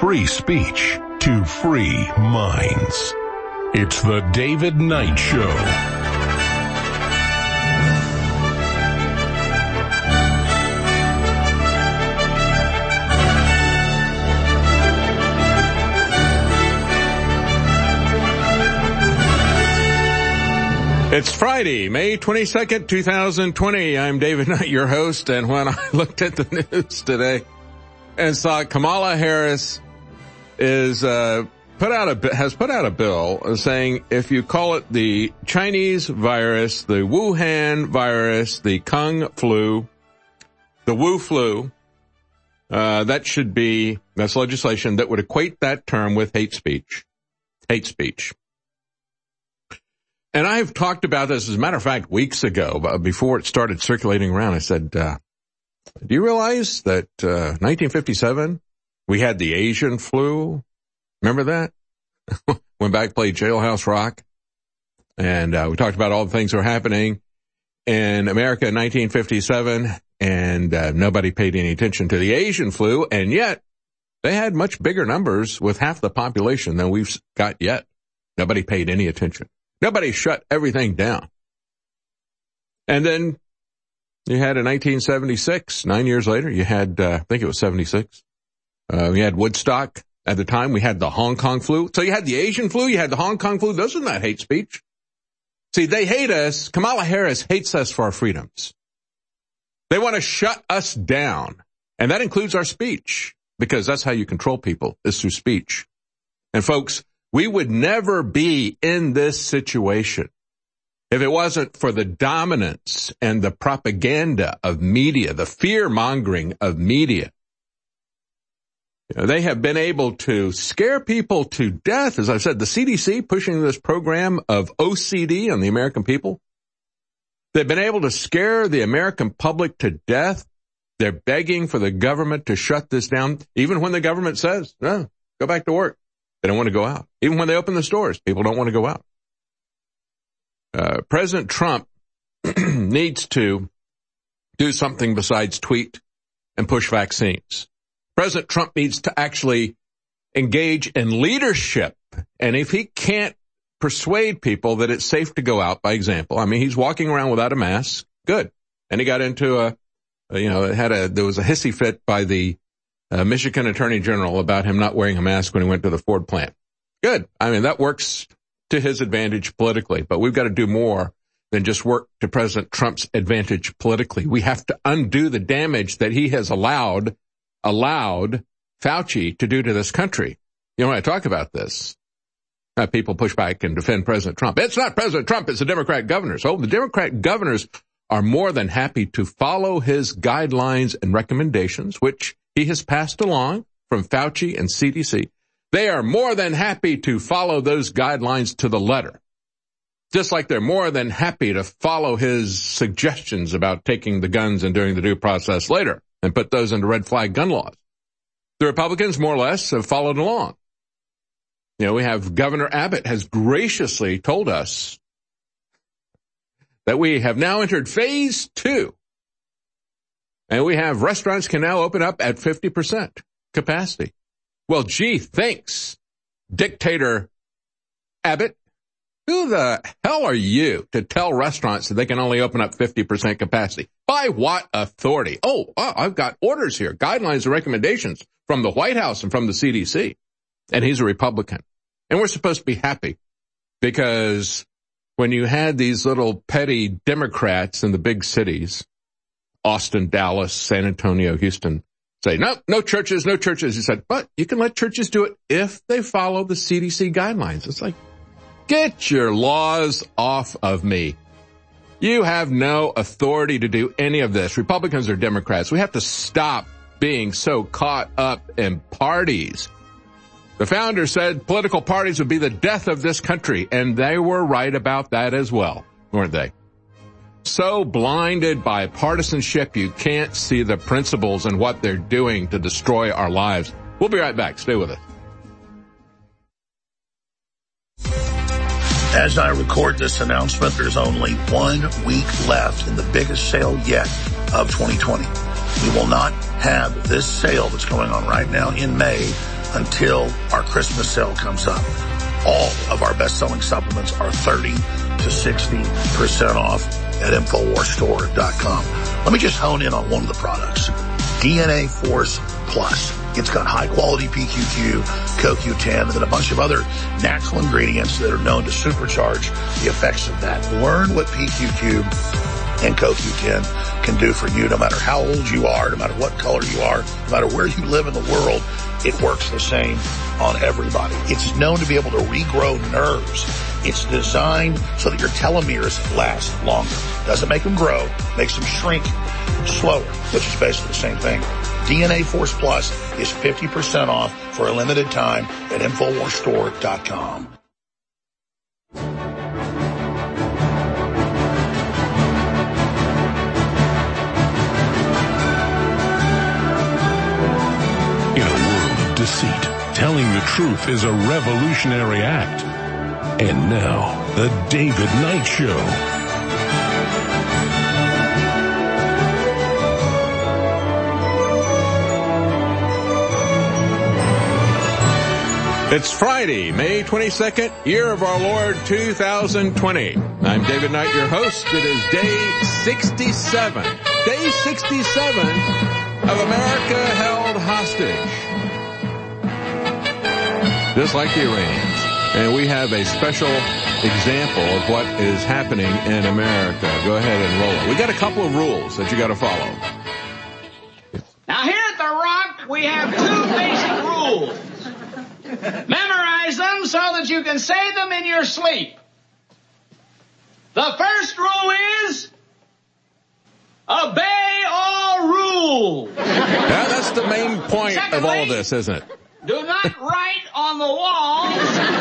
free speech to free minds. It's the David Knight Show. It's Friday, May 22nd, 2020. I'm David Knight, your host, and when I looked at the news today and saw Kamala Harris has put out a bill saying if you call it the Chinese virus, the Wuhan virus, the Kung flu, the Wu flu, that's legislation that would equate that term with hate speech. Hate speech. And I've talked about this, as a matter of fact, weeks ago, before it started circulating around. I said, do you realize that 1957, we had the Asian flu? Remember that? Went back, played Jailhouse Rock, and we talked about all the things that were happening in America in 1957, and nobody paid any attention to the Asian flu, and yet they had much bigger numbers with half the population than we've got yet. Nobody paid any attention. Nobody shut everything down. And then you had in 1976, 9 years later, you had, I think it was 76, we had Woodstock. At the time, we had the Hong Kong flu. So you had the Asian flu, you had the Hong Kong flu. Those are not hate speech. See, they hate us. Kamala Harris hates us for our freedoms. They want to shut us down. And that includes our speech, because that's how you control people, is through speech. And folks, we would never be in this situation if it wasn't for the dominance and the propaganda of media, the fear-mongering of media. You know, they have been able to scare people to death. As I said, the CDC pushing this program of OCD on the American people. They've been able to scare the American public to death. They're begging for the government to shut this down, even when the government says, no, go back to work. They don't want to go out. Even when they open the stores, people don't want to go out. President Trump needs to do something besides tweet and push vaccines. President Trump needs to actually engage in leadership. And if he can't persuade people that it's safe to go out, by example, I mean, he's walking around without a mask. Good. And he got into there was a hissy fit by the Michigan Attorney General about him not wearing a mask when he went to the Ford plant. Good. I mean, that works to his advantage politically, but we've got to do more than just work to President Trump's advantage politically. We have to undo the damage that he has allowed Fauci to do to this country. You know, when I talk about this, people push back and defend President Trump. It's not President Trump, it's the Democrat governors. Oh, the Democrat governors are more than happy to follow his guidelines and recommendations, which he has passed along from Fauci and CDC. They are more than happy to follow those guidelines to the letter. Just like they're more than happy to follow his suggestions about taking the guns and doing the due process later and put those into red flag gun laws. The Republicans, more or less, have followed along. You know, we have Governor Abbott has graciously told us that we have now entered phase 2. And we have restaurants can now open up at 50% capacity. Well, gee, thanks, Dictator Abbott. Who the hell are you to tell restaurants that they can only open up 50% capacity? By what authority? Oh, I've got orders here, guidelines and recommendations from the White House and from the CDC. And he's a Republican. And we're supposed to be happy because when you had these little petty Democrats in the big cities, Austin, Dallas, San Antonio, Houston, say, no churches. He said, but you can let churches do it if they follow the CDC guidelines. It's like, get your laws off of me. You have no authority to do any of this. Republicans or Democrats, we have to stop being so caught up in parties. The founder said political parties would be the death of this country, and they were right about that as well, weren't they? So blinded by partisanship, you can't see the principles and what they're doing to destroy our lives. We'll be right back. Stay with us. As I record this announcement, there's only 1 week left in the biggest sale yet of 2020. We will not have this sale that's going on right now in May until our Christmas sale comes up. All of our best-selling supplements are 30 to 60% off at InfoWarsStore.com. Let me just hone in on one of the products, DNA Force Plus. It's got high-quality PQQ, CoQ10, and then a bunch of other natural ingredients that are known to supercharge the effects of that. Learn what PQQ and CoQ10 can do for you no matter how old you are, no matter what color you are, no matter where you live in the world. It works the same on everybody. It's known to be able to regrow nerves. It's designed so that your telomeres last longer. Doesn't make them grow, makes them shrink slower, which is basically the same thing. DNA Force Plus is 50% off for a limited time at InfoWarsStore.com. In a world of deceit, telling the truth is a revolutionary act. And now, the David Knight Show. It's Friday, May 22nd, year of our Lord 2020. I'm David Knight, your host. It is day 67. Day 67 of America held hostage. Just like the Iranians. And we have a special example of what is happening in America. Go ahead and roll it. We got a couple of rules that you got to follow. Now here at The Rock, we have two basic rules. Memorize them so that you can say them in your sleep. The first rule is obey all rules. Yeah, that's the main point Secondly, of all this, isn't it? Do not write on the walls,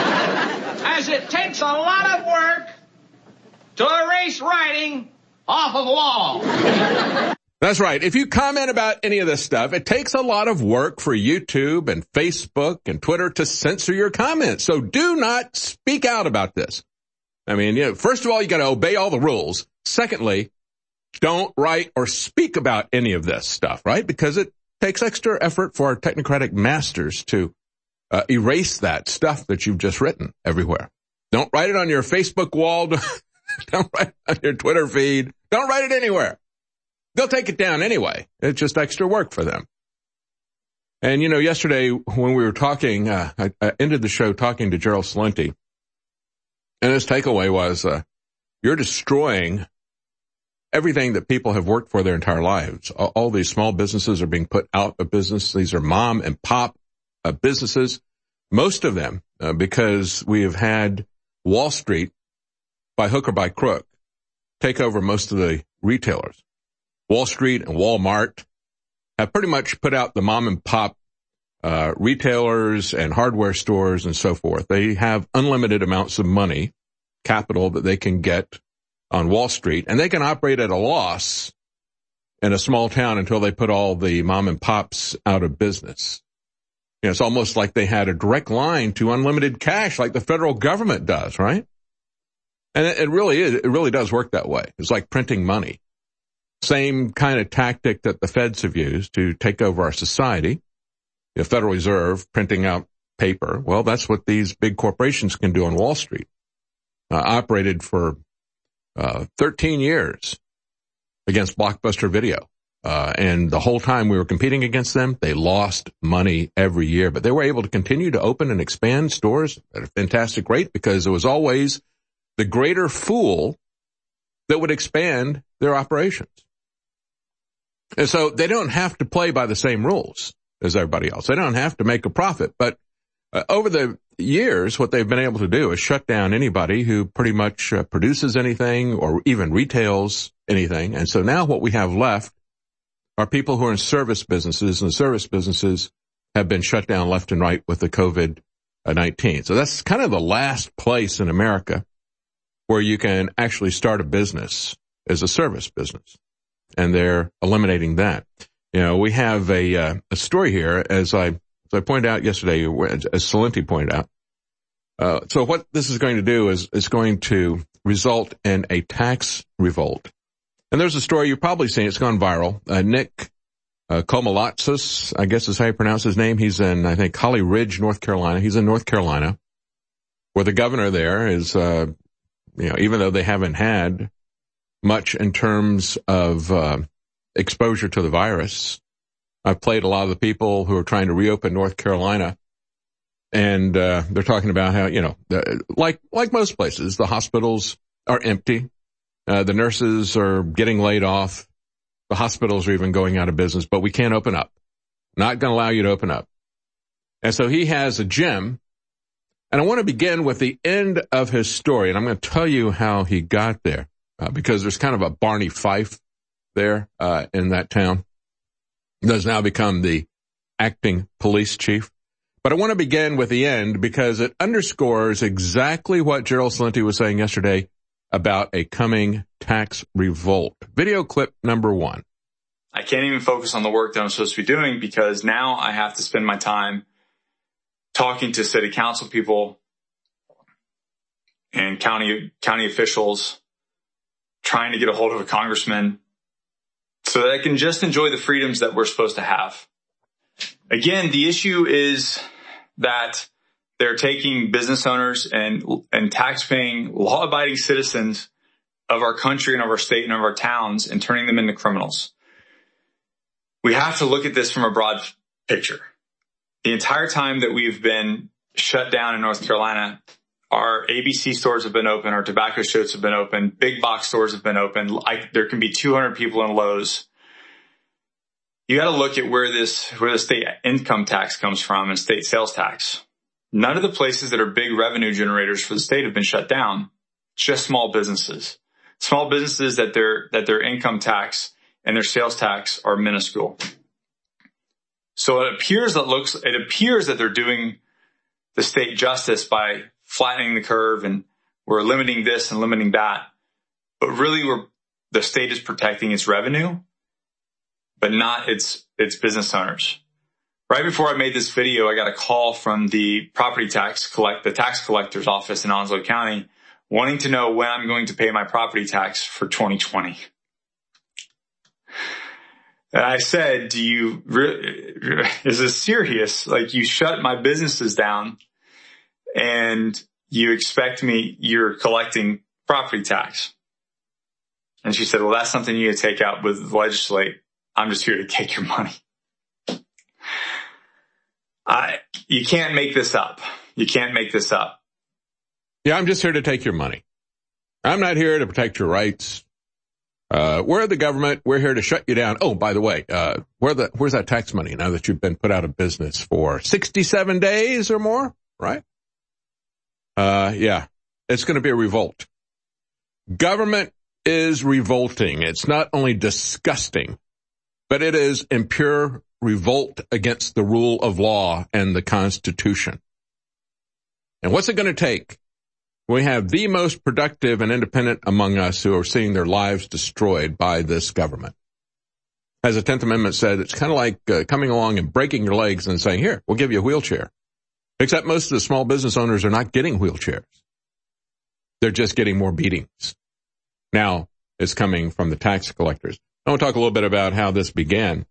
as it takes a lot of work to erase writing off of walls. That's right. If you comment about any of this stuff, it takes a lot of work for YouTube and Facebook and Twitter to censor your comments. So do not speak out about this. I mean, first of all, you got to obey all the rules. Secondly, don't write or speak about any of this stuff, right? Because it takes extra effort for our technocratic masters to erase that stuff that you've just written everywhere. Don't write it on your Facebook wall. Don't write it on your Twitter feed. Don't write it anywhere. They'll take it down anyway. It's just extra work for them. And, yesterday when we were talking, I ended the show talking to Gerald Celente. And his takeaway was, you're destroying everything that people have worked for their entire lives. All these small businesses are being put out of business. These are mom and pop businesses, most of them, because we have had Wall Street, by hook or by crook, take over most of the retailers. Wall Street and Walmart have pretty much put out the mom and pop retailers and hardware stores and so forth. They have unlimited amounts of money, capital that they can get on Wall Street, and they can operate at a loss in a small town until they put all the mom and pops out of business. It's almost like they had a direct line to unlimited cash like the federal government does, right? And it really is. It really does work that way. It's like printing money. Same kind of tactic that the feds have used to take over our society. The Federal Reserve printing out paper. Well, that's what these big corporations can do on Wall Street. Operated for 13 years against Blockbuster Video. And the whole time we were competing against them, they lost money every year. But they were able to continue to open and expand stores at a fantastic rate because it was always the greater fool that would expand their operations. And so they don't have to play by the same rules as everybody else. They don't have to make a profit. But over the years, what they've been able to do is shut down anybody who pretty much produces anything or even retails anything. And so now what we have left are people who are in service businesses, and the service businesses have been shut down left and right with the COVID-19. So that's kind of the last place in America where you can actually start a business as a service business. And they're eliminating that. We have a story here, as I pointed out yesterday, as Celente pointed out. So what this is going to do is going to result in a tax revolt. And there's a story you've probably seen. It's gone viral. Nick Komolotsis, I guess is how you pronounce his name. He's in, I think, Holly Ridge, North Carolina. He's in North Carolina, where the governor there is, even though they haven't had much in terms of exposure to the virus. I've played a lot of the people who are trying to reopen North Carolina, and they're talking about how, like most places, the hospitals are empty. The nurses are getting laid off. The hospitals are even going out of business, but we can't open up. Not going to allow you to open up. And so he has a gym, and I want to begin with the end of his story, and I'm going to tell you how he got there, because there's kind of a Barney Fife there in that town. He has now become the acting police chief. But I want to begin with the end because it underscores exactly what Gerald Celente was saying yesterday about a coming tax revolt. Video clip number 1. I can't even focus on the work that I'm supposed to be doing because now I have to spend my time talking to city council people and county officials, trying to get a hold of a congressman so that I can just enjoy the freedoms that we're supposed to have. Again, the issue is that they're taking business owners and tax-paying, law-abiding citizens of our country and of our state and of our towns and turning them into criminals. We have to look at this from a broad picture. The entire time that we've been shut down in North Carolina, our ABC stores have been open, our tobacco shops have been open, big box stores have been open. There can be 200 people in Lowe's. You got to look at where the state income tax comes from and state sales tax. None of the places that are big revenue generators for the state have been shut down. Just small businesses that their income tax and their sales tax are minuscule. So it appears that they're doing the state justice by flattening the curve and we're limiting this and limiting that. But really the state is protecting its revenue, but not its business owners. Right before I made this video, I got a call from the tax collector's office in Onslow County wanting to know when I'm going to pay my property tax for 2020. And I said, is this serious? Like, you shut my businesses down and you expect you're collecting property tax. And she said, well, that's something you need to take out with the legislate. I'm just here to take your money. You can't make this up. You can't make this up. Yeah, I'm just here to take your money. I'm not here to protect your rights. We're the government. We're here to shut you down. Oh, by the way, where's that tax money now that you've been put out of business for 67 days or more, right? Yeah, it's going to be a revolt. Government is revolting. It's not only disgusting, but it is in pure revolt against the rule of law and the Constitution. And what's it going to take? We have the most productive and independent among us who are seeing their lives destroyed by this government. As the 10th Amendment said, it's kind of like coming along and breaking your legs and saying, here, we'll give you a wheelchair. Except most of the small business owners are not getting wheelchairs. They're just getting more beatings. Now it's coming from the tax collectors. I want to talk a little bit about how this began.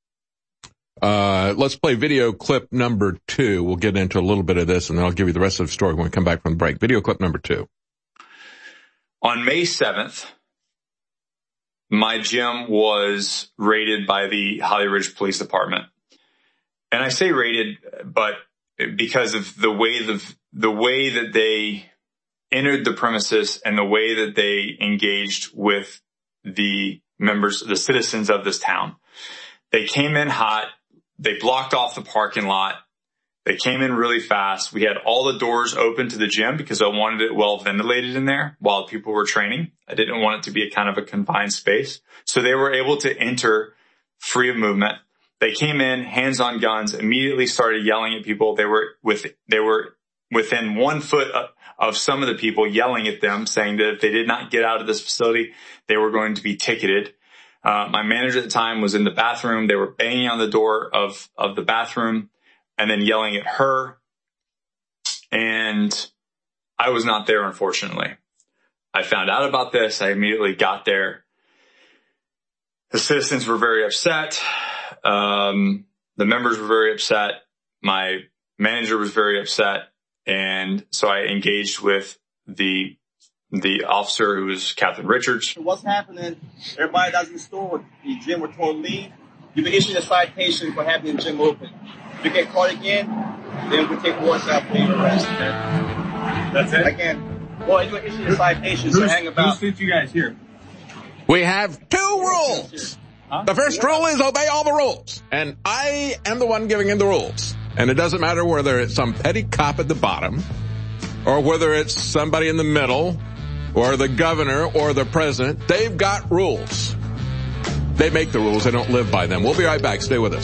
Let's play video clip number 2. We'll get into a little bit of this, and then I'll give you the rest of the story when we come back from the break. Video clip number 2. On May 7th, my gym was raided by the Holly Ridge Police Department. And I say raided, but because of the way that they entered the premises and the way that they engaged with the members, the citizens of this town. They came in hot. They blocked off the parking lot. They came in really fast. We had all the doors open to the gym because I wanted it well ventilated in there while people were training. I didn't want it to be a kind of a confined space. So they were able to enter free of movement. They came in, hands on guns, immediately started yelling at people. They were within 1 foot of some of the people, yelling at them, saying that if they did not get out of this facility, they were going to be ticketed. My manager at the time was in the bathroom. They were banging on the door of the bathroom and then yelling at her. And I was not there, unfortunately. I found out about this. I immediately got there. The citizens were very upset. The members were very upset. My manager was very upset. And so I engaged with the officer who was Captain Richards. What's happening? Everybody that's in the store, the gym were told to leave. You've been issued a citation for having the gym open. If you get caught again, then we'll take warrants out for your arrest. That's it? Again, well, you were issued a citation, so hang about. Who sent you guys here? We have 2 rules. Huh? The first rule is obey all the rules. And I am the one giving in the rules. And it doesn't matter whether it's some petty cop at the bottom or whether it's somebody in the middle or the governor or the president. They've got rules. They make the rules. They don't live by them. We'll be right back. Stay with us.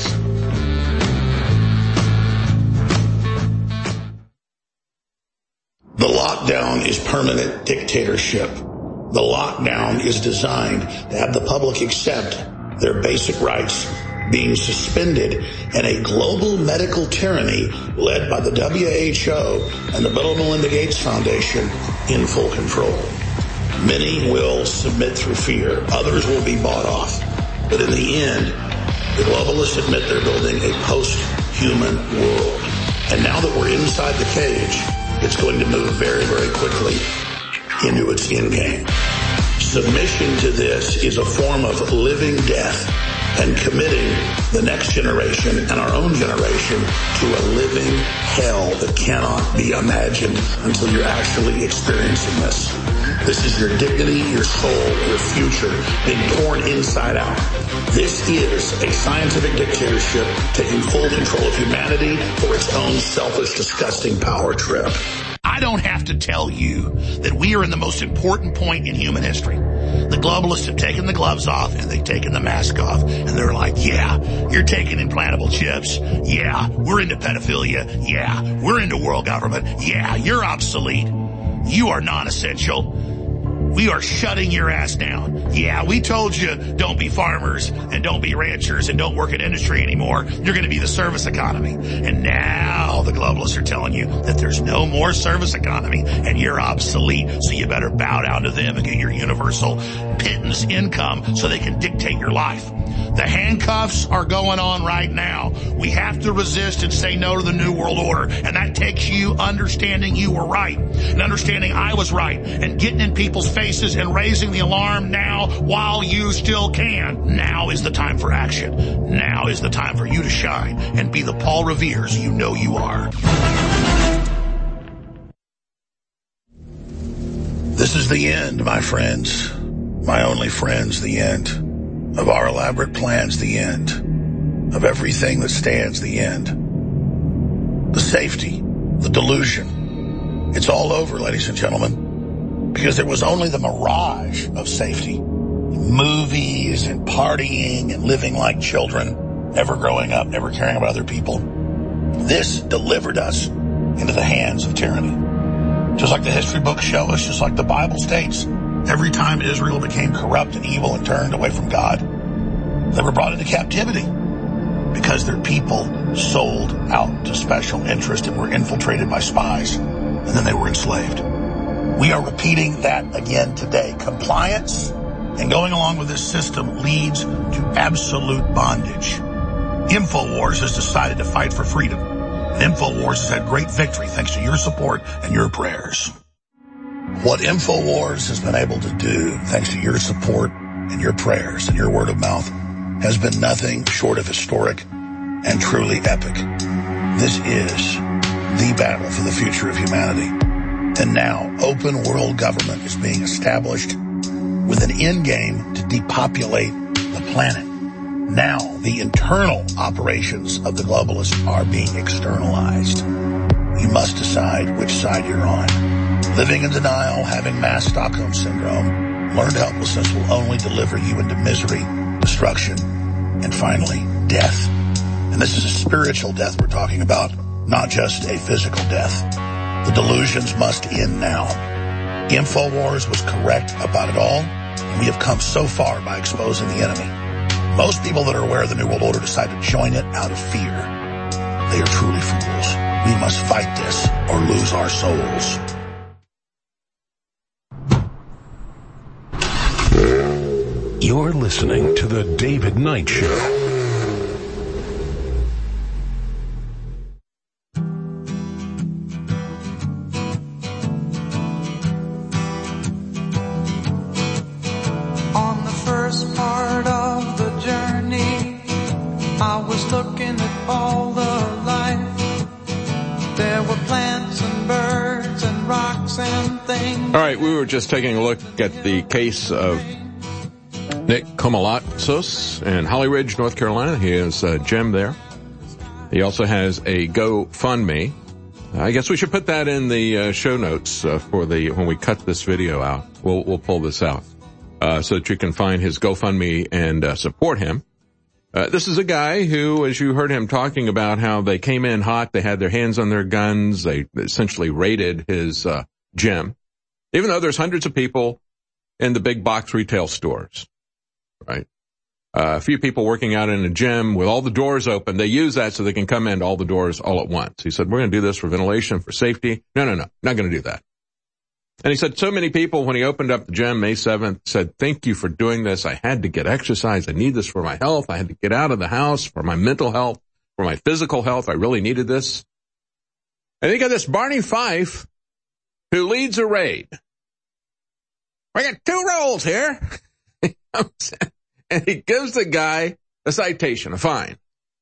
The lockdown is permanent dictatorship. The lockdown is designed to have the public accept their basic rights being suspended in a global medical tyranny led by the WHO and the Bill and Melinda Gates Foundation in full control. Many will submit through fear. Others will be bought off. But in the end, the globalists admit they're building a post-human world. And now that we're inside the cage, it's going to move very, very quickly into its end game. Submission to this is a form of living death and committing the next generation and our own generation to a living hell that cannot be imagined until you're actually experiencing this. This is your dignity, your soul, your future being torn inside out. This is a scientific dictatorship taking full control of humanity for its own selfish, disgusting power trip. I don't have to tell you that we are in the most important point in human history. The globalists have taken the gloves off and they've taken the mask off. And they're like, yeah, you're taking implantable chips. Yeah, we're into pedophilia. Yeah, we're into world government. Yeah, you're obsolete. You are non-essential. We are shutting your ass down. Yeah, we told you don't be farmers and don't be ranchers and don't work in industry anymore. You're going to be the service economy. And now the globalists are telling you that there's no more service economy and you're obsolete. So you better bow down to them and get your universal pittance income so they can dictate your life. The handcuffs are going on right now. We have to resist and say no to the New World Order. And that takes you understanding you were right and understanding I was right and getting in people's faces and raising the alarm now while you still can. Now is the time for action. Now is the time for you to shine and be the Paul Revere's you know you are. This is the end, my friends. My only friends, the end. Of our elaborate plans, the end. Of everything that stands, the end. The safety, the delusion. It's all over, ladies and gentlemen. Because it was only the mirage of safety. Movies and partying and living like children. Never growing up, never caring about other people. This delivered us into the hands of tyranny. Just like the history books show us, just like the Bible states. Every time Israel became corrupt and evil and turned away from God, they were brought into captivity because their people sold out to special interest and were infiltrated by spies, and then they were enslaved. We are repeating that again today. Compliance and going along with this system leads to absolute bondage. InfoWars has decided to fight for freedom, and InfoWars has had great victory thanks to your support and your prayers. What InfoWars has been able to do, thanks to your support and your prayers and your word of mouth, has been nothing short of historic and truly epic. This is the battle for the future of humanity. And now, open world government is being established with an end game to depopulate the planet. Now, the internal operations of the globalists are being externalized. You must decide which side you're on. Living in denial, having mass Stockholm syndrome, learned helplessness will only deliver you into misery, destruction, and finally, death. And this is a spiritual death we're talking about, not just a physical death. The delusions must end now. InfoWars was correct about it all, and we have come so far by exposing the enemy. Most people that are aware of the New World Order decide to join it out of fear. They are truly fools. We must fight this or lose our souls. You're listening to The David Knight Show. was looking at all the life. There were plants and birds and rocks and things. All right, we were just taking a look at the case of Nick Komalatsos in Holly Ridge, North Carolina. He has a gym there. He also has a GoFundMe. I guess we should put that in the show notes when we cut this video out. We'll pull this out so that you can find his GoFundMe and support him. This is a guy who, as you heard him talking about how they came in hot, they had their hands on their guns, they essentially raided his gym, even though there's hundreds of people in the big box retail stores, right? A few people working out in a gym with all the doors open. They use that so they can come into all the doors all at once. He said, we're going to do this for ventilation, for safety. No, not going to do that. And he said so many people, when he opened up the gym May 7th, said, thank you for doing this. I had to get exercise. I need this for my health. I had to get out of the house for my mental health, for my physical health. I really needed this. And you got this Barney Fife who leads a raid. I got 2 rolls here. And he gives the guy a citation, a fine.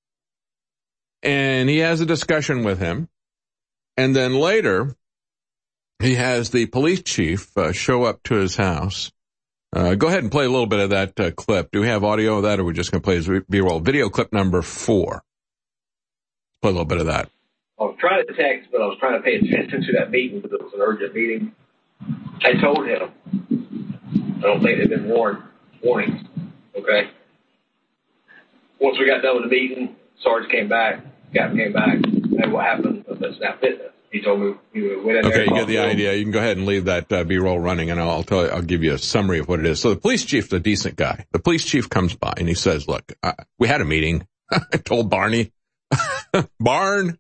And he has a discussion with him. And then later, he has the police chief show up to his house. Go ahead and play a little bit of that clip. Do we have audio of that, or are we just going to play his B-roll? Video clip number 4. Play a little bit of that. I was trying to text, but I was trying to pay attention to that meeting because it was an urgent meeting. I told him, I don't think they've been warnings. Okay. Once we got done with the meeting, Sarge came back, Captain came back, and what happened with the Snap Fitness. He told me we went in there. Okay, you get the idea. You can go ahead and leave that B-roll running, and I'll give you a summary of what it is. So the police chief's a decent guy. The police chief comes by and he says, look, we had a meeting. I told Barney, Barn,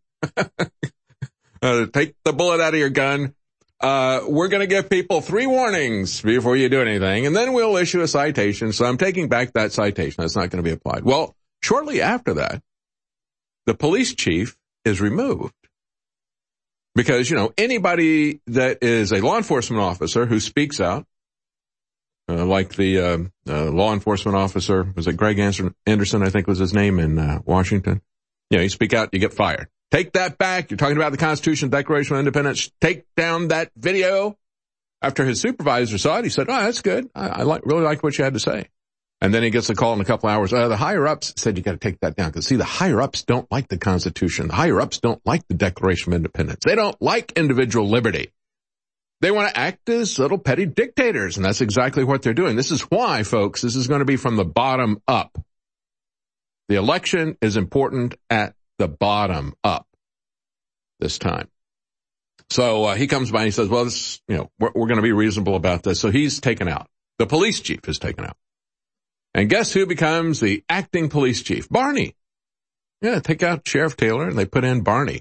take the bullet out of your gun. We're going to give people 3 warnings before you do anything, and then we'll issue a citation. So I'm taking back that citation. That's not going to be applied. Well, shortly after that, the police chief is removed because, anybody that is a law enforcement officer who speaks out, like the law enforcement officer, was it Greg Anderson, I think was his name, in Washington? You speak out, you get fired. Take that back. You're talking about the Constitution, Declaration of Independence. Take down that video. After his supervisor saw it, he said, that's good. I really liked what you had to say. And then he gets a call in a couple hours. The higher-ups said you got to take that down. Because, see, the higher-ups don't like the Constitution. The higher-ups don't like the Declaration of Independence. They don't like individual liberty. They want to act as little petty dictators, and that's exactly what they're doing. This is why, folks, this is going to be from the bottom up. The election is important at the bottom up this time. So he comes by and he says, well, this, we're going to be reasonable about this. So he's taken out. The police chief is taken out. And guess who becomes the acting police chief? Barney. Yeah, take out Sheriff Taylor and they put in Barney.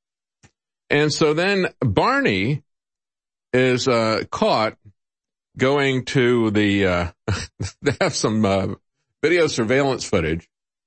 And so then Barney is caught going to the they have some video surveillance footage.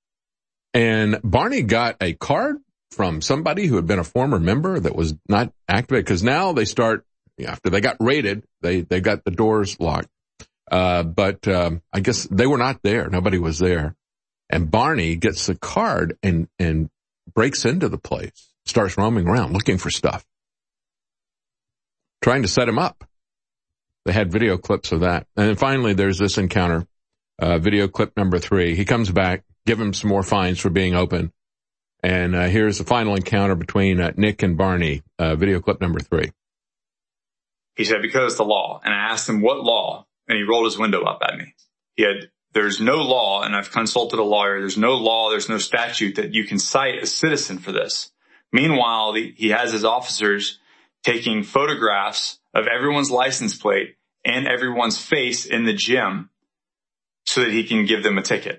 And Barney got a card from somebody who had been a former member that was not activated, because now they start, after they got raided, they got the doors locked. But I guess they were not there. Nobody was there. And Barney gets the card and breaks into the place, starts roaming around looking for stuff, trying to set him up. They had video clips of that. And then finally there's this encounter, video clip number 3. He comes back, give him some more fines for being open. And here's the final encounter between Nick and Barney, video clip number 3. He said, because it's the law. And I asked him, what law? And he rolled his window up at me. There's no law, and I've consulted a lawyer. There's no law, there's no statute that you can cite a citizen for this. Meanwhile, he has his officers taking photographs of everyone's license plate and everyone's face in the gym so that he can give them a ticket.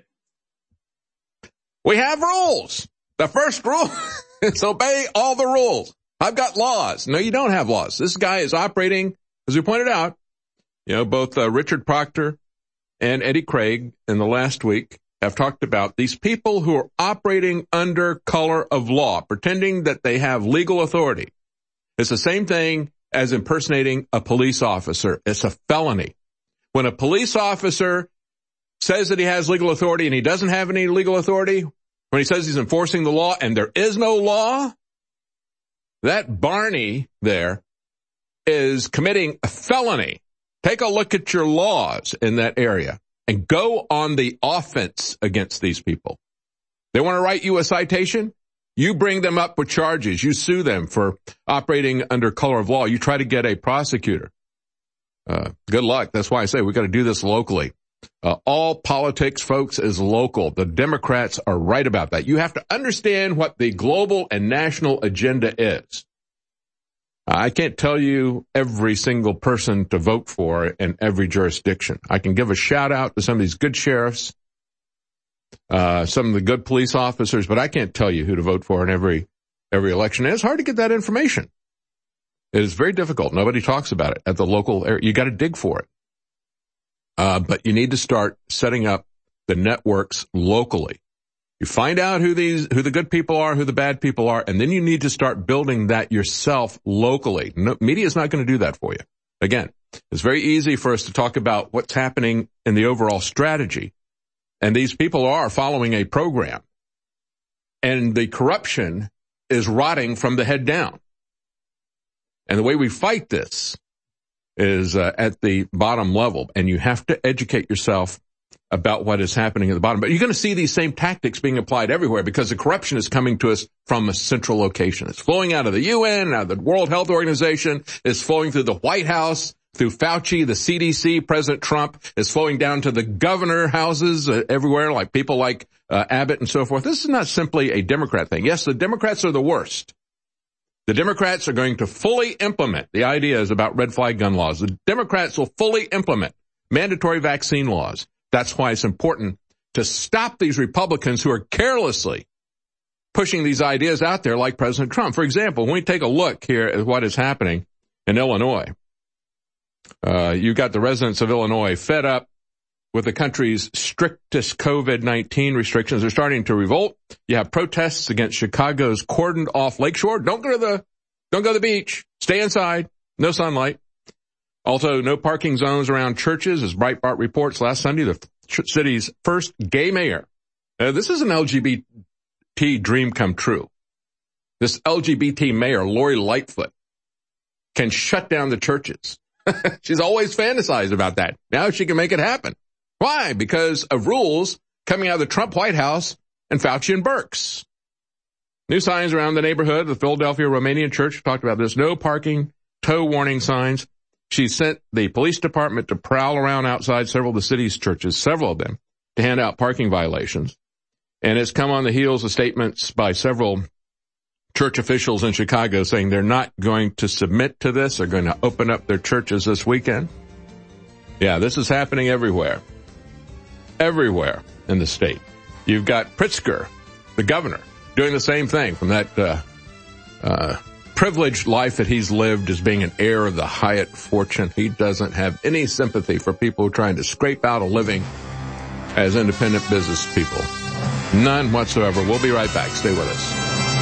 We have rules. The first rule is obey all the rules. I've got laws. No, you don't have laws. This guy is operating, as we pointed out, both Richard Proctor and Eddie Craig in the last week have talked about these people who are operating under color of law, pretending that they have legal authority. It's the same thing as impersonating a police officer. It's a felony. When a police officer says that he has legal authority and he doesn't have any legal authority, when he says he's enforcing the law and there is no law, that Barney there is committing a felony. Take a look at your laws in that area and go on the offense against these people. They want to write you a citation? You bring them up with charges. You sue them for operating under color of law. You try to get a prosecutor. Good luck. That's why I say we got to do this locally. All politics, folks, is local. The Democrats are right about that. You have to understand what the global and national agenda is. I can't tell you every single person to vote for in every jurisdiction. I can give a shout out to some of these good sheriffs, some of the good police officers, but I can't tell you who to vote for in every election. And it's hard to get that information. It is very difficult. Nobody talks about it at the local area. You got to dig for it. But you need to start setting up the networks locally. You find out who the good people are, who the bad people are, and then you need to start building that yourself locally. No, media is not going to do that for you. Again, it's very easy for us to talk about what's happening in the overall strategy. And these people are following a program. And the corruption is rotting from the head down. And the way we fight this is at the bottom level. And you have to educate yourself about what is happening at the bottom. But you're going to see these same tactics being applied everywhere because the corruption is coming to us from a central location. It's flowing out of the UN, out of the World Health Organization. It's flowing through the White House, through Fauci, the CDC, President Trump. It's flowing down to the governor houses everywhere, like people like Abbott and so forth. This is not simply a Democrat thing. Yes, the Democrats are the worst. The Democrats are going to fully implement the ideas about red flag gun laws. The Democrats will fully implement mandatory vaccine laws. That's why it's important to stop these Republicans who are carelessly pushing these ideas out there like President Trump. For example, when we take a look here at what is happening in Illinois, you've got the residents of Illinois fed up with the country's strictest COVID-19 restrictions. They're starting to revolt. You have protests against Chicago's cordoned off lakeshore. Don't go to the beach. Stay inside. No sunlight. Also, no parking zones around churches, as Breitbart reports last Sunday, the city's first gay mayor. This is an LGBT dream come true. This LGBT mayor, Lori Lightfoot, can shut down the churches. She's always fantasized about that. Now she can make it happen. Why? Because of rules coming out of the Trump White House and Fauci and Birx. New signs around the neighborhood of the Philadelphia Romanian Church. We talked about this. No parking, tow warning signs. She sent the police department to prowl around outside several of the city's churches, several of them, to hand out parking violations. And it's come on the heels of statements by several church officials in Chicago saying they're not going to submit to this. They're going to open up their churches this weekend. Yeah, this is happening everywhere. Everywhere in the state. You've got Pritzker, the governor, doing the same thing from that privileged life that he's lived as being an heir of the Hyatt fortune. He doesn't have any sympathy for people who are trying to scrape out a living as independent business people. None whatsoever. We'll be right back. Stay with us.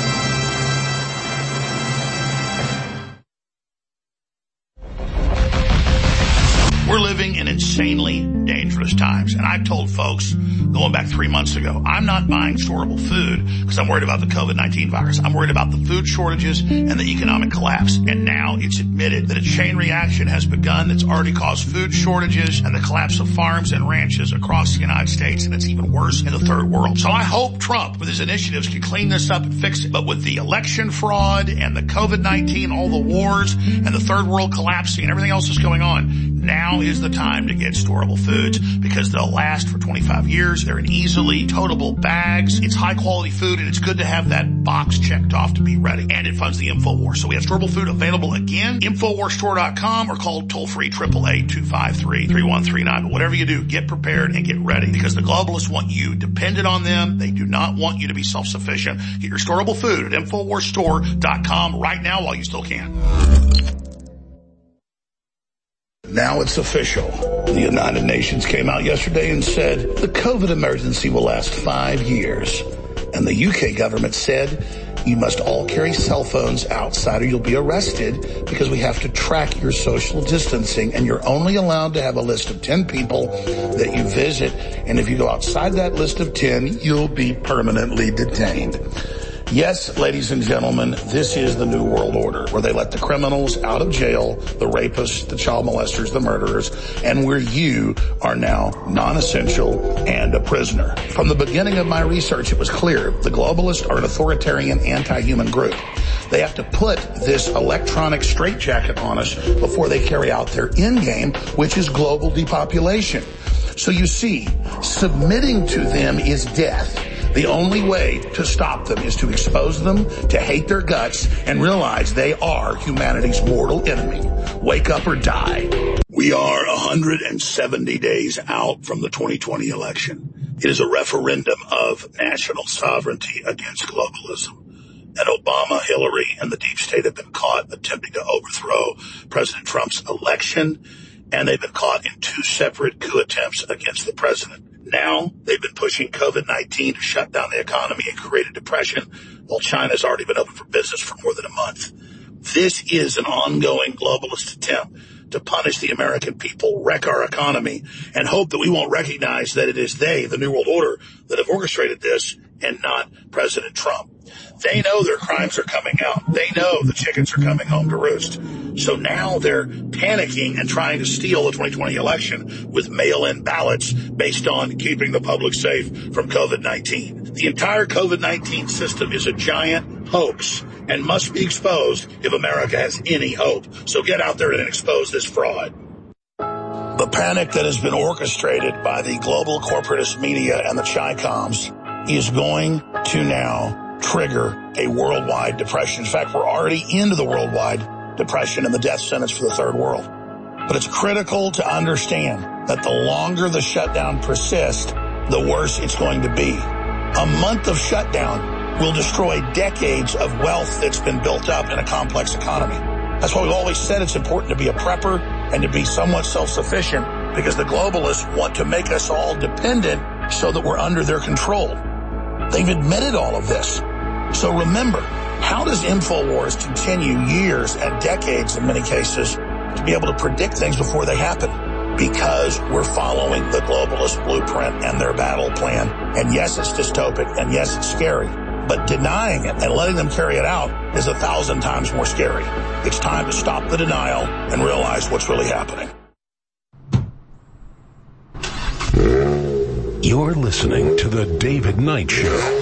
We're living in insanely dangerous times. And I've told folks going back 3 months ago, I'm not buying storable food because I'm worried about the COVID-19 virus. I'm worried about the food shortages and the economic collapse. And now it's admitted that a chain reaction has begun that's already caused food shortages and the collapse of farms and ranches across the United States. And it's even worse in the third world. So I hope Trump, with his initiatives, can clean this up and fix it. But with the election fraud and the COVID-19, all the wars and the third world collapsing and everything else that's going on, now is the time to get storable foods because they'll last for 25 years. They're in easily totable bags. It's high quality food and it's good to have that box checked off to be ready. And it funds the InfoWars. So we have storable food available again. InfoWarsStore.com or call toll free 888-253-3139. But whatever you do, get prepared and get ready because the globalists want you dependent on them. They do not want you to be self-sufficient. Get your storable food at InfoWarsStore.com right now while you still can. Now it's official. The United Nations came out yesterday and said the COVID emergency will last 5 years. And the UK government said You must all carry cell phones outside or you'll be arrested because we have to track your social distancing, and you're only allowed to have a list of 10 people that you visit, and if you go outside that list of 10, you'll be permanently detained. Yes, ladies and gentlemen, this is the New World Order, where they let the criminals out of jail, the rapists, the child molesters, the murderers, and where you are now non-essential and a prisoner. From the beginning of my research, it was clear the globalists are an authoritarian, anti-human group. They have to put this electronic straitjacket on us before they carry out their end game, which is global depopulation. So you see, submitting to them is death. The only way to stop them is to expose them, to hate their guts, and realize they are humanity's mortal enemy. Wake up or die. We are 170 days out from the 2020 election. It is a referendum of national sovereignty against globalism. And Obama, Hillary, and the deep state have been caught attempting to overthrow President Trump's election, and they've been caught in 2 separate coup attempts against the president. Now, they've been pushing COVID-19 to shut down the economy and create a depression, while China's already been open for business for more than a month. This is an ongoing globalist attempt to punish the American people, wreck our economy, and hope that we won't recognize that it is they, the New World Order, that have orchestrated this and not President Trump. They know their crimes are coming out. They know the chickens are coming home to roost. So now they're panicking and trying to steal the 2020 election with mail-in ballots based on keeping the public safe from COVID-19. The entire COVID-19 system is a giant hoax and must be exposed if America has any hope. So get out there and expose this fraud. The panic that has been orchestrated by the global corporatist media and the Chi-Coms is going to now trigger a worldwide depression. In fact, we're already into the worldwide depression and the death sentence for the third world. But it's critical to understand that the longer the shutdown persists, the worse it's going to be. A month of shutdown will destroy decades of wealth that's been built up in a complex economy. That's why we've always said it's important to be a prepper and to be somewhat self-sufficient, because the globalists want to make us all dependent so that we're under their control. They've admitted all of this. So remember, how does InfoWars continue years and decades in many cases to be able to predict things before they happen? Because we're following the globalist blueprint and their battle plan. And yes, it's dystopic, and yes, it's scary. But denying it and letting them carry it out is 1,000 times more scary. It's time to stop the denial and realize what's really happening. You're listening to The David Knight Show.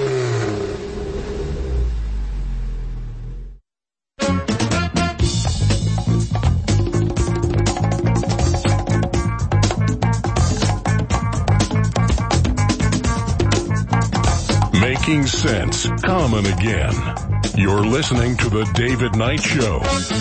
Making sense common again. You're listening to The David Knight Show.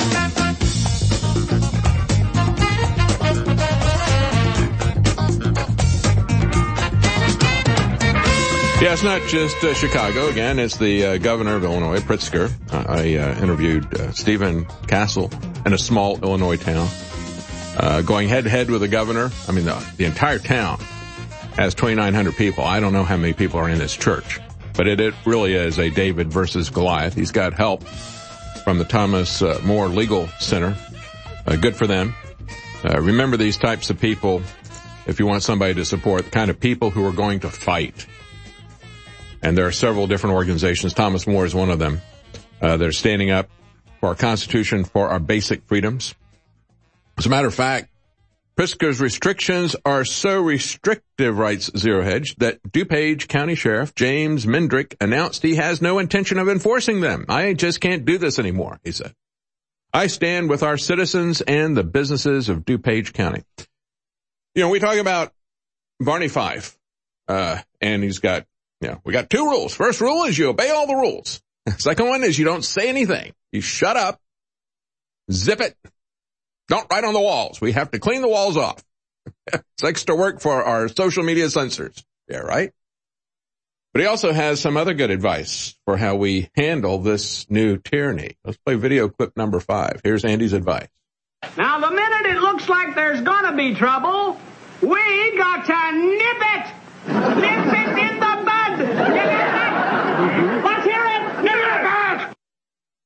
Yeah, it's not just Chicago. Again, it's the governor of Illinois, Pritzker. I interviewed Stephen Castle in a small Illinois town, going head-to-head with the governor. I mean, the entire town has 2,900 people. I don't know how many people are in this church, but it really is a David versus Goliath. He's got help from the Thomas More Legal Center. Good for them. Remember these types of people, if you want somebody to support, the kind of people who are going to fight. And there are several different organizations. Thomas More is one of them. They're standing up for our Constitution, for our basic freedoms. As a matter of fact, Pritzker's restrictions are so restrictive, writes Zero Hedge, that DuPage County Sheriff James Mindrick announced he has no intention of enforcing them. I just can't do this anymore, he said. I stand with our citizens and the businesses of DuPage County. You know, we talk about Barney Fife, and he's got, we got 2 rules. First rule is you obey all the rules. Second one is you don't say anything. You shut up, zip it, don't write on the walls. We have to clean the walls off. It's extra work for our social media censors. Yeah, right? But he also has some other good advice for how we handle this new tyranny. Let's play video clip number 5. Here's Andy's advice. Now, the minute it looks like there's gonna be trouble, we got to nip it! Nip it in the bud! Nip it! Let's hear it! Nip it!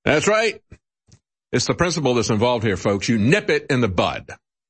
That's right. It's the principle that's involved here, folks. You nip it in the bud.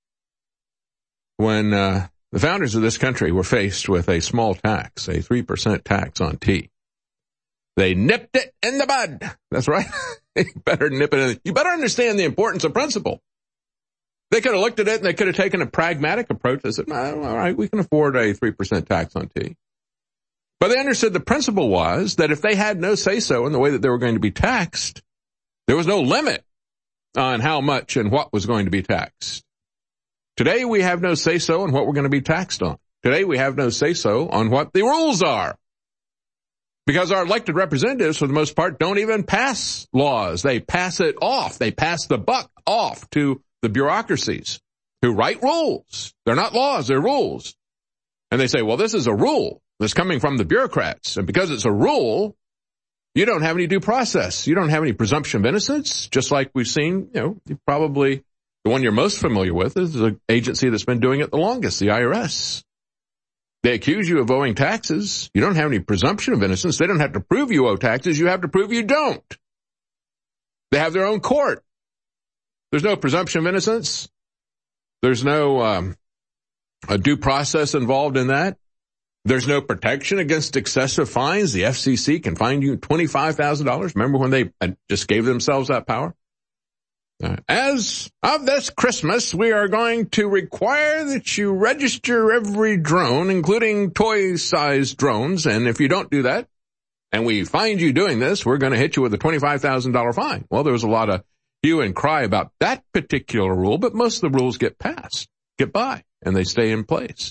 When the founders of this country were faced with a small tax, a 3% tax on tea, they nipped it in the bud. That's right. You better nip it in. You better understand the importance of principle. They could have looked at it and they could have taken a pragmatic approach. They said, all right, we can afford a 3% tax on tea. But they understood the principle was that if they had no say-so in the way that they were going to be taxed, there was no limit on how much and what was going to be taxed. Today we have no say-so on what we're going to be taxed on. Today we have no say-so on what the rules are. Because our elected representatives, for the most part, don't even pass laws. They pass it off. They pass the buck off to the bureaucracies who write rules. They're not laws, they're rules. And they say, well, this is a rule that's coming from the bureaucrats. And because it's a rule, you don't have any due process. You don't have any presumption of innocence, just like we've seen, probably the one you're most familiar with is the agency that's been doing it the longest, the IRS. They accuse you of owing taxes. You don't have any presumption of innocence. They don't have to prove you owe taxes. You have to prove you don't. They have their own court. There's no presumption of innocence. There's no a due process involved in that. There's no protection against excessive fines. The FCC can fine you $25,000. Remember when they just gave themselves that power? As of this Christmas, we are going to require that you register every drone, including toy-sized drones, and if you don't do that, and we find you doing this, we're going to hit you with a $25,000 fine. Well, there was a lot of hue and cry about that particular rule, but most of the rules get passed, get by, and they stay in place.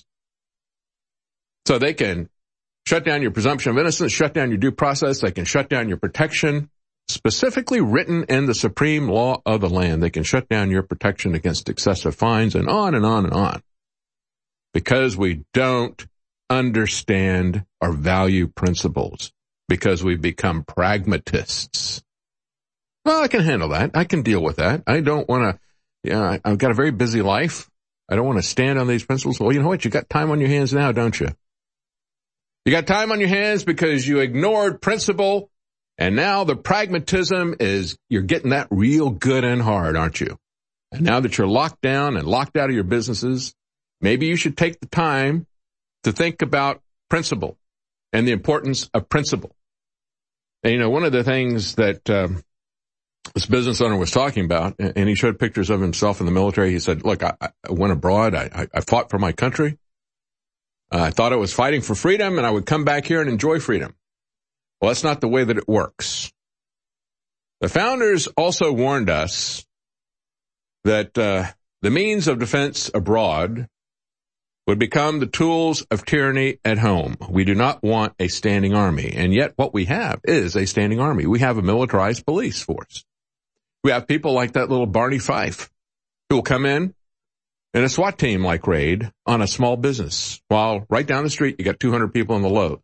So they can shut down your presumption of innocence, shut down your due process, they can shut down your protection, specifically written in the supreme law of the land. They can shut down your protection against excessive fines and on and on and on. Because we don't understand or value principles. Because we've become pragmatists. Well, I can handle that. I can deal with that. I don't want to, I've got a very busy life. I don't want to stand on these principles. Well, you know what? You got time on your hands now, don't you? You got time on your hands because you ignored principle. And now the pragmatism is you're getting that real good and hard, aren't you? And now that you're locked down and locked out of your businesses, maybe you should take the time to think about principle and the importance of principle. And, one of the things that this business owner was talking about, and he showed pictures of himself in the military. He said, look, I went abroad. I fought for my country. I thought I was fighting for freedom, and I would come back here and enjoy freedom. Well, that's not the way that it works. The founders also warned us that the means of defense abroad would become the tools of tyranny at home. We do not want a standing army, and yet what we have is a standing army. We have a militarized police force. We have people like that little Barney Fife who will come in a SWAT team-like raid on a small business, while right down the street you got 200 people in the Lowe's.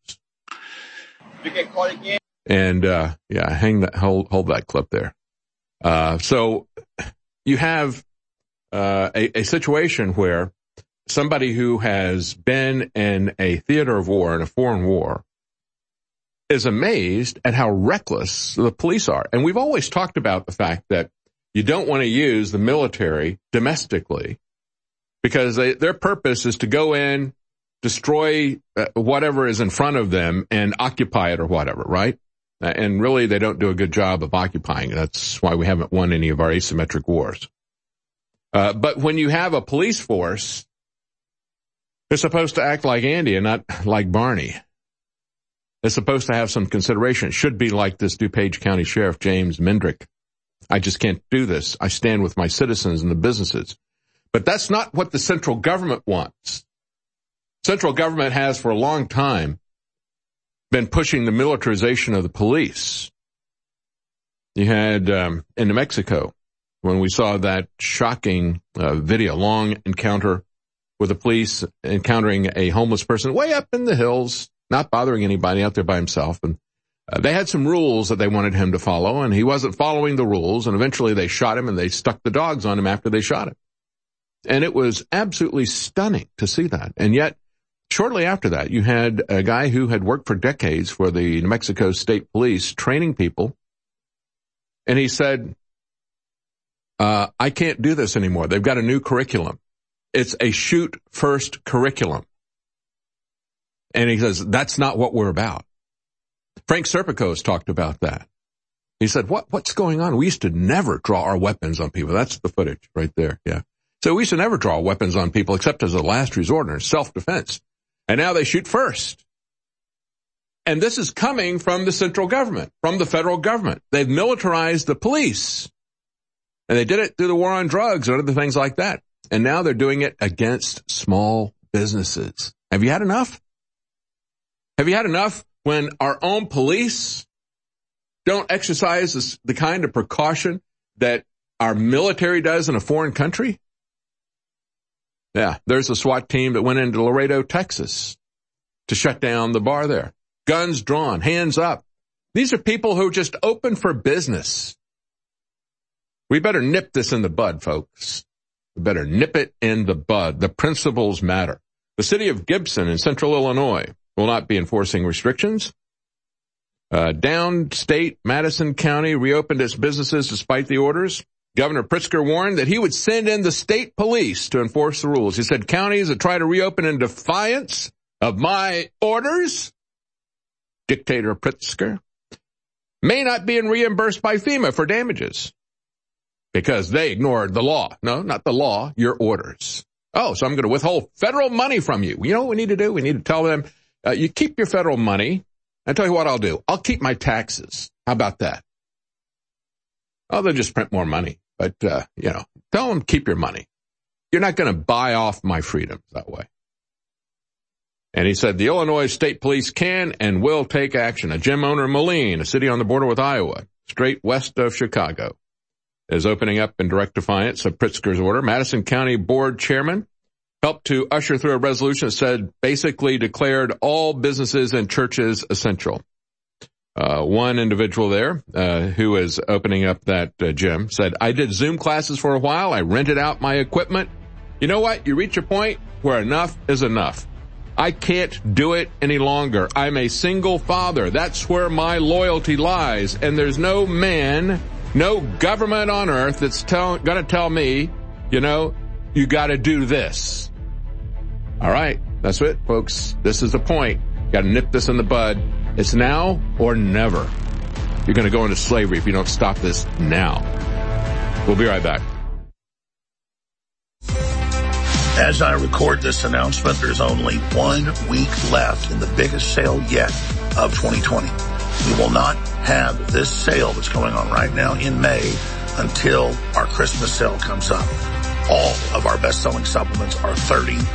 You get caught again. And, hold that clip there. So you have, a situation where somebody who has been in a theater of war, in a foreign war, is amazed at how reckless the police are. And we've always talked about the fact that you don't want to use the military domestically because their purpose is to go in, destroy whatever is in front of them and occupy it or whatever, right? And really, they don't do a good job of occupying it. That's why we haven't won any of our asymmetric wars. But when you have a police force, they're supposed to act like Andy and not like Barney. They're supposed to have some consideration. It should be like this DuPage County Sheriff, James Mendrick. I just can't do this. I stand with my citizens and the businesses. But that's not what the central government wants. Central government has for a long time been pushing the militarization of the police. You had in New Mexico, when we saw that shocking video, long encounter with the police encountering a homeless person way up in the hills, not bothering anybody, out there by himself. And they had some rules that they wanted him to follow, and he wasn't following the rules, and eventually they shot him, and they stuck the dogs on him after they shot him. And it was absolutely stunning to see that. And yet, shortly after that, you had a guy who had worked for decades for the New Mexico State Police training people And he said, I can't do this anymore. They've got a new curriculum. It's a shoot first curriculum. And he says, that's not what we're about. Frank Serpico talked about that. He said, what's going on? We used to never draw our weapons on people. That's the footage right there. Yeah. So we used to never draw weapons on people except as a last resort or self-defense. And now they shoot first. And this is coming from the central government, from the federal government. They've militarized the police. And they did it through the war on drugs and other things like that. And now they're doing it against small businesses. Have you had enough? Have you had enough when our own police don't exercise the kind of precaution that our military does in a foreign country? Yeah, there's a SWAT team that went into Laredo, Texas to shut down the bar there. Guns drawn, hands up. These are people who just open for business. We better nip this in the bud, folks. We better nip it in the bud. The principles matter. The city of Gibson in central Illinois will not be enforcing restrictions. Downstate Madison County reopened its businesses despite the orders. Governor Pritzker warned that he would send in the state police to enforce the rules. He said counties that try to reopen in defiance of my orders, Dictator Pritzker, may not be reimbursed by FEMA for damages because they ignored the law. No, not the law, your orders. Oh, so I'm going to withhold federal money from you. You know what we need to do? We need to tell them, you keep your federal money. I'll tell you what I'll do. I'll keep my taxes. How about that? Oh, they'll just print more money. But, tell them keep your money. You're not going to buy off my freedoms that way. And he said the Illinois State Police can and will take action. A gym owner in Moline, a city on the border with Iowa, straight west of Chicago, is opening up in direct defiance of Pritzker's order. Madison County Board Chairman helped to usher through a resolution that said basically declared all businesses and churches essential. One individual there who is opening up that gym said, I did Zoom classes for a while. I rented out my equipment. You know what? You reach a point where enough is enough. I can't do it any longer. I'm a single father. That's where my loyalty lies. And there's no man, no government on earth that's going to tell me, you got to do this. All right. That's it, folks. This is the point. Got to nip this in the bud. It's now or never. You're going to go into slavery if you don't stop this now. We'll be right back. As I record this announcement, there's only 1 week left in the biggest sale yet of 2020. We will not have this sale that's going on right now in May until our Christmas sale comes up. All of our best-selling supplements are 30 to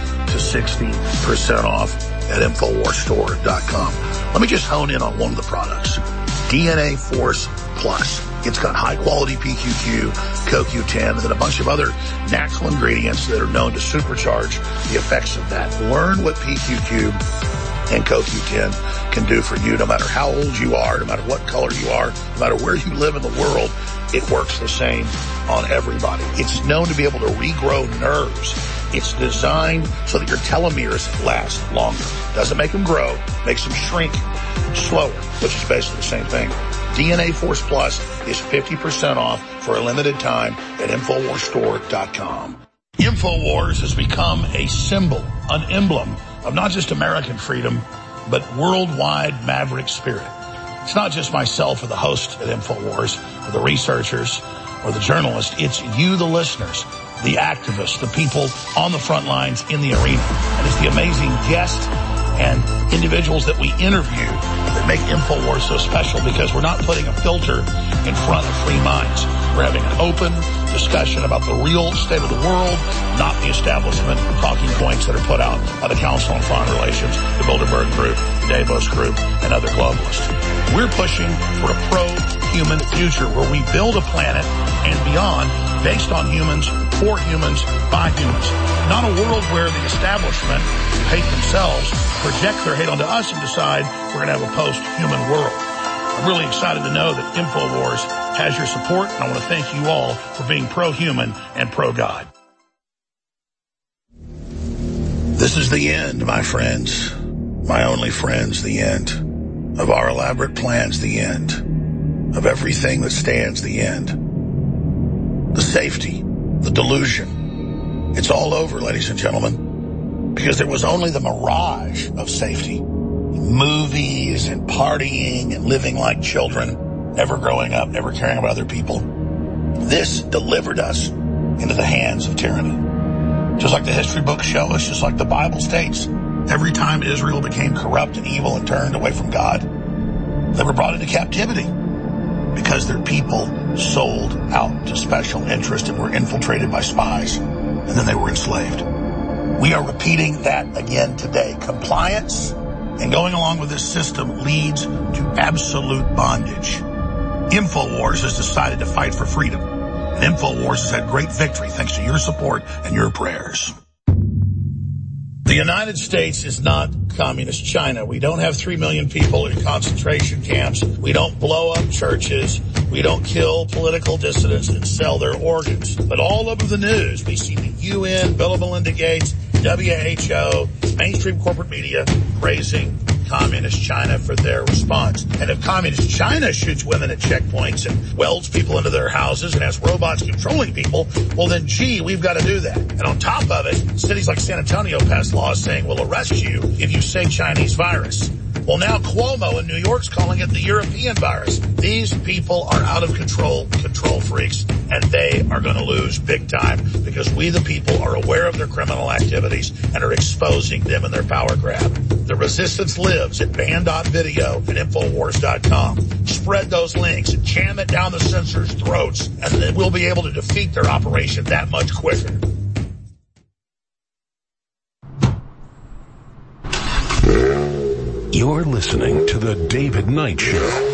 60% off at InfoWarsStore.com. Let me just hone in on one of the products, DNA Force Plus. It's got high-quality PQQ, CoQ10, and then a bunch of other natural ingredients that are known to supercharge the effects of that. Learn what PQQ and CoQ10 can do for you, no matter how old you are, no matter what color you are, no matter where you live in the world. It works the same on everybody. It's known to be able to regrow nerves. It's designed so that your telomeres last longer. Doesn't make them grow, makes them shrink slower, which is basically the same thing. DNA Force Plus is 50% off for a limited time at InfoWarsStore.com. InfoWars has become a symbol, an emblem of not just American freedom, but worldwide maverick spirit. It's not just myself or the host at InfoWars or the researchers or the journalists. It's you, the listeners, the activists, the people on the front lines in the arena. And it's the amazing guests and individuals that we interview that make InfoWars so special, because we're not putting a filter in front of free minds. We're having an open discussion about the real state of the world, not the establishment talking points that are put out by the Council on Foreign Relations, the Bilderberg Group, the Davos Group, and other globalists. We're pushing for a pro-human future where we build a planet and beyond based on humans, for humans, by humans. Not a world where the establishment, who hate themselves, project their hate onto us and decide we're going to have a post-human world. I'm really excited to know that InfoWars has your support, and I want to thank you all for being pro-human and pro-God. This is the end, my friends, my only friends, the end of our elaborate plans, the end of everything that stands the end. The safety, the delusion. It's all over, ladies and gentlemen, because there was only the mirage of safety. Movies and partying and living like children, never growing up, never caring about other people. This delivered us into the hands of tyranny. Just like the history books show us, just like the Bible states, every time Israel became corrupt and evil and turned away from God, they were brought into captivity because their people sold out to special interest and were infiltrated by spies, and then they were enslaved. We are repeating that again today. Compliance and going along with this system leads to absolute bondage. InfoWars has decided to fight for freedom, and InfoWars has had great victory thanks to your support and your prayers. The United States is not communist China. We don't have 3 million people in concentration camps. We don't blow up churches. We don't kill political dissidents and sell their organs. But all over the news, we see the UN, Bill and Melinda Gates, WHO, mainstream corporate media praising communist China for their response. And if communist China shoots women at checkpoints and welds people into their houses and has robots controlling people, well then, gee, we've got to do that. And on top of it, cities like San Antonio passed laws saying we'll arrest you if you say Chinese virus. Well, now Cuomo in New York's calling it the European virus. These people are out of control freaks, and they are going to lose big time because we, the people, are aware of their criminal activities and are exposing them in their power grab. The resistance lives at ban.video and Infowars.com. Spread those links and jam it down the censors' throats, and then we'll be able to defeat their operation that much quicker. You're listening to The David Knight Show.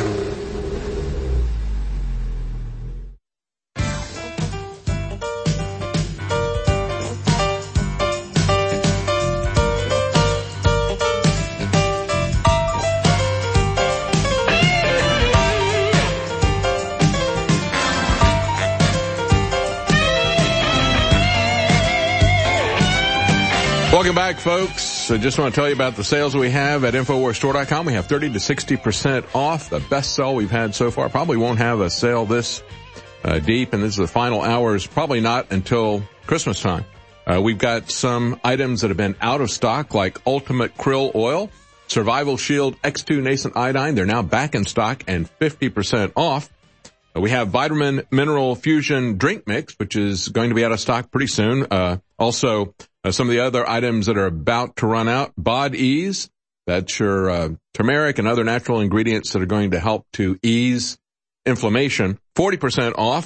Welcome back, folks. I just want to tell you about the sales we have at InfoWarsStore.com. We have 30 to 60% off. The best sale we've had so far. Probably won't have a sale this deep, and this is the final hours. Probably not until Christmas time. We've got some items that have been out of stock, like Ultimate Krill Oil, Survival Shield X2 Nascent Iodine. They're now back in stock and 50% off. We have Vitamin Mineral Fusion Drink Mix, which is going to be out of stock pretty soon. Also, some of the other items that are about to run out, Bod Ease, that's your turmeric and other natural ingredients that are going to help to ease inflammation, 40% off.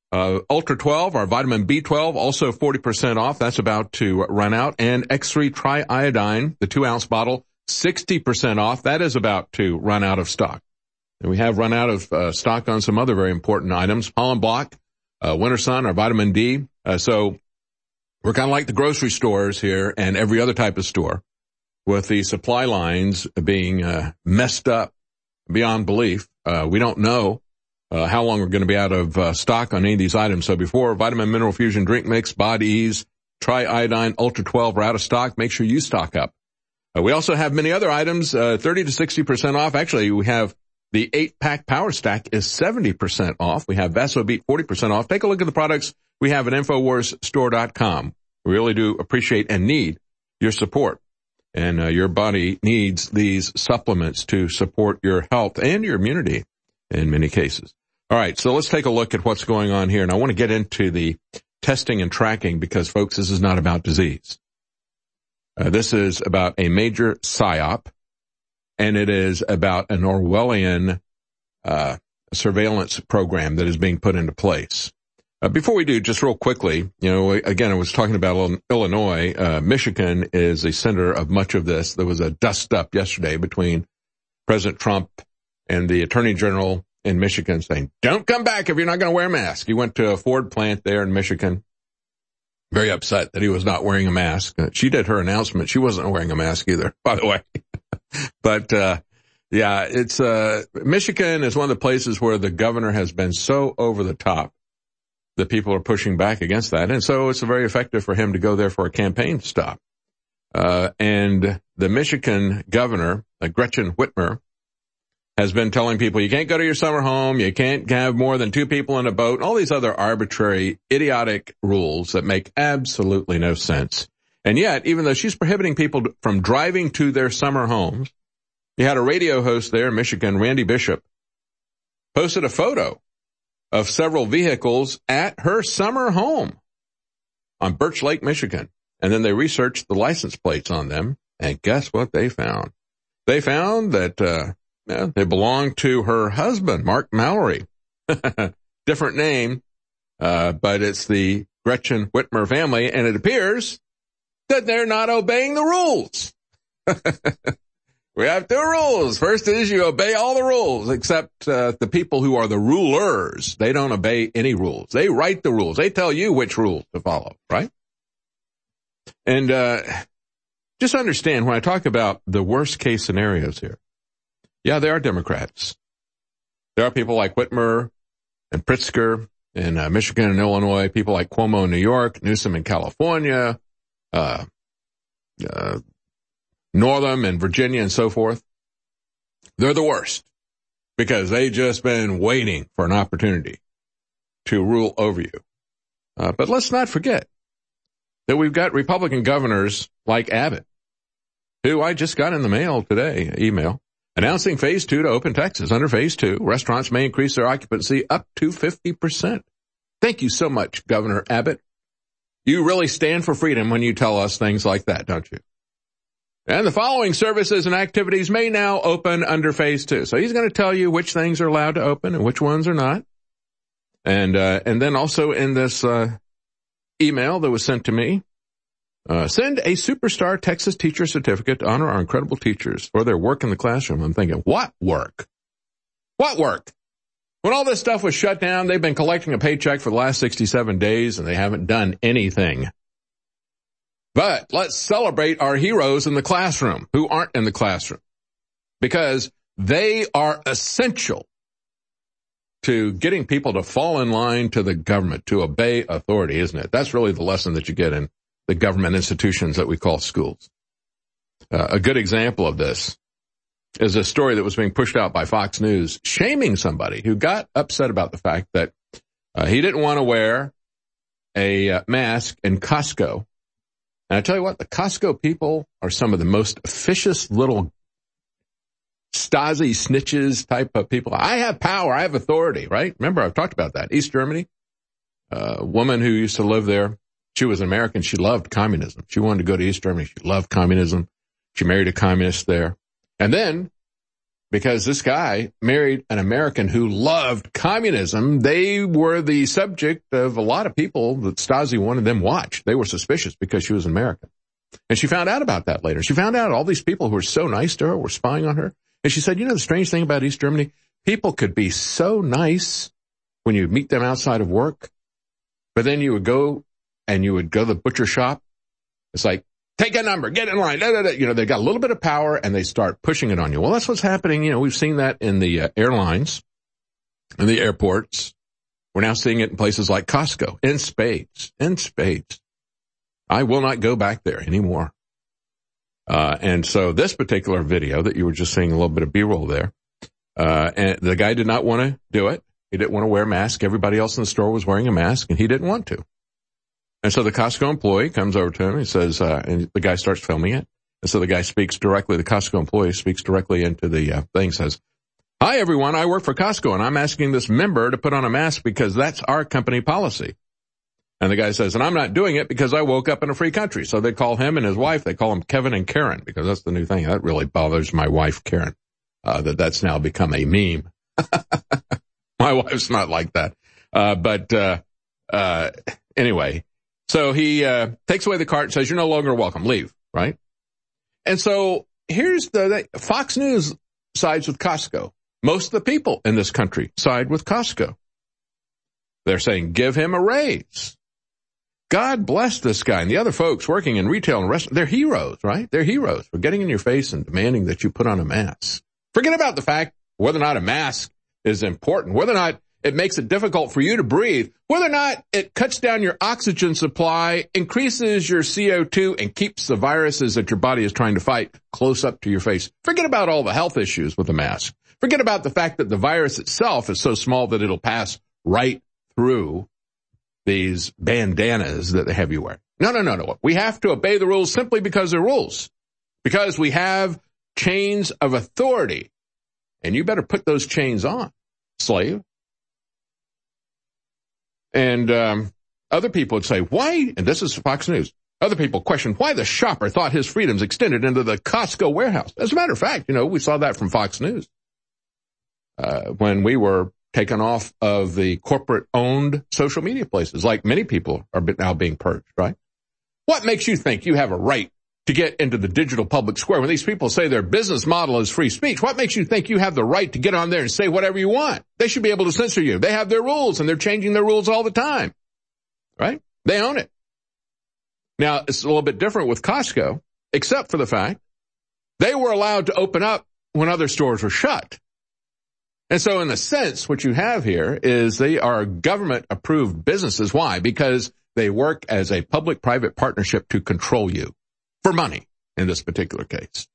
Ultra 12, our vitamin B12, also 40% off. That's about to run out. And X3 Triiodine, the 2-ounce bottle, 60% off. That is about to run out of stock. And we have run out of stock on some other very important items. Pollen Block, Winter Sun, our vitamin D. So we're kind of like the grocery stores here and every other type of store, with the supply lines being messed up beyond belief. We don't know how long we're going to be out of stock on any of these items. So before Vitamin Mineral Fusion Drink Mix, Bod Ease, Triiodine, Ultra 12 are out of stock, make sure you stock up. We also have many other items, 30 to 60% off. Actually, we have the 8-pack Power Stack is 70% off. We have VasoBeat 40% off. Take a look at the products we have at InfoWarsStore.com. We really do appreciate and need your support. And your body needs these supplements to support your health and your immunity in many cases. All right, so let's take a look at what's going on here. And I want to get into the testing and tracking because, folks, this is not about disease. This is about a major PSYOP, and it is about an Orwellian surveillance program that is being put into place. Before we do, just real quickly, again, I was talking about Illinois. Michigan is the center of much of this. There was a dust-up yesterday between President Trump and the Attorney General in Michigan saying, don't come back if you're not going to wear a mask. He went to a Ford plant there in Michigan, very upset that he was not wearing a mask. She did her announcement. She wasn't wearing a mask either, by the way. But, yeah, it's Michigan is one of the places where the governor has been so over the top that people are pushing back against that. And so it's very effective for him to go there for a campaign stop. And the Michigan governor, Gretchen Whitmer, has been telling people you can't go to your summer home, you can't have more than 2 people in a boat, all these other arbitrary, idiotic rules that make absolutely no sense. And yet, even though she's prohibiting people from driving to their summer homes, you had a radio host there in Michigan, Randy Bishop, posted a photo of several vehicles at her summer home on Birch Lake, Michigan. And then they researched the license plates on them, and guess what they found? They found that they belong to her husband, Mark Mallory. Different name, but it's the Gretchen Whitmer family, and it appears that they're not obeying the rules. We have 2 rules. First is you obey all the rules, except the people who are the rulers. They don't obey any rules. They write the rules. They tell you which rules to follow, right? And just understand, when I talk about the worst case scenarios here, yeah, there are Democrats. There are people like Whitmer and Pritzker in Michigan and Illinois, people like Cuomo in New York, Newsom in California, Northam and Virginia and so forth. They're the worst because they just been waiting for an opportunity to rule over you. But let's not forget that we've got Republican governors like Abbott, who I just got in the mail today, email, announcing phase 2 to open Texas. Under phase 2, restaurants may increase their occupancy up to 50%. Thank you so much, Governor Abbott. You really stand for freedom when you tell us things like that, don't you? And the following services and activities may now open under phase 2. So he's going to tell you which things are allowed to open and which ones are not. And then also in this email that was sent to me, send a Superstar Texas Teacher Certificate to honor our incredible teachers for their work in the classroom. I'm thinking, what work? What work? When all this stuff was shut down, they've been collecting a paycheck for the last 67 days, and they haven't done anything. But let's celebrate our heroes in the classroom who aren't in the classroom, because they are essential to getting people to fall in line to the government, to obey authority, isn't it? That's really the lesson that you get in the government institutions that we call schools. A good example of this is a story that was being pushed out by Fox News, shaming somebody who got upset about the fact that he didn't want to wear a mask in Costco. And I tell you what, the Costco people are some of the most officious little Stasi snitches type of people. I have power. I have authority, right? Remember, I've talked about that. East Germany, a woman who used to live there. She was an American. She loved communism. She wanted to go to East Germany. She loved communism. She married a communist there. And then, because this guy married an American who loved communism, they were the subject of a lot of people that Stasi wanted them watched. They were suspicious because she was an American. And she found out about that later. She found out all these people who were so nice to her were spying on her. And she said, you know, the strange thing about East Germany, people could be so nice when you meet them outside of work, but then you would go to the butcher shop. It's like, take a number, get in line. You know, they got a little bit of power and they start pushing it on you. Well, that's what's happening. You know, we've seen that in the airlines, in the airports. We're now seeing it in places like Costco, in spades. I will not go back there anymore. And so this particular video that you were just seeing a little bit of B-roll there, and the guy did not want to do it. He didn't want to wear a mask. Everybody else in the store was wearing a mask and he didn't want to. And so the Costco employee comes over to him. He says, and the guy starts filming it. And so the guy speaks directly, the Costco employee speaks directly into the thing, says, hi, everyone. I work for Costco, and I'm asking this member to put on a mask because that's our company policy. And the guy says, and I'm not doing it because I woke up in a free country. So they call him and his wife, they call him Kevin and Karen, because that's the new thing. That really bothers my wife, Karen, that's now become a meme. My wife's not like that. Anyway. So he takes away the cart and says, you're no longer welcome. Leave, right? And so here's the Fox News sides with Costco. Most of the people in this country side with Costco. They're saying, give him a raise. God bless this guy and the other folks working in retail and restaurants. They're heroes, right? They're heroes for getting in your face and demanding that you put on a mask. Forget about the fact whether or not a mask is important, whether or not it makes it difficult for you to breathe, whether or not it cuts down your oxygen supply, increases your CO2, and keeps the viruses that your body is trying to fight close up to your face. Forget about all the health issues with the mask. Forget about the fact that the virus itself is so small that it'll pass right through these bandanas that they have you wear. No. We have to obey the rules simply because they're rules. Because we have chains of authority. And you better put those chains on, slave. And other people would say, why, and this is Fox News, other people question why the shopper thought his freedoms extended into the Costco warehouse. As a matter of fact, we saw that from Fox News. When we were taken off of the corporate-owned social media places, like many people are now being purged, right? What makes you think you have a right to get into the digital public square when these people say their business model is free speech? What makes you think you have the right to get on there and say whatever you want? They should be able to censor you. They have their rules, and they're changing their rules all the time, right? They own it. Now, it's a little bit different with Costco, except for the fact they were allowed to open up when other stores were shut. And so in a sense, what you have here is they are government-approved businesses. Why? Because they work as a public-private partnership to control you for money in this particular case.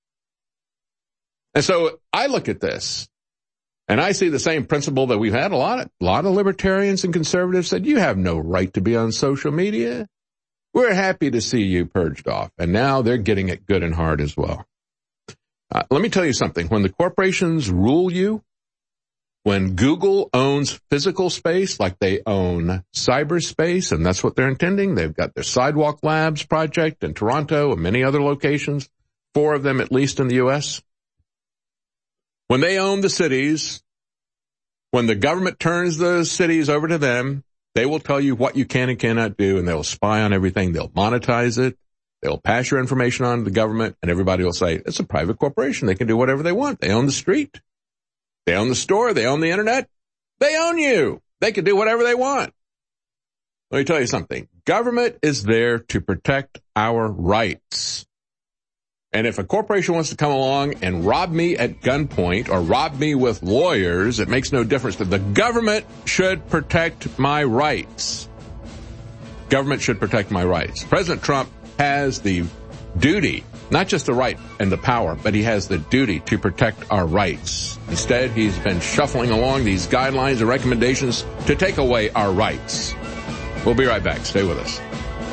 And so I look at this, and I see the same principle that we've had. A lot of libertarians and conservatives said, you have no right to be on social media. We're happy to see you purged off. And now they're getting it good and hard as well. Let me tell you something. When the corporations rule you, when Google owns physical space like they own cyberspace, and that's what they're intending, they've got their Sidewalk Labs project in Toronto and many other locations, 4 of them at least in the U.S. When they own the cities, when the government turns the cities over to them, they will tell you what you can and cannot do, and they'll spy on everything. They'll monetize it. They'll pass your information on to the government, and everybody will say, it's a private corporation. They can do whatever they want. They own the street. They own the store. They own the internet. They own you. They can do whatever they want. Let me tell you something. Government is there to protect our rights. And if a corporation wants to come along and rob me at gunpoint or rob me with lawyers, it makes no difference. The government should protect my rights. Government should protect my rights. President Trump has the duty, not just the right and the power, but he has the duty to protect our rights. Instead, he's been shuffling along these guidelines and recommendations to take away our rights. We'll be right back. Stay with us.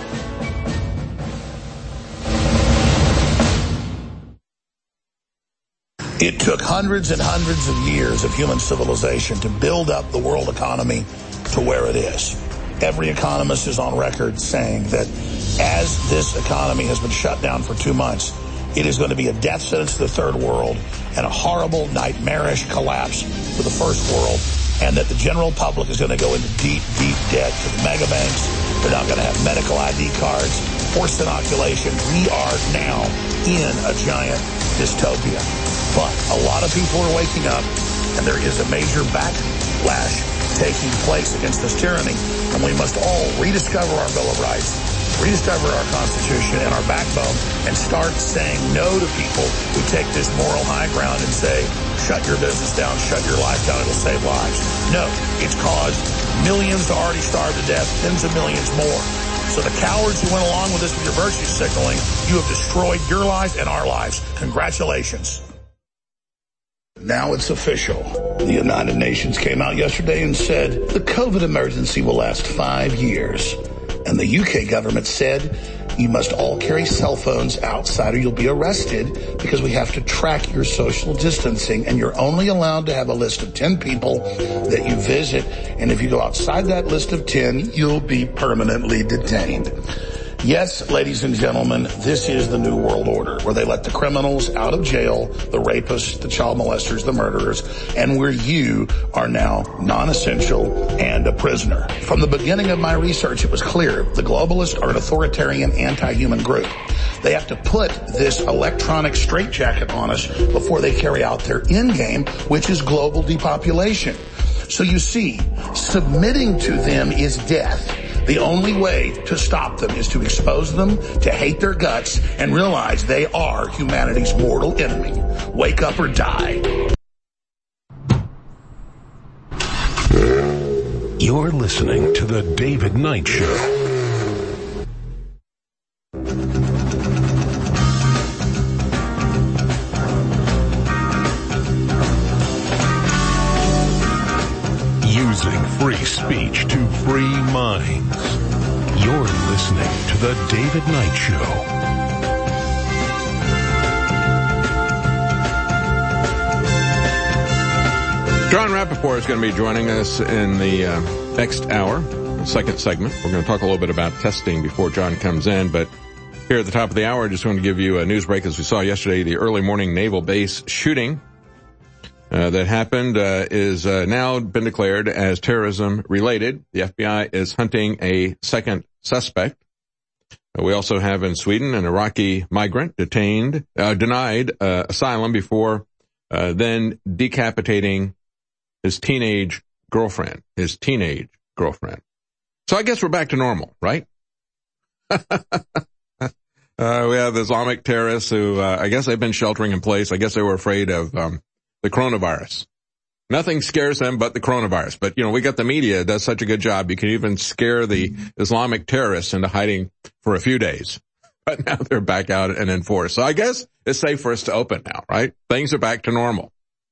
It took hundreds and hundreds of years of human civilization to build up the world economy to where it is. Every economist is on record saying that as this economy has been shut down for 2 months, it is going to be a death sentence to the third world and a horrible, nightmarish collapse for the first world, and that the general public is going to go into deep, deep debt to the mega banks. They're not going to have medical ID cards, forced inoculation. We are now in a giant dystopia. But a lot of people are waking up, and there is a major backlash taking place against this tyranny, and we must all rediscover our Bill of Rights, rediscover our Constitution and our backbone, and start saying no to people who take this moral high ground and say, shut your business down, shut your life down, it'll save lives. No, it's caused millions to already starve to death, tens of millions more. So the cowards who went along with this with your virtue signaling, you have destroyed your life and our lives. Congratulations. Now it's official. The United Nations came out yesterday and said the COVID emergency will last 5 years. And the UK government said you must all carry cell phones outside or you'll be arrested because we have to track your social distancing, and you're only allowed to have a list of 10 people that you visit. And if you go outside that list of 10, you'll be permanently detained. Yes, ladies and gentlemen, this is the new world order where they let the criminals out of jail, the rapists, the child molesters, the murderers, and where you are now non-essential and a prisoner. From the beginning of my research, it was clear the globalists are an authoritarian, anti-human group. They have to put this electronic straitjacket on us before they carry out their end game, which is global depopulation. So you see, submitting to them is death. The only way to stop them is to expose them, to hate their guts, and realize they are humanity's mortal enemy. Wake up or die. You're listening to The David Knight Show. Using free speech to free minds. You're listening to The David Knight Show. John Rappaport is going to be joining us in the next hour, second segment. We're going to talk a little bit about testing before John comes in, but here at the top of the hour, I just want to give you a news break. As we saw yesterday, the early morning naval base shooting that happened is now been declared as terrorism related. The FBI is hunting a second suspect. We also have in Sweden an Iraqi migrant denied asylum before then decapitating his teenage girlfriend. So I guess we're back to normal, right? We have Islamic terrorists who, I guess they've been sheltering in place. I guess they were afraid of the coronavirus. Nothing scares them but the coronavirus. But, we got the media does such a good job. You can even scare the Islamic terrorists into hiding for a few days. But now they're back out and in force. So I guess it's safe for us to open now, right? Things are back to normal.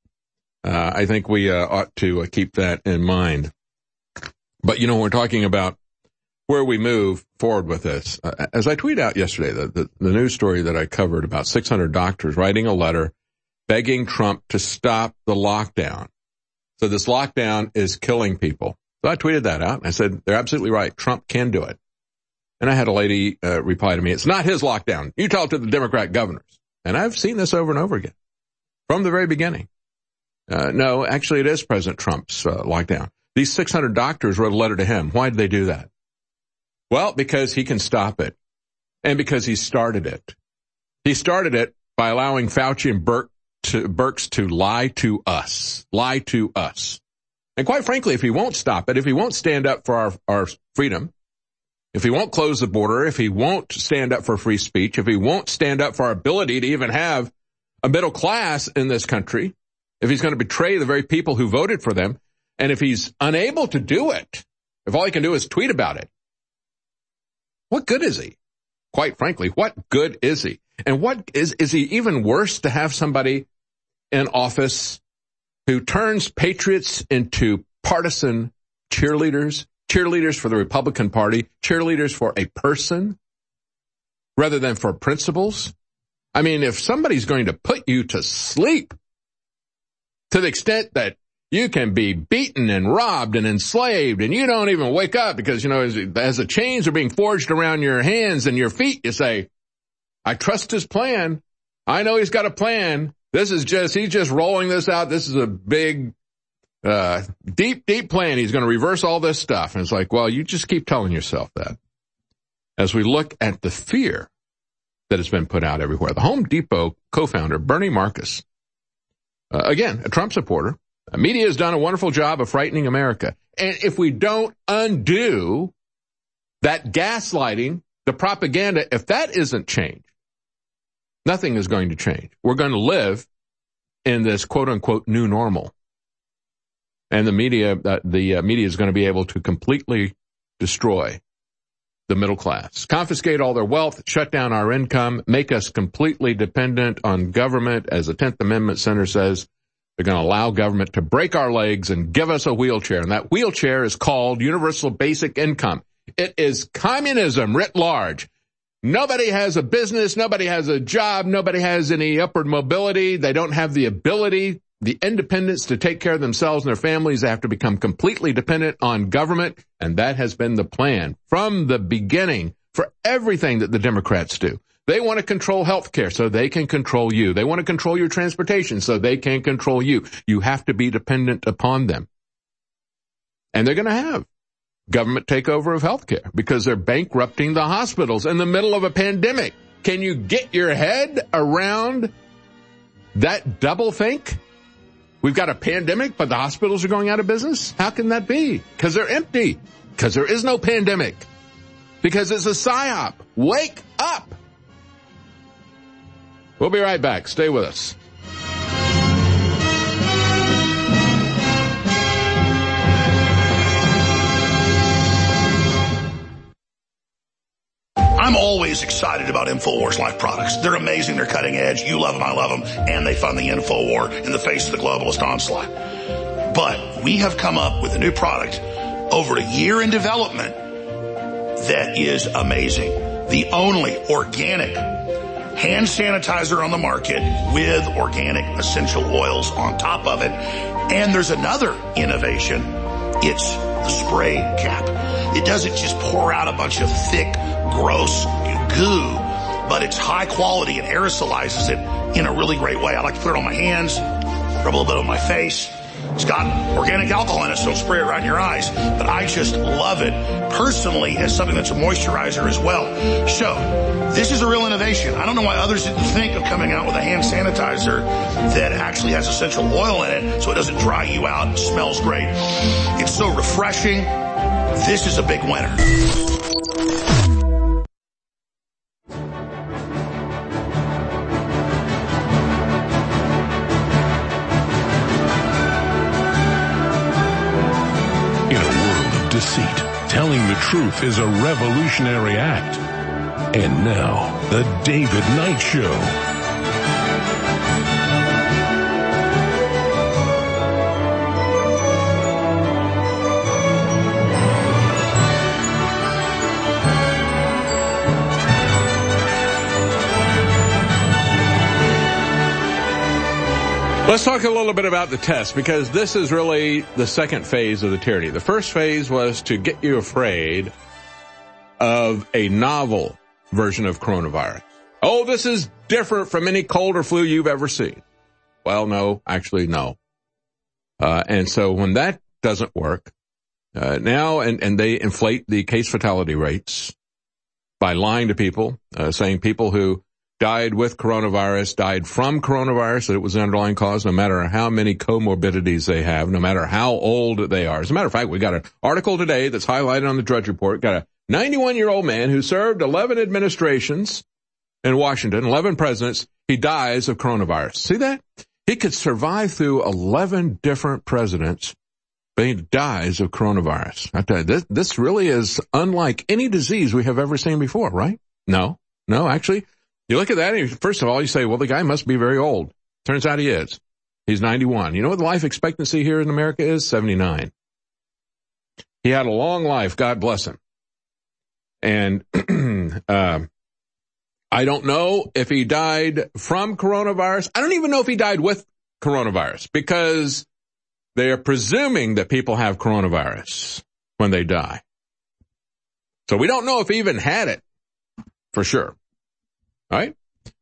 I think we ought to keep that in mind. But, we're talking about where we move forward with this. As I tweeted out yesterday, the news story that I covered about 600 doctors writing a letter begging Trump to stop the lockdown. So this lockdown is killing people. So I tweeted that out and I said, they're absolutely right. Trump can do it. And I had a lady reply to me, it's not his lockdown. You talk to the Democrat governors. And I've seen this over and over again from the very beginning. No, actually it is President Trump's lockdown. These 600 doctors wrote a letter to him. Why did they do that? Well, because he can stop it. And because he started it. He started it by allowing Fauci and Birx to lie to us. And quite frankly, if he won't stop it, if he won't stand up for our freedom, if he won't close the border, if he won't stand up for free speech, if he won't stand up for our ability to even have a middle class in this country, if he's going to betray the very people who voted for them, and if he's unable to do it, if all he can do is tweet about it, what good is he? Quite frankly, what good is he? And what is he even worse to have somebody in office who turns patriots into partisan cheerleaders for the Republican Party, cheerleaders for a person rather than for principles? I mean, if somebody's going to put you to sleep to the extent that you can be beaten and robbed and enslaved and you don't even wake up because, as the chains are being forged around your hands and your feet, you say, I trust his plan. I know he's got a plan. He's just rolling this out. This is a big, deep plan. He's going to reverse all this stuff. And it's like, well, you just keep telling yourself that. As we look at the fear that has been put out everywhere, the Home Depot co-founder, Bernie Marcus, again, a Trump supporter, the media has done a wonderful job of frightening America. And if we don't undo that gaslighting, the propaganda, if that isn't changed, nothing is going to change. We're going to live in this quote-unquote new normal. And the media is going to be able to completely destroy the middle class, confiscate all their wealth, shut down our income, make us completely dependent on government. As the 10th Amendment Center says, they're going to allow government to break our legs and give us a wheelchair. And that wheelchair is called universal basic income. It is communism writ large. Nobody has a business. Nobody has a job. Nobody has any upward mobility. They don't have the ability, the independence to take care of themselves and their families. They have to become completely dependent on government. And that has been the plan from the beginning for everything that the Democrats do. They want to control health care so they can control you. They want to control your transportation so they can control you. You have to be dependent upon them. And they're going to have government takeover of health care because they're bankrupting the hospitals in the middle of a pandemic. Can you get your head around that double think? We've got a pandemic, but the hospitals are going out of business? How can that be? Because they're empty. Because there is no pandemic. Because it's a psyop. Wake up. We'll be right back. Stay with us. is excited about InfoWars Life products. They're amazing. They're cutting edge. You love them. I love them. And they fund the InfoWar in the face of the globalist onslaught. But we have come up with a new product over a year in development that is amazing. The only organic hand sanitizer on the market with organic essential oils on top of it. And there's another innovation. It's the spray cap. It doesn't just pour out a bunch of thick, gross goo, but it's high quality and aerosolizes it in a really great way. I like to put it on my hands, rub a little bit on my face. It's got organic alcohol in it, so don't spray it right in your eyes. But I just love it personally as something that's a moisturizer as well. So this is a real innovation. I don't know why others didn't think of coming out with a hand sanitizer that actually has essential oil in it so it doesn't dry you out and smells great. It's so refreshing. This is a big winner. Deceit. Telling the truth is a revolutionary act. And now, the David Knight Show. Let's talk a little bit about the test, because this is really the second phase of the tyranny. The first phase was to get you afraid of a novel version of coronavirus. Oh, this is different from any cold or flu you've ever seen. Well, no, actually, no. And so when that doesn't work, now, and they inflate the case fatality rates by lying to people, saying people who died with coronavirus, died from coronavirus, that it was the underlying cause, no matter how many comorbidities they have, no matter how old they are. As a matter of fact, we got an article today that's highlighted on the Drudge Report. Got a 91-year-old man who served 11 administrations in Washington, 11 presidents. He dies of coronavirus. See that? He could survive through 11 different presidents, but he dies of coronavirus. I tell you, this really is unlike any disease we have ever seen before, right? No, actually. You look at that, and first of all, you say, well, the guy must be very old. Turns out he is. He's 91. You know what the life expectancy here in America is? 79. He had a long life. God bless him. And I don't know if he died from coronavirus. I don't even know if he died with coronavirus, because they are presuming that people have coronavirus when they die. So we don't know if he even had it for sure. Right?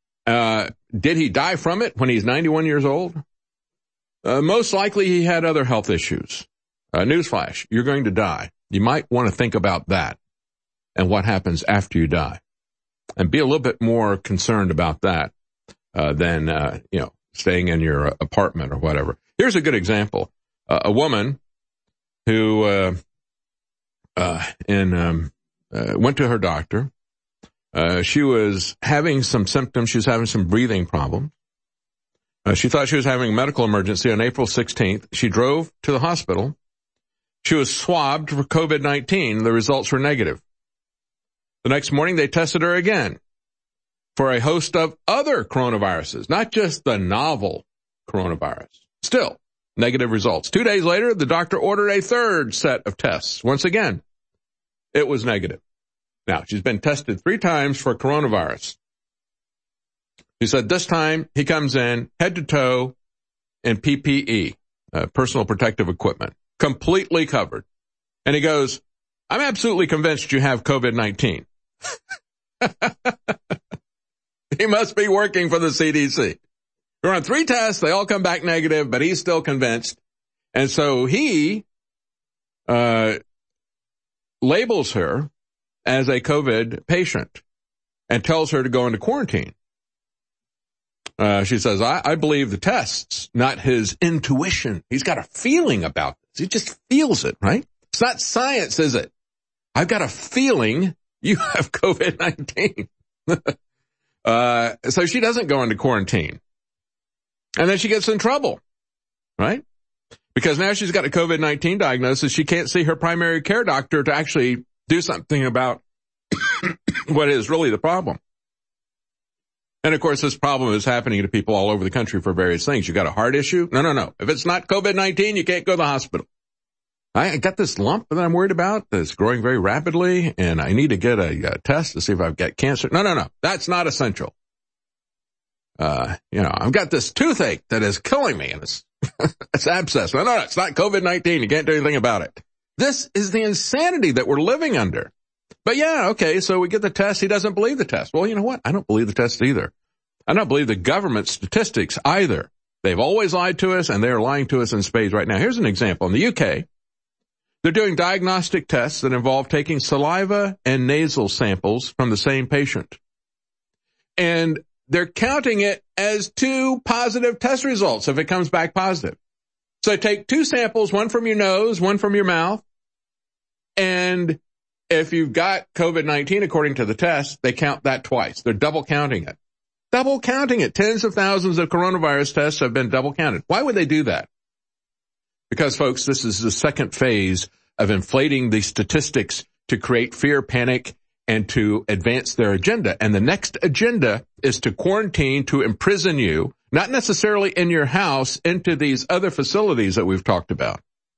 Did he die from it when he's 91 years old? Most likely he had other health issues. Newsflash, you're going to die. You might want to think about that and what happens after you die, and be a little bit more concerned about that than staying in your apartment or whatever. Here's a good example. A woman who went to her doctor. She was having some symptoms. She was having some breathing problems. She thought she was having a medical emergency on April 16th. She drove to the hospital. She was swabbed for COVID-19. The results were negative. The next morning, they tested her again for a host of other coronaviruses, not just the novel coronavirus. Still, negative results. 2 days later, the doctor ordered a third set of tests. Once again, it was negative. Now, she's been tested 3 times for coronavirus. She said this time he comes in head to toe in PPE, personal protective equipment, completely covered. And he goes, I'm absolutely convinced you have COVID-19. He must be working for the CDC. We're on 3 tests. They all come back negative, but he's still convinced. And so he labels her as a COVID patient and tells her to go into quarantine. She says, I believe the tests, not his intuition. He's got a feeling about this. He just feels it, right? It's not science, is it? I've got a feeling you have COVID-19. So she doesn't go into quarantine. And then she gets in trouble, right? Because now she's got a COVID-19 diagnosis. She can't see her primary care doctor to actually do something about what is really the problem. And of course, this problem is happening to people all over the country for various things. You got a heart issue? No. If it's not COVID-19, you can't go to the hospital. I got this lump that I'm worried about that's growing very rapidly, and I need to get a test to see if I've got cancer. No. That's not essential. I've got this toothache that is killing me, and it's abscess. No, it's not COVID-19. You can't do anything about it. This is the insanity that we're living under. But yeah, okay, so we get the test. He doesn't believe the test. Well, you know what? I don't believe the test either. I don't believe the government statistics either. They've always lied to us, and they're lying to us in spades right now. Here's an example. In the UK, they're doing diagnostic tests that involve taking saliva and nasal samples from the same patient. And they're counting it as 2 positive test results if it comes back positive. So they take 2 samples, one from your nose, one from your mouth, and if you've got COVID-19, according to the test, they count that twice. They're double counting it. Double counting it. Tens of thousands of coronavirus tests have been double counted. Why would they do that? Because, folks, this is the second phase of inflating the statistics to create fear, panic, and to advance their agenda. And the next agenda is to quarantine, to imprison you, not necessarily in your house, into these other facilities that we've talked about,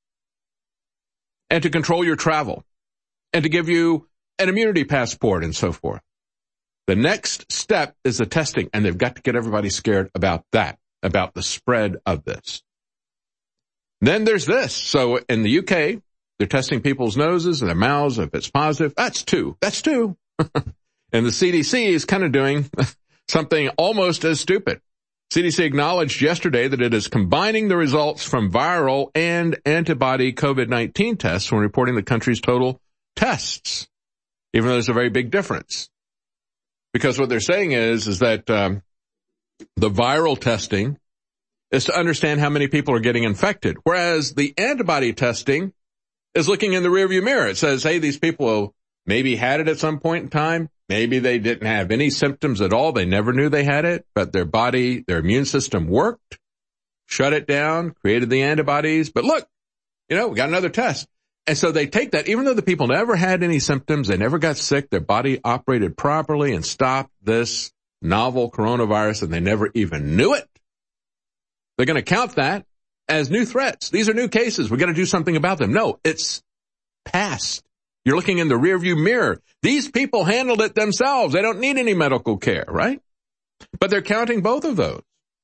and to control your travel, and to give you an immunity passport and so forth. The next step is the testing, and they've got to get everybody scared about that, about the spread of this. Then there's this. So in the UK, they're testing people's noses and their mouths. If it's positive, that's 2. That's 2. And the CDC is kind of doing something almost as stupid. CDC acknowledged yesterday that it is combining the results from viral and antibody COVID-19 tests when reporting the country's total tests, even though there's a very big difference. Because what they're saying is that the viral testing is to understand how many people are getting infected, whereas the antibody testing is looking in the rearview mirror. It says, hey, these people maybe had it at some point in time. Maybe they didn't have any symptoms at all. They never knew they had it, but their body, their immune system worked, shut it down, created the antibodies. But look, we got another test. And so they take that, even though the people never had any symptoms, they never got sick, their body operated properly and stopped this novel coronavirus, and they never even knew it. They're going to count that as new threats. These are new cases. We've got to do something about them. No, it's past. You're looking in the rearview mirror. These people handled it themselves. They don't need any medical care, right? But they're counting both of those.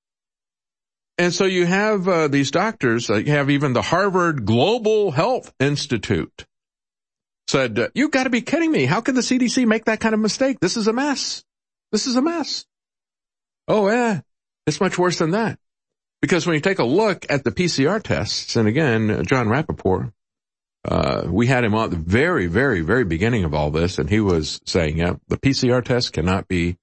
And so you have these doctors, you have even the Harvard Global Health Institute said, you've got to be kidding me. How could the CDC make that kind of mistake? This is a mess. This is a mess. Oh, yeah, it's much worse than that. Because when you take a look at the PCR tests, and again, John Rappaport, we had him on at the very, very, very beginning of all this, and he was saying, yeah, the PCR tests cannot be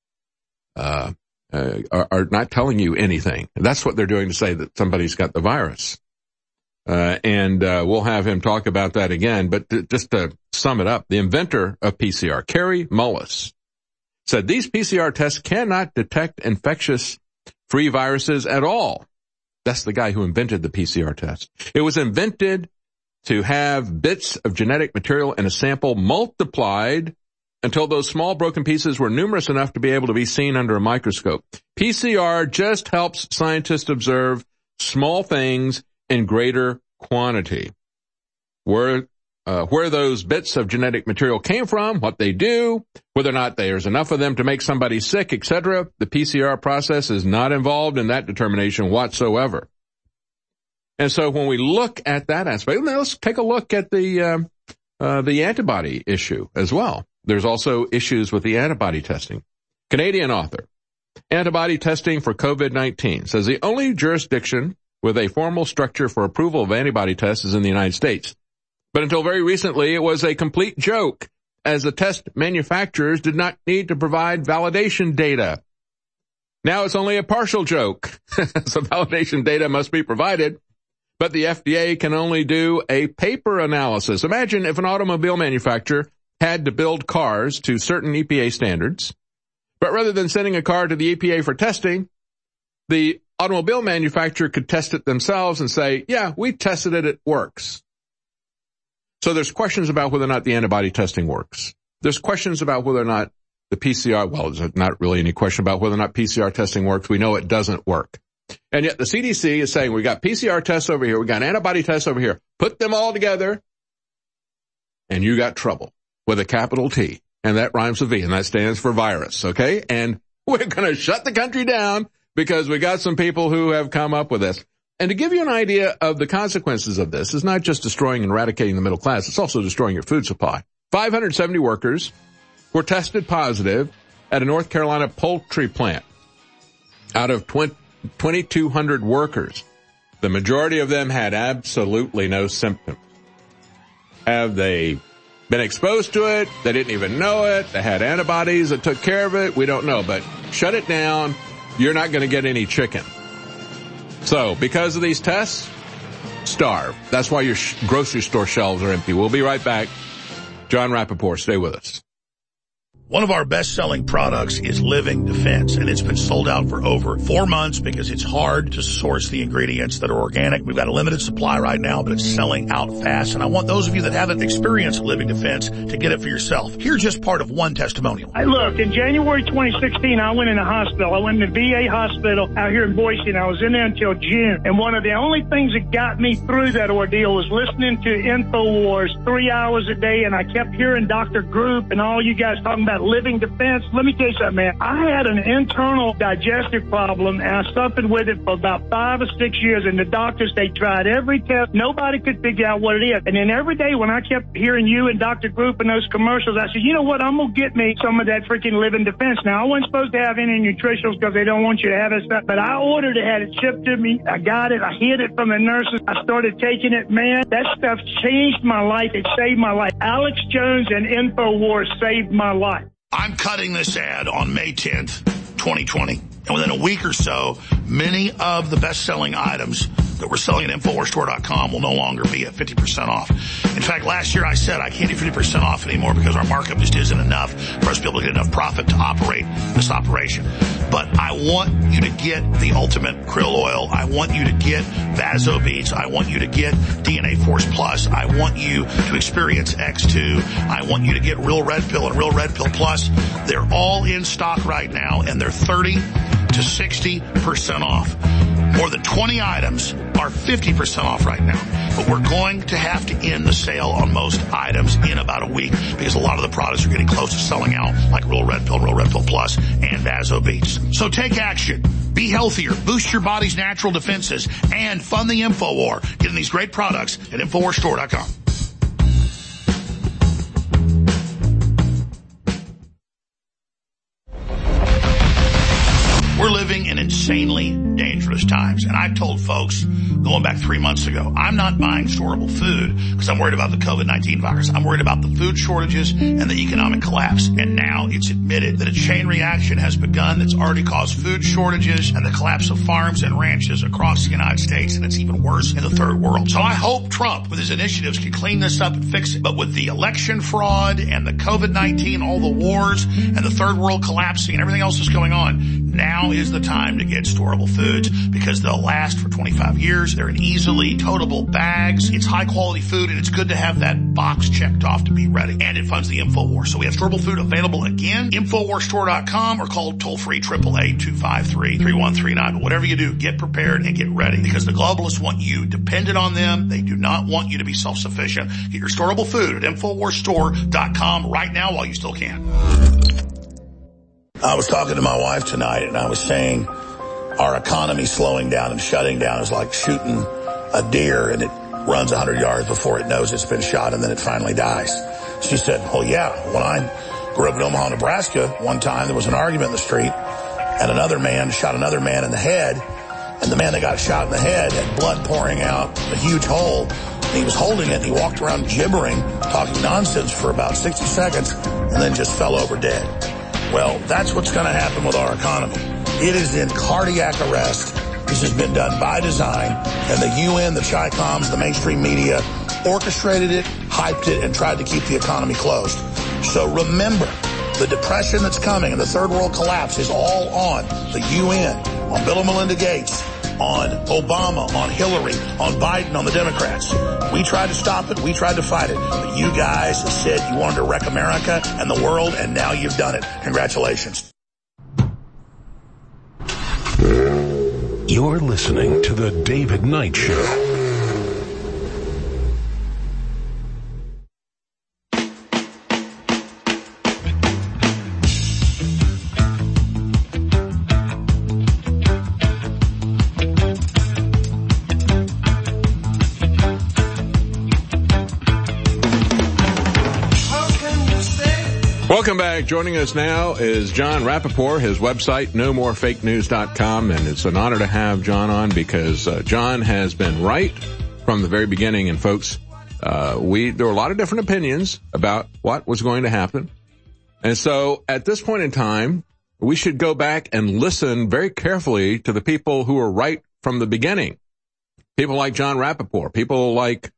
are not telling you anything. That's what they're doing to say that somebody's got the virus. And we'll have him talk about that again. But just to sum it up, the inventor of PCR, Kary Mullis, said these PCR tests cannot detect infectious-free viruses at all. That's the guy who invented the PCR test. It was invented to have bits of genetic material in a sample multiplied until those small broken pieces were numerous enough to be able to be seen under a microscope. PCR just helps scientists observe small things in greater quantity. Where those bits of genetic material came from, what they do, whether or not there's enough of them to make somebody sick, etc., the PCR process is not involved in that determination whatsoever. And so when we look at that aspect, let's take a look at the antibody issue as well. There's also issues with the antibody testing. Canadian author, antibody testing for COVID-19, says the only jurisdiction with a formal structure for approval of antibody tests is in the United States. But until very recently, it was a complete joke, as the test manufacturers did not need to provide validation data. Now it's only a partial joke. So validation data must be provided, but the FDA can only do a paper analysis. Imagine if an automobile manufacturer had to build cars to certain EPA standards, but rather than sending a car to the EPA for testing, the automobile manufacturer could test it themselves and say, yeah, we tested it, it works. So there's questions about whether or not the antibody testing works. There's questions about whether or not the PCR, well, there's not really any question about whether or not PCR testing works. We know it doesn't work. And yet the CDC is saying we got PCR tests over here, we got antibody tests over here. Put them all together, and you got trouble with a capital T. And that rhymes with V, and that stands for virus, okay? And we're going to shut the country down because we got some people who have come up with this. And to give you an idea of the consequences of this, it's not just destroying and eradicating the middle class, it's also destroying your food supply. 570 workers were tested positive at a North Carolina poultry plant. Out of 2,200 workers, the majority of them had absolutely no symptoms. Have they been exposed to it? They didn't even know it. They had antibodies that took care of it. We don't know, but shut it down. You're not going to get any chicken. So because of these tests, starve. That's why your grocery store shelves are empty. We'll be right back. John Rappaport, stay with us. One of our best-selling products is Living Defense, and it's been sold out for over 4 months because it's hard to source the ingredients that are organic. We've got a limited supply right now, but it's selling out fast, and I want those of you that haven't experienced Living Defense to get it for yourself. Here's just part of one testimonial. Look, in January 2016, I went in a hospital. I went in the VA hospital out here in Boise, and I was in there until June. And one of the only things that got me through that ordeal was listening to InfoWars 3 hours a day, and I kept hearing Dr. Group and all you guys talking about Living Defense. Let me tell you something, man. I had an internal digestive problem, and I suffered with it for about 5 or 6 years, and the doctors, they tried every test. Nobody could figure out what it is. And then every day when I kept hearing you and Dr. Group and those commercials, I said, you know what, I'm going to get me some of that freaking Living Defense. Now, I wasn't supposed to have any nutritionals because they don't want you to have it stuff, but I ordered it, had it shipped to me. I got it. I hid it from the nurses. I started taking it. Man, that stuff changed my life. It saved my life. Alex Jones and InfoWars saved my life. I'm cutting this ad on May 10th, 2020. And within a week or so, many of the best-selling items that we're selling at InfoWarsStore.com will no longer be at 50% off. In fact, last year I said I can't do 50% off anymore because our markup just isn't enough for us to be able to get enough profit to operate this operation. But I want you to get the ultimate krill oil. I want you to get Vaso Beats. I want you to get DNA Force Plus. I want you to experience X2. I want you to get Real Red Pill and Real Red Pill Plus. They're all in stock right now, and they're 30 to 60% off. More than 20 items are 50% off right now. But we're going to have to end the sale on most items in about a week because a lot of the products are getting close to selling out, like Real Red Pill Plus, and Vaso Beats. So take action. Be healthier, boost your body's natural defenses, and fund the InfoWar. Getting these great products at InfoWarsStore.com. We're living in insanely dangerous times. And I've told folks going back 3 months ago, I'm not buying storable food because I'm worried about the COVID-19 virus. I'm worried about the food shortages and the economic collapse. And now it's admitted that a chain reaction has begun that's already caused food shortages and the collapse of farms and ranches across the United States. And it's even worse in the third world. So I hope Trump, with his initiatives, can clean this up and fix it. But with the election fraud and the COVID-19, all the wars and the third world collapsing and everything else that's going on, now is the time to get storable foods because they'll last for 25 years. They're in easily totable bags. It's high quality food, and it's good to have that box checked off to be ready. And it funds the InfoWars. So we have storable food available again. InfoWarsStore.com or call toll-free 888-253-3139. But whatever you do, get prepared and get ready because the globalists want you dependent on them. They do not want you to be self-sufficient. Get your storable food at InfoWarsStore.com right now while you still can. I was talking to my wife tonight, and I was saying our economy slowing down and shutting down is like shooting a deer, and it runs 100 yards before it knows it's been shot, and then it finally dies. She said, well, yeah, when I grew up in Omaha, Nebraska, one time there was an argument in the street, and another man shot another man in the head, and the man that got shot in the head had blood pouring out a huge hole. And he was holding it, and he walked around gibbering, talking nonsense for about 60 seconds, and then just fell over dead. Well, that's what's going to happen with our economy. It is in cardiac arrest. This has been done by design, and the UN, the Chi-Coms, the mainstream media orchestrated it, hyped it, and tried to keep the economy closed. So remember, the depression that's coming and the third world collapse is all on the UN, on Bill and Melinda Gates, on Obama, on Hillary, on Biden, on the Democrats. We tried to stop it. We tried to fight it. But you guys said you wanted to wreck America and the world, and now you've done it. Congratulations. You're listening to The David Knight Show. Welcome back. Joining us now is Jon Rappoport, his website, nomorefakenews.com, and it's an honor to have John on because John has been right from the very beginning. And folks, there were a lot of different opinions about what was going to happen. And so at this point in time, we should go back and listen very carefully to the people who were right from the beginning. People like Jon Rappoport, people like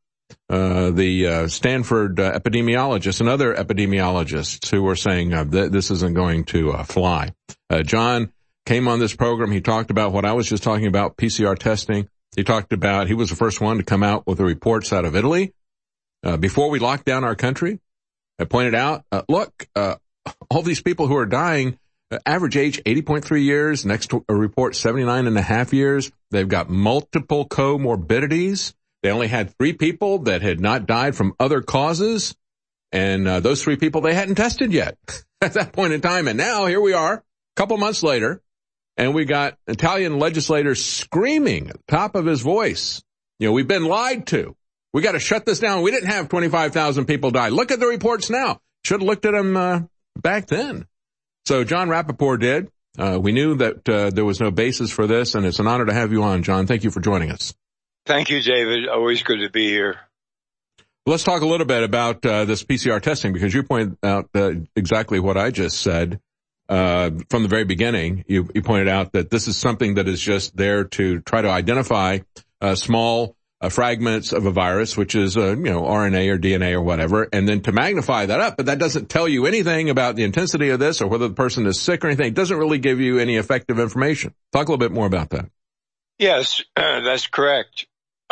the Stanford epidemiologists and other epidemiologists who were saying this isn't going to fly. John came on this program. He talked about what I was just talking about, PCR testing. He talked about he was the first one to come out with the reports out of Italy before we locked down our country. I pointed out, look, all these people who are dying, average age 80.3 years, next report 79.5 years. They've got multiple comorbidities. They only had 3 people that had not died from other causes, and those 3 people they hadn't tested yet at that point in time. And now here we are, a couple months later, and we got Italian legislators screaming at the top of his voice, we've been lied to. We got to shut this down. We didn't have 25,000 people die. Look at the reports now. Should have looked at them back then. So Jon Rappoport did. We knew that there was no basis for this, and it's an honor to have you on, John. Thank you for joining us. Thank you, David. Always good to be here. Let's talk a little bit about this PCR testing, because you pointed out exactly what I just said from the very beginning. You pointed out that this is something that is just there to try to identify small fragments of a virus, which is RNA or DNA or whatever, and then to magnify that up. But that doesn't tell you anything about the intensity of this or whether the person is sick or anything. It doesn't really give you any effective information. Talk a little bit more about that. Yes, that's correct.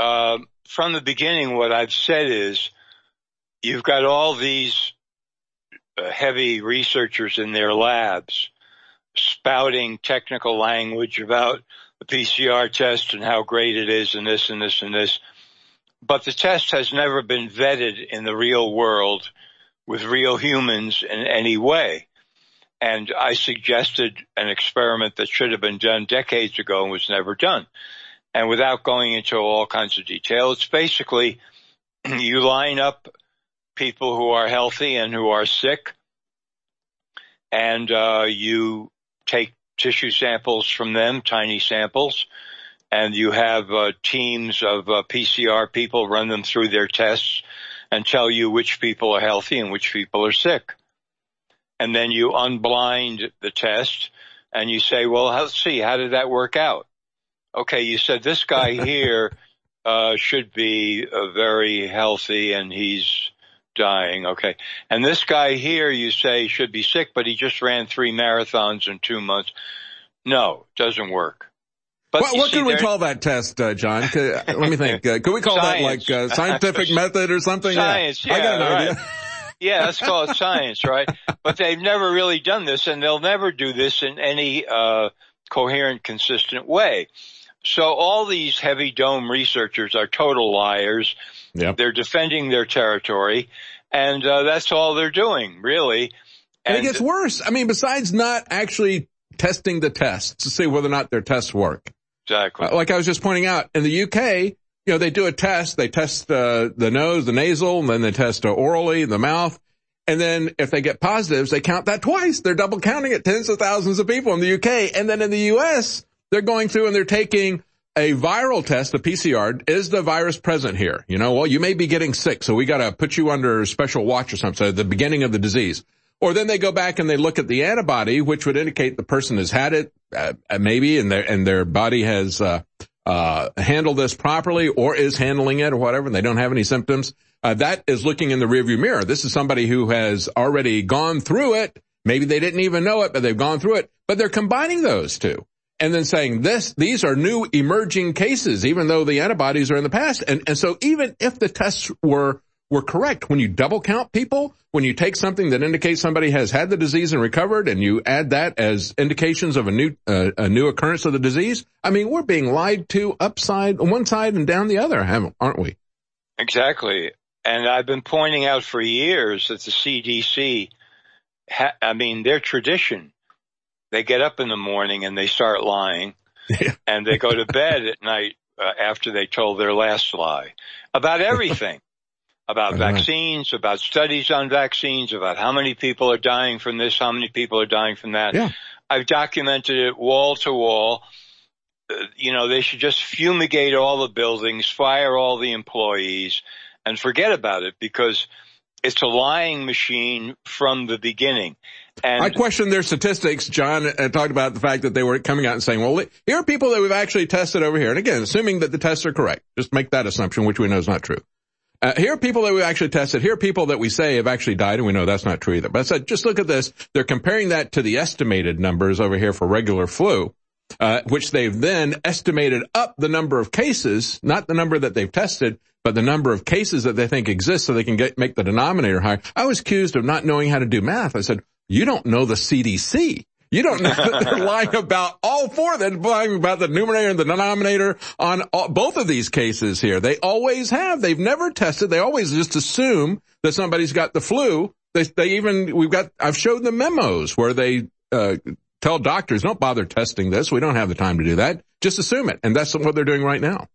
From the beginning, what I've said is you've got all these heavy researchers in their labs spouting technical language about the PCR test and how great it is and this and this and this. But the test has never been vetted in the real world with real humans in any way. And I suggested an experiment that should have been done decades ago and was never done. And without going into all kinds of detail, it's basically you line up people who are healthy and who are sick, and you take tissue samples from them, tiny samples, and you have teams of PCR people run them through their tests and tell you which people are healthy and which people are sick. And then you unblind the test and you say, well, let's see, how did that work out? Okay, you said this guy here should be very healthy and he's dying. Okay. And this guy here, you say, should be sick, but he just ran 3 marathons in 2 months. No, doesn't work. But what could we call that test, John? Let me think. Could we call science. that like scientific method or something? Science, yeah. I got an idea. Right. Yeah, let's call it science, right? But they've never really done this, and they'll never do this in any coherent, consistent way. So all these heavy dome researchers are total liars. Yep. They're defending their territory, and that's all they're doing, really. And it gets worse. I mean, besides not actually testing the tests to see whether or not their tests work. Exactly. Like I was just pointing out, in the UK, they do a test. They test the nose, the nasal, and then they test orally, the mouth. And then if they get positives, they count that twice. They're double counting it, tens of thousands of people in the UK. And then in the US, they're going through and they're taking a viral test, the PCR. Is the virus present here? Well, you may be getting sick, so we got to put you under special watch or something at the beginning of the disease. Or then they go back and they look at the antibody, which would indicate the person has had it, maybe, and their body has handled this properly or is handling it or whatever, and they don't have any symptoms. That is looking in the rearview mirror. This is somebody who has already gone through it. Maybe they didn't even know it, but they've gone through it. But they're combining those two. and then saying these are new emerging cases, even though the antibodies are in the past. And so even if the tests were correct, when you double count people, when you take something that indicates somebody has had the disease and recovered, and you add that as indications of a new occurrence of the disease, I mean, we're being lied to upside on one side and down the other, aren't we? Exactly. And I've been pointing out for years that the CDC, their tradition, they get up in the morning and they start lying, and they go to bed at night after they told their last lie about everything. About vaccines, about studies on vaccines, about how many people are dying from this, how many people are dying from that. Yeah. I've documented it wall to wall. They should just fumigate all the buildings, fire all the employees, and forget about it, because it's a lying machine from the beginning. And I questioned their statistics, John, and talked about the fact that they were coming out and saying, well, here are people that we've actually tested over here. And again, assuming that the tests are correct, just make that assumption, which we know is not true. Here are people that we actually tested. Here are people that we say have actually died, and we know that's not true either. But I said, just look at this. They're comparing that to the estimated numbers over here for regular flu, which they've then estimated up the number of cases, not the number that they've tested, but the number of cases that they think exist, so they can make the denominator higher. I was accused of not knowing how to do math. I said, you don't know the CDC. You don't know that they're lying about all four. They're lying about the numerator and the denominator on both of these cases here. They always have. They've never tested. They always just assume that somebody's got the flu. I've showed them memos where they tell doctors, don't bother testing this. We don't have the time to do that. Just assume it. And that's what they're doing right now.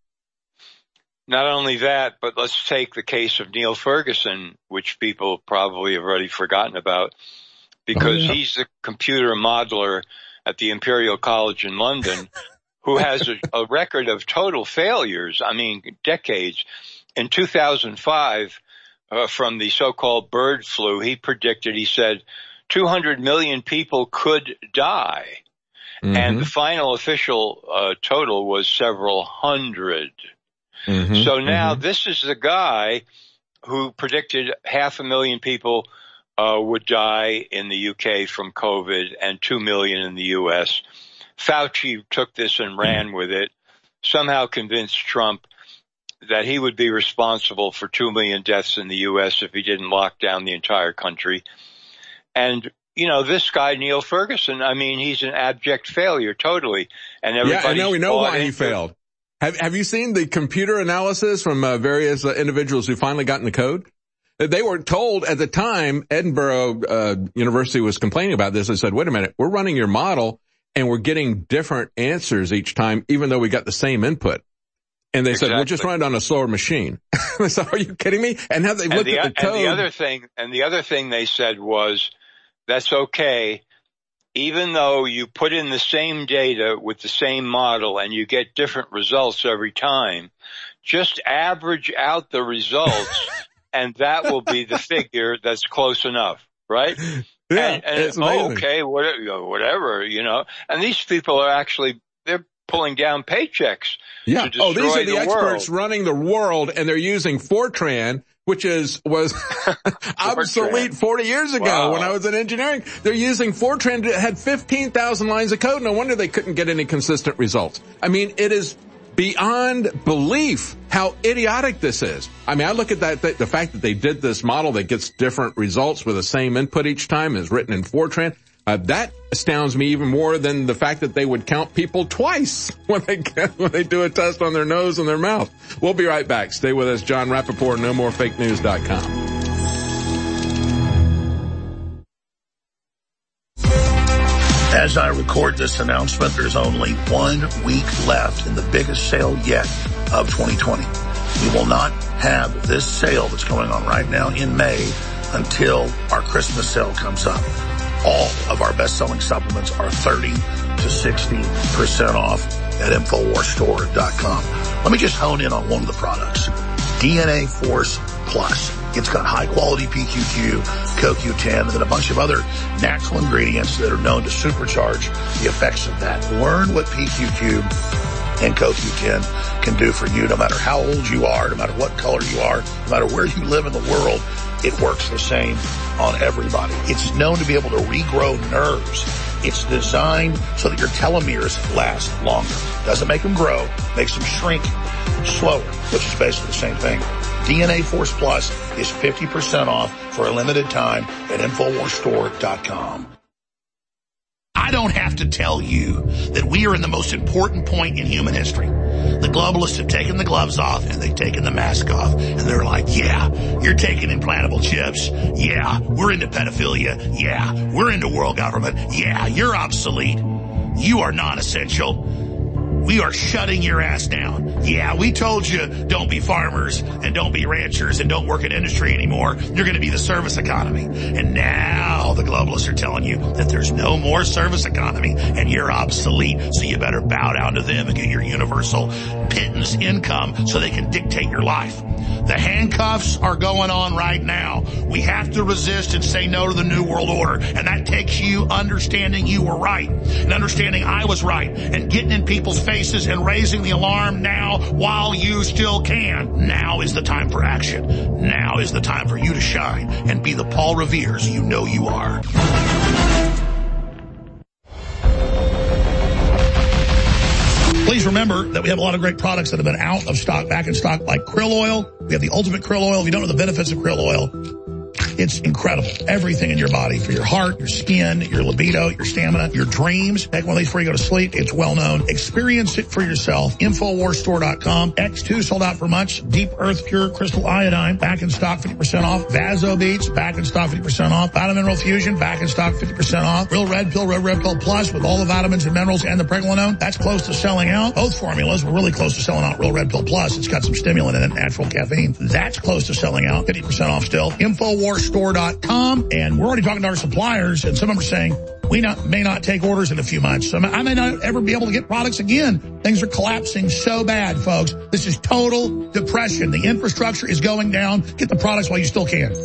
Not only that, but let's take the case of Neil Ferguson, which people probably have already forgotten about, because he's the computer modeler at the Imperial College in London, who has a record of total failures, decades. In 2005, from the so-called bird flu, he said 200 million people could die. Mm-hmm. And the final official total was several hundred. Mm-hmm. So now this is the guy who predicted 500,000 people would die in the UK from COVID and 2 million in the US. Fauci took this and ran with it, somehow convinced Trump that he would be responsible for 2 million deaths in the US if he didn't lock down the entire country. And, this guy, Neil Ferguson, he's an abject failure, totally. And everybody. Yeah, we know why he failed. Have you seen the computer analysis from various individuals who finally got in the code? They were told at the time, Edinburgh University was complaining about this. They said, wait a minute, we're running your model and we're getting different answers each time, even though we got the same input. And they said, we'll just run it on a slower machine. So are you kidding me? And now they looked at the code. And the other thing they said was, that's okay. Even though you put in the same data with the same model and you get different results every time, just average out the results and that will be the figure that's close enough, right? Yeah, and okay, whatever, And these people are they're pulling down paychecks. Yeah. To destroy these are the experts world. Running the world, and they're using Fortran, which was obsolete 40 years ago when I was in engineering. They're using Fortran that had 15,000 lines of code. No wonder they couldn't get any consistent results. It is beyond belief how idiotic this is. I look at the fact that they did this model that gets different results with the same input each time is written in Fortran. That astounds me even more than the fact that they would count people twice when they do a test on their nose and their mouth. We'll be right back. Stay with us. John Rappaport, NoMoreFakeNews.com. As I record this announcement, there's only 1 week left in the biggest sale yet of 2020. We will not have this sale that's going on right now in May until our Christmas sale comes up. All of our best-selling supplements are 30 to 60% off at InfoWarsStore.com. Let me just hone in on one of the products, DNA Force Plus. It's got high-quality PQQ, CoQ10, and then a bunch of other natural ingredients that are known to supercharge the effects of that. Learn what PQQ and CoQ10 can do for you, no matter how old you are, no matter what color you are, no matter where you live in the world. It works the same on everybody. It's known to be able to regrow nerves It's designed so that your telomeres last longer. Doesn't make them grow, makes them shrink slower, which is basically the same thing. DNA Force Plus is 50% off for a limited time at InfoWarsStore.com. I don't have to tell you that we are in the most important point in human history. The globalists have taken the gloves off and they've taken the mask off. And they're like, yeah, you're taking implantable chips. Yeah, we're into pedophilia. Yeah, we're into world government. Yeah, you're obsolete. You are non-essential. We are shutting your ass down. Yeah, we told you don't be farmers and don't be ranchers and don't work in industry anymore. You're going to be the service economy. And now the globalists are telling you that there's no more service economy and you're obsolete. So you better bow down to them and get your universal pittance income so they can dictate your life. The handcuffs are going on right now. We have to resist and say no to the New World Order. And that takes you understanding you were right and understanding I was right and getting in people's faces and raising the alarm now while you still can. Now is the time for action. Now is the time for you to shine and be the Paul Revere's you know you are. Please remember that we have a lot of great products that have been out of stock, back in stock, like krill oil. We have the ultimate krill oil. If you don't know the benefits of krill oil, it's incredible. Everything in your body, for your heart, your skin, your libido, your stamina, your dreams. Take one of these before you go to sleep. It's well known. Experience it for yourself. InfoWarsStore.com. X2 sold out for much. Deep Earth Pure Crystal Iodine, back in stock, 50% off. Vaso Beats, back in stock, 50% off. Vitamin Mineral Fusion, back in stock, 50% off. Real Red Pill Plus with all the vitamins and minerals and the pregnenolone. That's close to selling out. Both formulas were really close to selling out. Real Red Pill Plus, it's got some stimulant in it, natural caffeine. That's close to selling out. 50% off still. InfoWarsStore.com. And we're already talking to our suppliers, and some of them are saying, we may not take orders in a few months. So I may not ever be able to get products again. Things are collapsing so bad, folks. This is total depression. The infrastructure is going down. Get the products while you still can.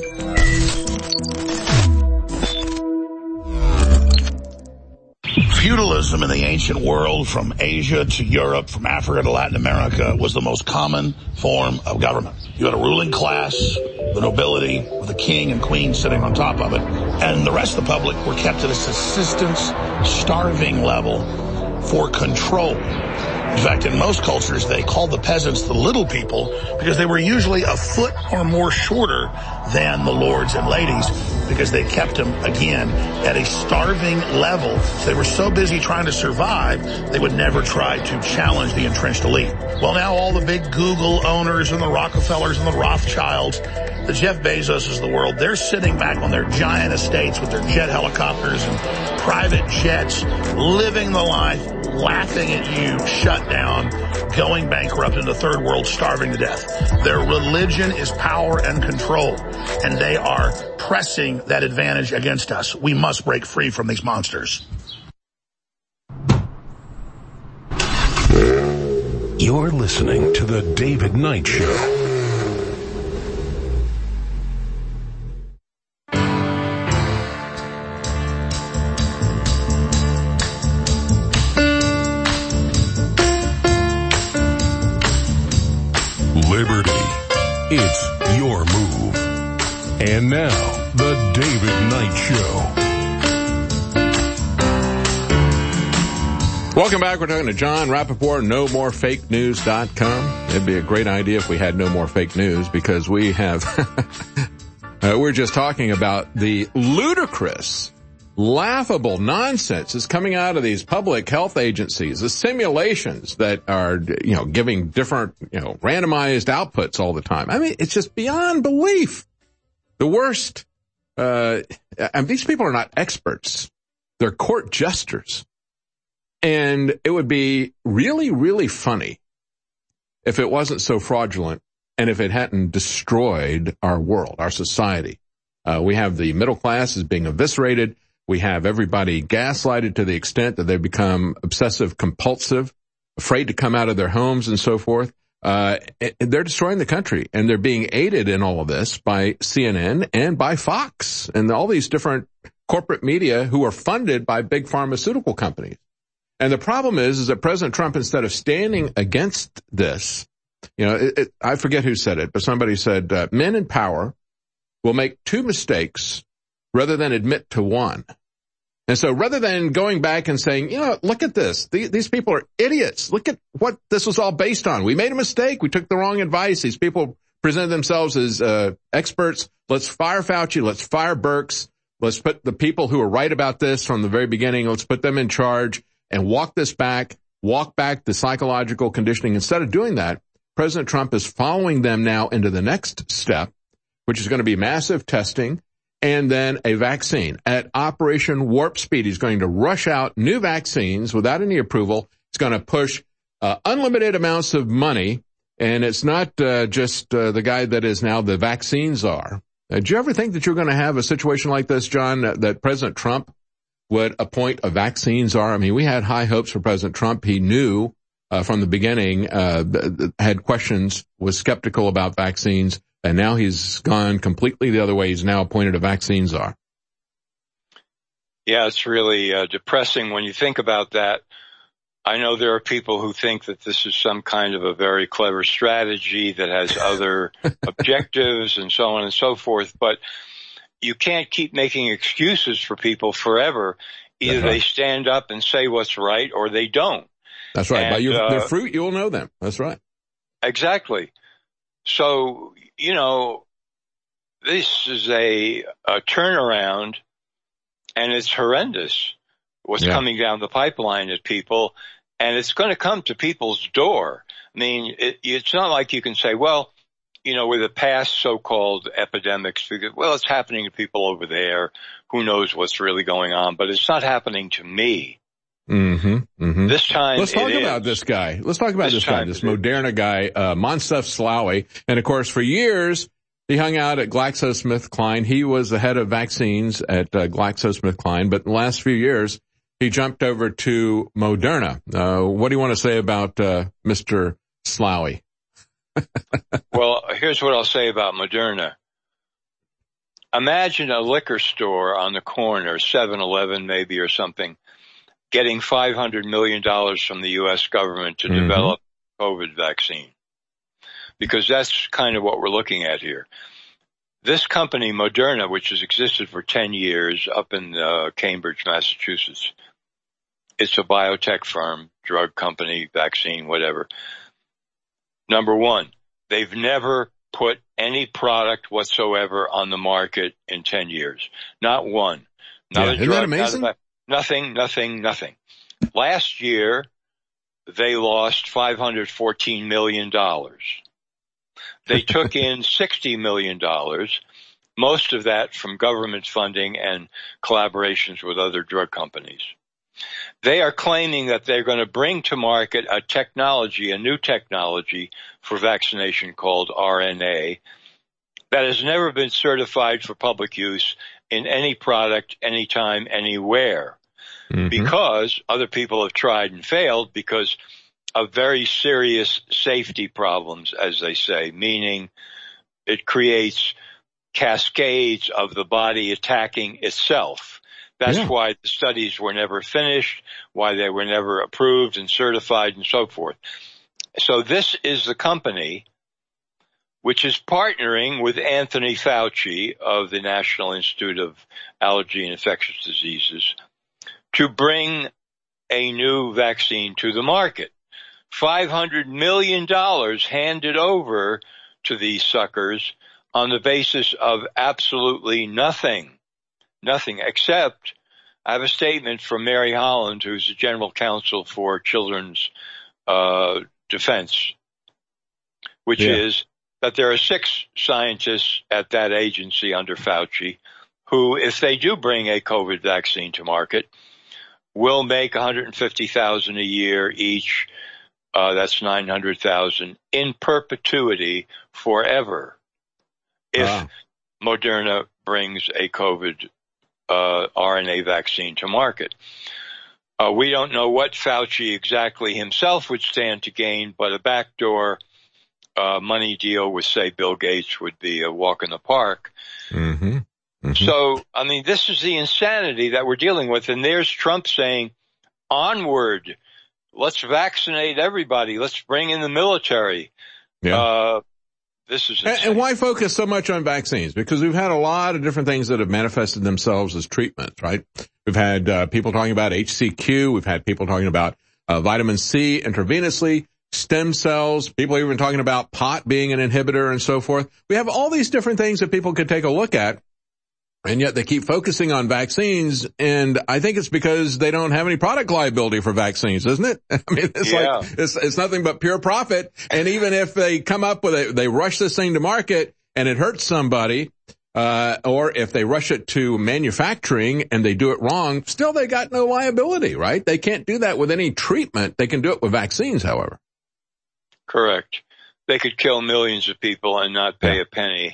Feudalism in the ancient world, from Asia to Europe, from Africa to Latin America, was the most common form of government. You had a ruling class, the nobility, with a king and queen sitting on top of it, and the rest of the public were kept at a subsistence, starving level for control. In fact, in most cultures, they called the peasants the little people because they were usually a foot or more shorter than the lords and ladies, because they kept them, again, at a starving level. So they were so busy trying to survive, they would never try to challenge the entrenched elite. Well, now all the big Google owners and the Rockefellers and the Rothschilds, the Jeff Bezoses of the world, they're sitting back on their giant estates with their jet helicopters and private jets, living the life, laughing at you, shut down, going bankrupt in the third world, starving to death. Their religion is power and control, and they are pressing that advantage against us. We must break free from these monsters. You're listening to The David Knight Show. Liberty. It's your move. And now, The David Knight Show. Welcome back. We're talking to John Rappaport, NoMoreFakeNews.com. It'd be a great idea if we had no more fake news, because we have, we're just talking about the ludicrous, laughable nonsense that's coming out of these public health agencies, the simulations that are, giving different, randomized outputs all the time. I mean, it's just beyond belief. The worst, these people are not experts. They're court jesters. And it would be really, really funny if it wasn't so fraudulent and if it hadn't destroyed our world, our society. We have the middle class is being eviscerated. We have everybody gaslighted to the extent that they become obsessive compulsive, afraid to come out of their homes and so forth. They're destroying the country, and they're being aided in all of this by CNN and by Fox and all these different corporate media who are funded by big pharmaceutical companies. And the problem is that President Trump, instead of standing against this, I forget who said it, but somebody said, men in power will make two mistakes rather than admit to one. And so rather than going back and saying, look at this. These people are idiots. Look at what this was all based on. We made a mistake. We took the wrong advice. These people presented themselves as experts. Let's fire Fauci. Let's fire Birx. Let's put the people who were right about this from the very beginning. Let's put them in charge and walk back the psychological conditioning. Instead of doing that, President Trump is following them now into the next step, which is going to be massive testing and then a vaccine. At Operation Warp Speed, he's going to rush out new vaccines without any approval. He's going to push unlimited amounts of money, and it's not just the guy that is now the vaccine czar. Do you ever think that you're going to have a situation like this, John, that President Trump would appoint a vaccine czar? I mean, we had high hopes for President Trump. He knew from the beginning, had questions, was skeptical about vaccines. And now he's gone completely the other way. He's now appointed a vaccine czar. Yeah, it's really depressing when you think about that. I know there are people who think that this is some kind of a very clever strategy that has other objectives and so on and so forth, but you can't keep making excuses for people forever. Either they stand up and say what's right or they don't. That's right. And, by their fruit, you'll know them. That's right. Exactly. So, this is a turnaround, and it's horrendous what's coming down the pipeline at people, and it's going to come to people's door. I mean, it's not like you can say, well, with the past so-called epidemics, well, it's happening to people over there. Who knows what's really going on? But it's not happening to me. Mm-hmm. Mm-hmm. This time, let's talk about this guy. Let's talk about this guy, this Moderna guy, Moncef Slaoui. And of course, for years, he hung out at GlaxoSmithKline. He was the head of vaccines at GlaxoSmithKline. But in the last few years, he jumped over to Moderna. What do you want to say about Mr. Slaoui? Well, here's what I'll say about Moderna. Imagine a liquor store on the corner, 7-Eleven maybe or something, getting $500 million from the U.S. government to develop COVID vaccine. Because that's kind of what we're looking at here. This company, Moderna, which has existed for 10 years up in Cambridge, Massachusetts, it's a biotech firm, drug company, vaccine, whatever. Number one, they've never put any product whatsoever on the market in 10 years. Not one. Not a drug, isn't that amazing? Nothing. Last year, they lost $514 million. They took in $60 million, most of that from government funding and collaborations with other drug companies. They are claiming that they're going to bring to market a new technology for vaccination called RNA that has never been certified for public use in any product, anytime, anywhere. Because other people have tried and failed because of very serious safety problems, as they say, meaning it creates cascades of the body attacking itself. That's why the studies were never finished, why they were never approved and certified and so forth. So this is the company which is partnering with Anthony Fauci of the National Institute of Allergy and Infectious Diseases to bring a new vaccine to the market. $500 million handed over to these suckers on the basis of absolutely nothing except I have a statement from Mary Holland, who's the general counsel for Children's Defense, which is that there are 6 scientists at that agency under Fauci who, if they do bring a COVID vaccine to market, will make $150,000 a year each. That's $900,000 in perpetuity forever. If Moderna brings a COVID RNA vaccine to market. We don't know what Fauci exactly himself would stand to gain, but a backdoor money deal with, say, Bill Gates would be a walk in the park. So, I mean, this is the insanity that we're dealing with. And there's Trump saying, onward, let's vaccinate everybody. Let's bring in the military. The This is insane. And why focus so much on vaccines? Because we've had a lot of different things that have manifested themselves as treatments, right? We've had people talking about HCQ. We've had people talking about vitamin C intravenously, stem cells. People are even talking about pot being an inhibitor and so forth. We have all these different things that people could take a look at. And yet they keep focusing on vaccines, and I think it's because they don't have any product liability for vaccines, isn't it? I mean, it's nothing but pure profit. And even if they come up with they rush this thing to market and it hurts somebody, or if they rush it to manufacturing and they do it wrong, still they got no liability, right? They can't do that with any treatment. They can do it with vaccines, however. Correct. They could kill millions of people and not pay a penny,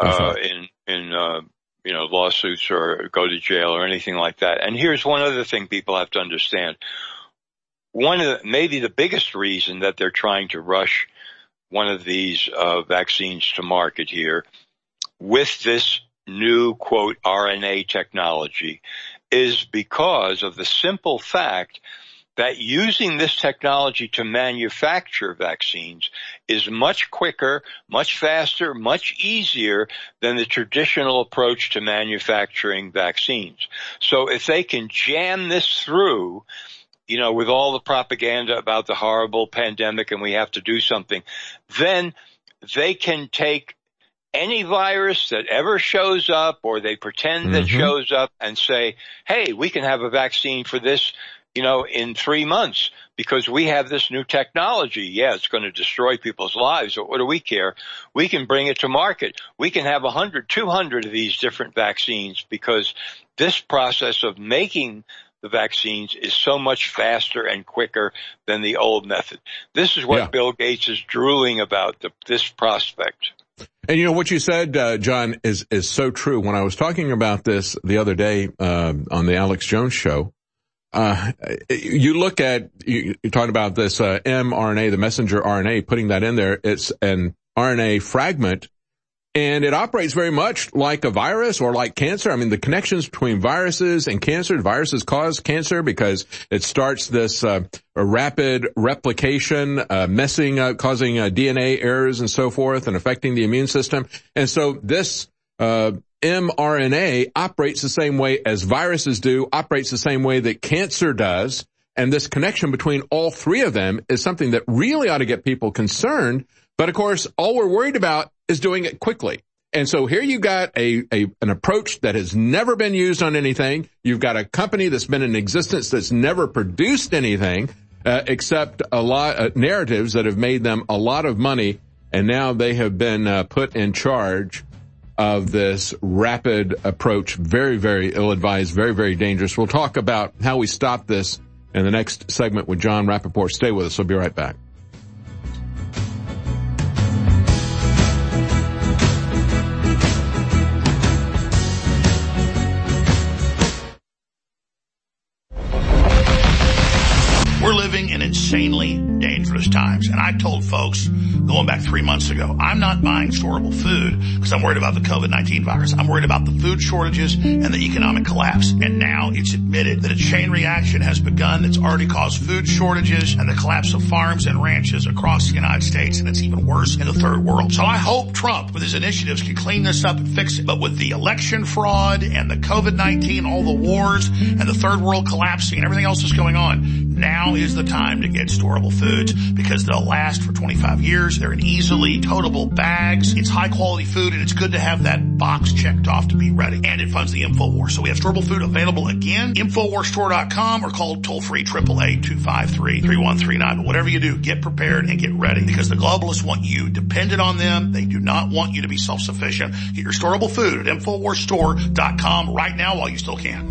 in lawsuits or go to jail or anything like that. And here's one other thing people have to understand. Maybe the biggest reason that they're trying to rush one of these vaccines to market here with this new, quote, RNA technology is because of the simple fact that using this technology to manufacture vaccines is much quicker, much faster, much easier than the traditional approach to manufacturing vaccines. So if they can jam this through, with all the propaganda about the horrible pandemic and we have to do something, then they can take any virus that ever shows up or they pretend that shows up and say, hey, we can have a vaccine for this, in 3 months because we have this new technology. Yeah, it's going to destroy people's lives, but what do we care? We can bring it to market. We can have 100, 200 of these different vaccines because this process of making the vaccines is so much faster and quicker than the old method. This is what Bill Gates is drooling about, this prospect. And what you said, John, is so true. When I was talking about this the other day on the Alex Jones show, you look at, you're talking about this mRNA, the messenger RNA, putting that in there. It's an RNA fragment, and it operates very much like a virus or like cancer. I mean, the connections between viruses and cancer, viruses cause cancer because it starts this rapid replication, causing DNA errors and so forth and affecting the immune system. And so this mRNA operates the same way as viruses do, operates the same way that cancer does, and this connection between all three of them is something that really ought to get people concerned. But of course, all we're worried about is doing it quickly. And so here you got an approach that has never been used on anything. You've got a company that's been in existence that's never produced anything except a lot narratives that have made them a lot of money, and now they have been put in charge of this rapid approach. Very, very ill-advised, very, very dangerous. We'll talk about how we stop this in the next segment with Jon Rappoport. Stay with us. We'll be right back. We're living in insanely dangerous times. And I told folks going back 3 months ago, I'm not buying storable food because I'm worried about the COVID-19 virus. I'm worried about the food shortages and the economic collapse. And now it's admitted that a chain reaction has begun that's already caused food shortages and the collapse of farms and ranches across the United States. And it's even worse in the third world. So I hope Trump, with his initiatives, can clean this up and fix it. But with the election fraud and the COVID-19, all the wars and the third world collapsing and everything else that's going on, now is the time to get storable foods because they'll last for 25 years. They're in easily totable bags. It's high quality food, and it's good to have that box checked off to be ready. And it funds the InfoWars. So we have storable food available again. InfoWarsStore.com or call toll free 888-253-3139. But whatever you do, get prepared and get ready because the globalists want you dependent on them. They do not want you to be self-sufficient. Get your storable food at InfoWarsStore.com right now while you still can.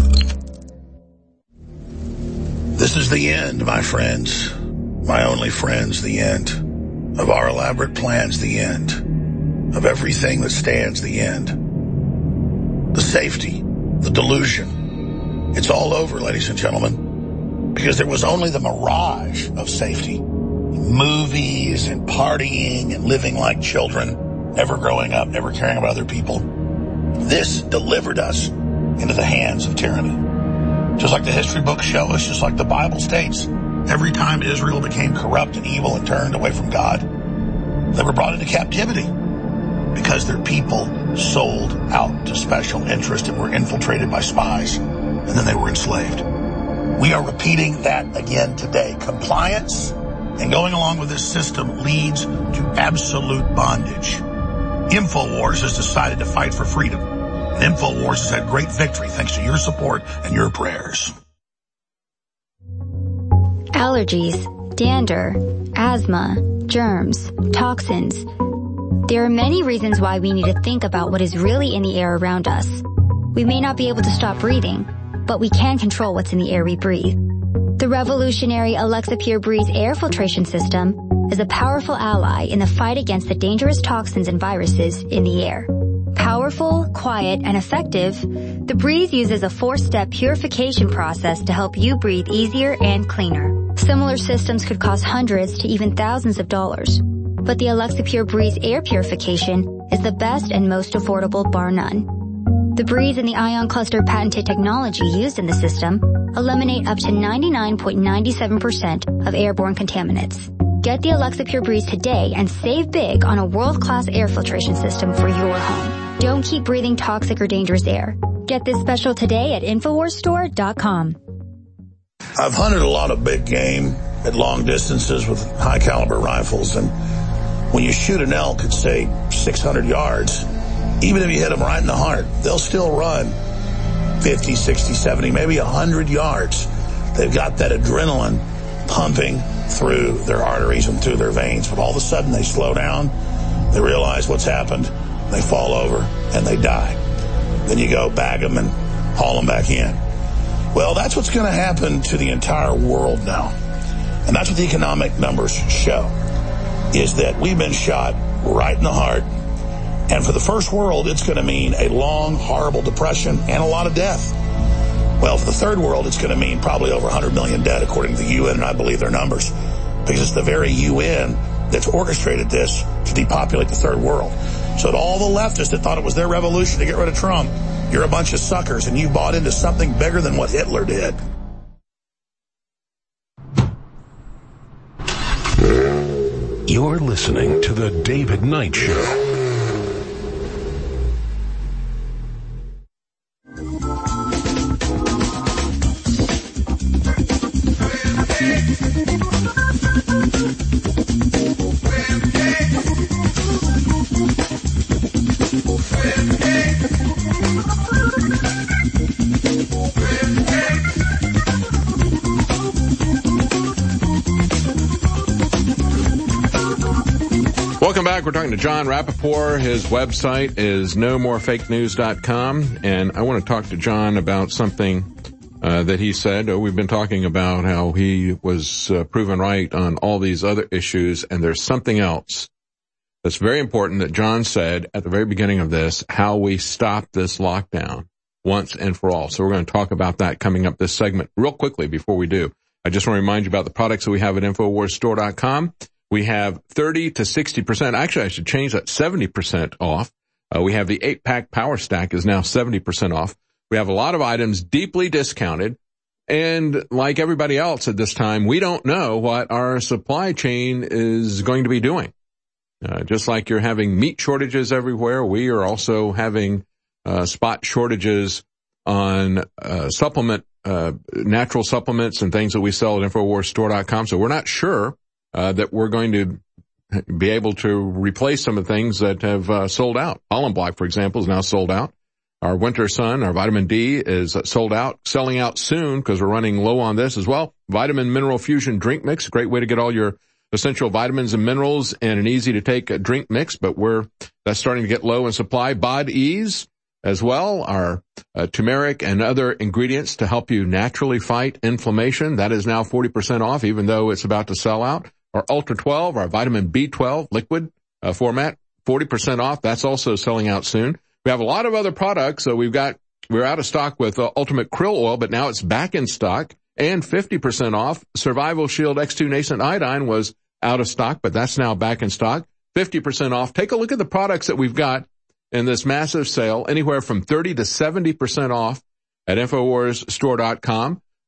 This is the end, my friends, my only friends, the end of our elaborate plans, the end of everything that stands, the end. The safety, the delusion, it's all over, ladies and gentlemen, because there was only the mirage of safety, movies and partying and living like children, never growing up, never caring about other people. This delivered us into the hands of tyranny. Just like the history books show us, just like the Bible states, every time Israel became corrupt and evil and turned away from God, They were brought into captivity because their people sold out to special interests and were infiltrated by spies, and then they were enslaved. We are repeating that again today. Compliance and going along with this system leads to absolute bondage. InfoWars has decided to fight for freedom. And InfoWars has had great victory thanks to your support and your prayers. Allergies, dander, asthma, germs, toxins. There are many reasons why we need to think about what is really in the air around us. We may not be able to stop breathing, but we can control what's in the air we breathe. The revolutionary Alexa Pure Breeze air filtration system is a powerful ally in the fight against the dangerous toxins and viruses in the air. Powerful, quiet, and effective, the Breeze uses a 4-step purification process to help you breathe easier and cleaner. Similar systems could cost hundreds to even thousands of dollars. But the Alexa Pure Breeze air purification is the best and most affordable, bar none. The Breeze and the Ion Cluster patented technology used in the system eliminate up to 99.97% of airborne contaminants. Get the Alexa Pure Breeze today and save big on a world-class air filtration system for your home. Don't keep breathing toxic or dangerous air. Get this special today at InfoWarsStore.com. I've hunted a lot of big game at long distances with high-caliber rifles, and when you shoot an elk at, say, 600 yards, even if you hit them right in the heart, they'll still run 50, 60, 70, maybe 100 yards. They've got that adrenaline pumping through their arteries and through their veins, but all of a sudden they slow down, they realize what's happened, they fall over, and they die. Then you go bag them and haul them back in. Well, that's what's going to happen to the entire world now. And that's what the economic numbers show, is that we've been shot right in the heart. And for the first world, it's going to mean a long, horrible depression and a lot of death. Well, for the third world, it's going to mean probably over 100 million dead, according to the UN, and I believe their numbers, because it's the very UN that's orchestrated this to depopulate the third world. So to all the leftists that thought it was their revolution to get rid of Trump, you're a bunch of suckers, and you bought into something bigger than what Hitler did. You're listening to The David Knight Show. Welcome back. We're talking to John Rappaport. His website is nomorefakenews.com, and I want to talk to John about something that he said. We've been talking about how he was proven right on all these other issues, and there's something else that's very important that John said at the very beginning of this, how we stop this lockdown once and for all. So we're going to talk about that coming up this segment. Real quickly before we do, I just want to remind you about the products that we have at InfoWarsStore.com. We have 30 to 60%. Actually, I should change that, 70% off. We have the 8-pack Power Stack is now 70% off. We have a lot of items deeply discounted. And like everybody else at this time, we don't know what our supply chain is going to be doing. Just like you're having meat shortages everywhere, we are also having spot shortages on natural supplements and things that we sell at InfoWarsStore.com. So we're not sure that we're going to be able to replace some of the things that have sold out. Pollen Block, for example, is now sold out. Our Winter Sun, our vitamin D is sold out, selling out soon because we're running low on this as well. Vitamin Mineral Fusion Drink Mix, great way to get all your essential vitamins and minerals in an easy-to-take drink mix, but that's starting to get low in supply. Bod Ease as well, our turmeric and other ingredients to help you naturally fight inflammation. That is now 40% off, even though it's about to sell out. Our Ultra 12, our vitamin B12 liquid format, 40% off. That's also selling out soon. We have a lot of other products. So we're out of stock with Ultimate Krill Oil, but now it's back in stock and 50% off. Survival Shield X2 Nascent Iodine was out of stock, but that's now back in stock. 50% off. Take a look at the products that we've got in this massive sale, anywhere from 30 to 70% off at InfoWarsStore.com.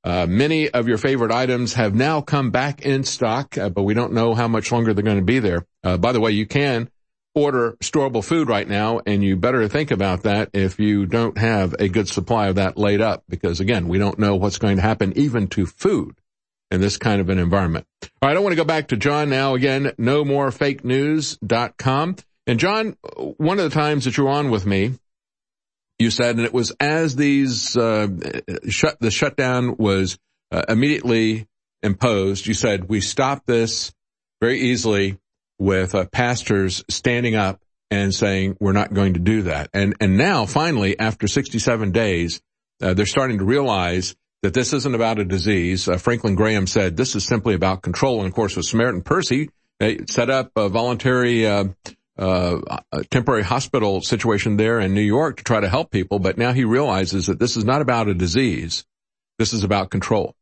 Many of your favorite items have now come back in stock, but we don't know how much longer they're going to be there. By the way, you can order storable food right now, and you better think about that if you don't have a good supply of that laid up, because, again, we don't know what's going to happen even to food in this kind of an environment. All right, I want to go back to John now. Again, nomorefakenews.com. And, John, one of the times that you were on with me, you said, and it was as these the shutdown was immediately imposed, you said, we stopped this very easily with pastors standing up and saying, we're not going to do that. And now, finally, after 67 days, they're starting to realize that this isn't about a disease. Franklin Graham said this is simply about control. And, of course, with Samaritan Percy, they set up a voluntary temporary hospital situation there in New York to try to help people. But now he realizes that this is not about a disease. This is about control.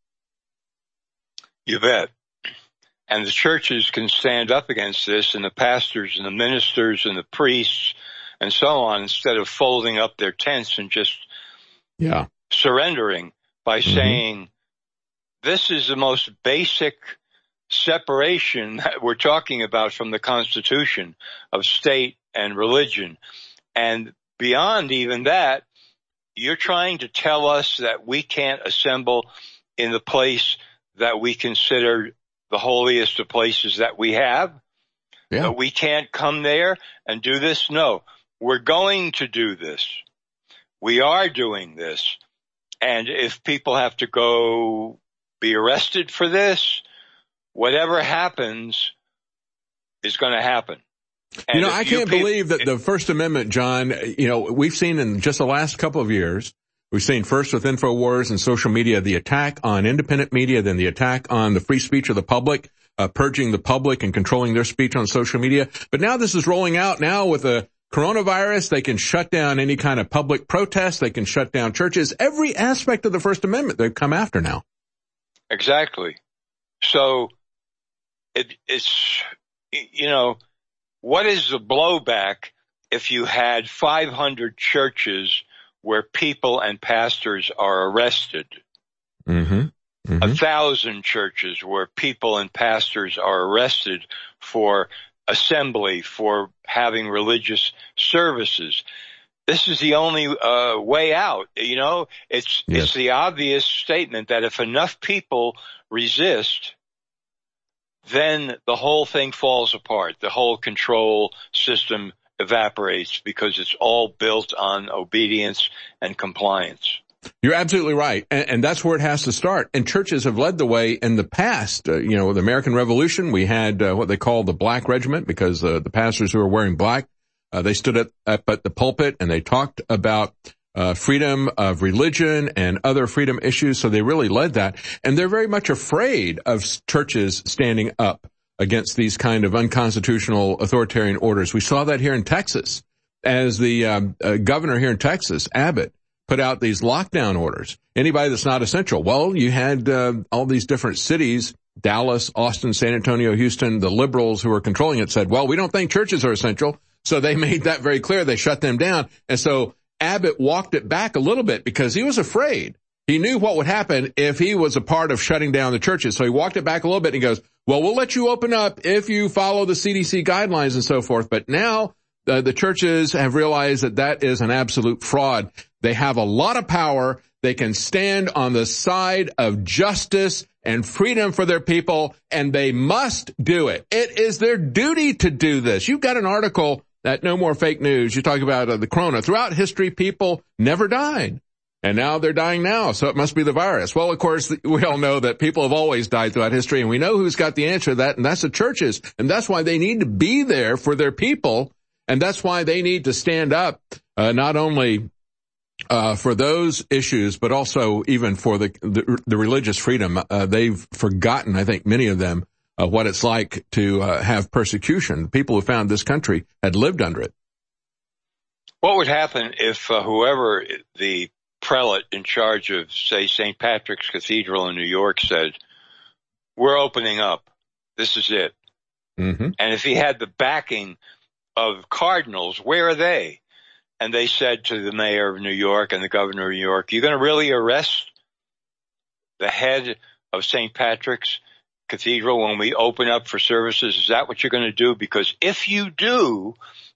You bet. And the churches can stand up against this, and the pastors and the ministers and the priests and so on, instead of folding up their tents and just surrendering by saying, this is the most basic separation that we're talking about from the Constitution of state and religion. And beyond even that, you're trying to tell us that we can't assemble in the place that we consider the holiest of places that we have. That we can't come there and do this. No, we're going to do this. We are doing this. And if people have to go be arrested for this, whatever happens is going to happen. And I can't believe that the First Amendment, John, we've seen in just the last couple of years, we've seen first with InfoWars and social media, the attack on independent media, then the attack on the free speech of the public, purging the public and controlling their speech on social media. But now this is rolling out now with the coronavirus. They can shut down any kind of public protest. They can shut down churches. Every aspect of the First Amendment they've come after now. Exactly. So it's, what is the blowback if you had 500 churches where people and pastors are arrested? 1,000 churches where people and pastors are arrested for assembly, for having religious services. This is the only way out. It's the obvious statement that if enough people resist, then the whole thing falls apart. The whole control system evaporates because it's all built on obedience and compliance. You're absolutely right. And that's where it has to start. And churches have led the way in the past. The American Revolution, we had what they call the Black Regiment, because the pastors who were wearing black, they stood up at the pulpit and they talked about freedom of religion and other freedom issues. So they really led that. And they're very much afraid of churches standing up against these kind of unconstitutional authoritarian orders. We saw that here in Texas as the governor here in Texas, Abbott, put out these lockdown orders. Anybody that's not essential. Well, you had all these different cities, Dallas, Austin, San Antonio, Houston, the liberals who were controlling it said, well, we don't think churches are essential. So they made that very clear. They shut them down. And so Abbott walked it back a little bit because he was afraid. He knew what would happen if he was a part of shutting down the churches. So he walked it back a little bit and he goes, well, we'll let you open up if you follow the CDC guidelines and so forth. But now the churches have realized that that is an absolute fraud. They have a lot of power. They can stand on the side of justice and freedom for their people, and they must do it. It is their duty to do this. You've got an article at No More Fake News. You talk about the corona. Throughout history, people never died, and now they're dying now, so it must be the virus. Well, of course, we all know that people have always died throughout history, and we know who's got the answer to that, and that's the churches. And that's why they need to be there for their people, and that's why they need to stand up, not only for those issues, but also even for the religious freedom. They've forgotten, I think, many of them, what it's like to have persecution. People who found this country had lived under it. What would happen if whoever the prelate in charge of, say, St. Patrick's Cathedral in New York said, we're opening up. This is it. And if he had the backing of cardinals, where are they? And they said to the mayor of New York and the governor of New York, you're going to really arrest the head of St. Patrick's Cathedral when we open up for services? Is that what you're going to do? Because if you do,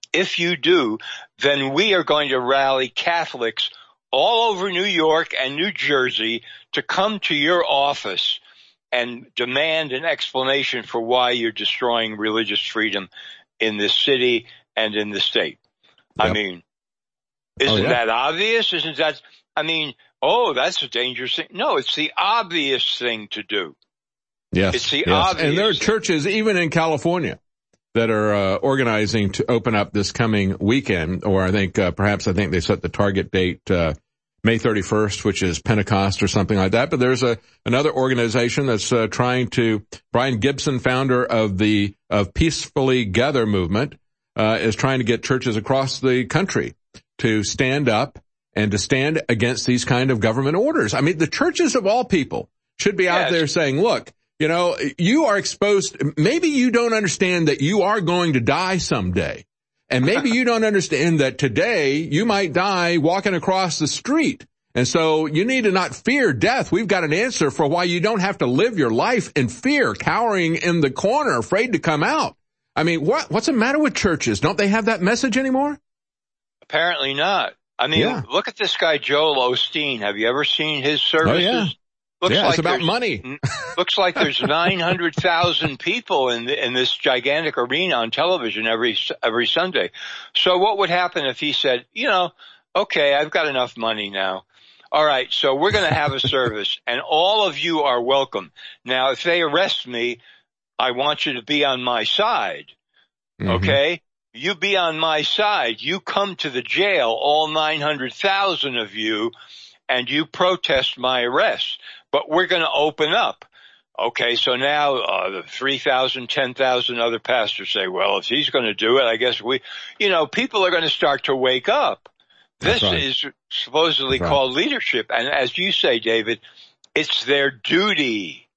then we are going to rally Catholics all over New York and New Jersey to come to your office and demand an explanation for why you're destroying religious freedom in this city and in the state. Yep. I mean, isn't that obvious? Isn't that, I mean, that's a dangerous thing. No, it's the obvious thing to do. Yes. It's the obvious. And there are churches, even in California, that are organizing to open up this coming weekend, or I think they set the target date May 31st, which is Pentecost or something like that. But there's another organization that's trying to, Brian Gibson, founder of Peacefully Gather movement, is trying to get churches across the country to stand up and to stand against these kind of government orders. I mean, the churches of all people should be out there saying, look, you know, you are exposed. Maybe you don't understand that you are going to die someday. And maybe you don't understand that today you might die walking across the street. And so you need to not fear death. We've got an answer for why you don't have to live your life in fear, cowering in the corner, afraid to come out. I mean, what's the matter with churches? Don't they have that message anymore? Apparently not. I mean, look at this guy, Joel Osteen. Have you ever seen his services? Oh, yeah. Looks like it's about money. Looks like there's 900,000 people in this gigantic arena on television every Sunday. So what would happen if he said, you know, okay, I've got enough money now. All right, so we're going to have a service, and all of you are welcome. Now, if they arrest me, I want you to be on my side, okay? You be on my side. You come to the jail, all 900,000 of you, and you protest my arrest. But we're going to open up. Okay, so now the 3,000, 10,000 other pastors say, well, if he's going to do it, I guess people are going to start to wake up. This is supposedly called leadership. And as you say, David, it's their duty.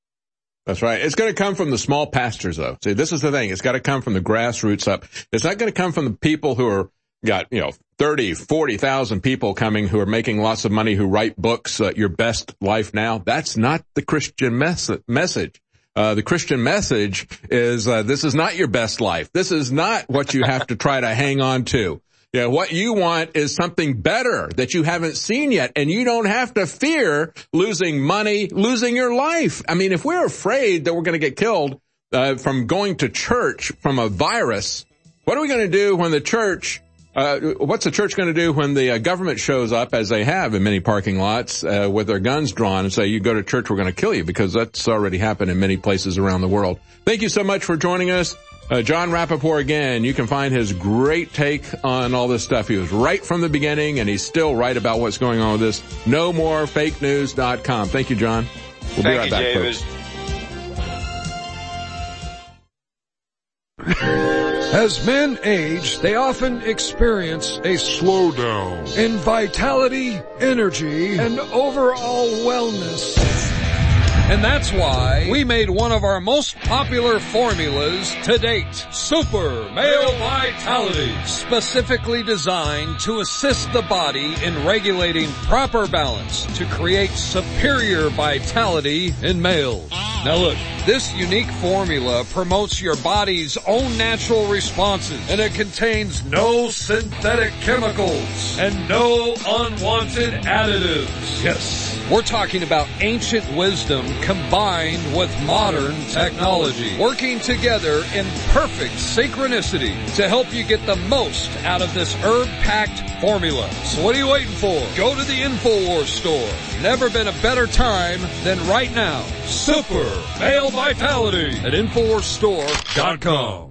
That's right. It's going to come from the small pastors, though. See, this is the thing. It's got to come from the grassroots up. It's not going to come from the people who are got, 30, 40,000 people coming who are making lots of money, who write books, Your Best Life Now. That's not the Christian message. The Christian message is, this is not your best life. This is not what you have to try to hang on to. What you want is something better that you haven't seen yet, and you don't have to fear losing money, losing your life. I mean, if we're afraid that we're going to get killed from going to church from a virus, what are we going to do when the church what's the church going to do when the government shows up, as they have in many parking lots, with their guns drawn and say, you go to church, we're going to kill you? Because that's already happened in many places around the world. Thank you so much for joining us. John Rappaport, again, you can find his great take on all this stuff. He was right from the beginning, and he's still right about what's going on with this. NoMoreFakeNews.com. Thank you, John. We'll be right back, David. folks. As men age, they often experience a slowdown in vitality, energy, and overall wellness. And that's why we made one of our most popular formulas to date, Super Male Vitality, specifically designed to assist the body in regulating proper balance to create superior vitality in males. Now look, this unique formula promotes your body's own natural responses, and it contains no synthetic chemicals and no unwanted additives. Yes, we're talking about ancient wisdom combined with modern technology, working together in perfect synchronicity to help you get the most out of this herb-packed formula. So what are you waiting for? Go to the InfoWars store. Never been a better time than right now. Super Male Vitality at InfoWarsStore.com.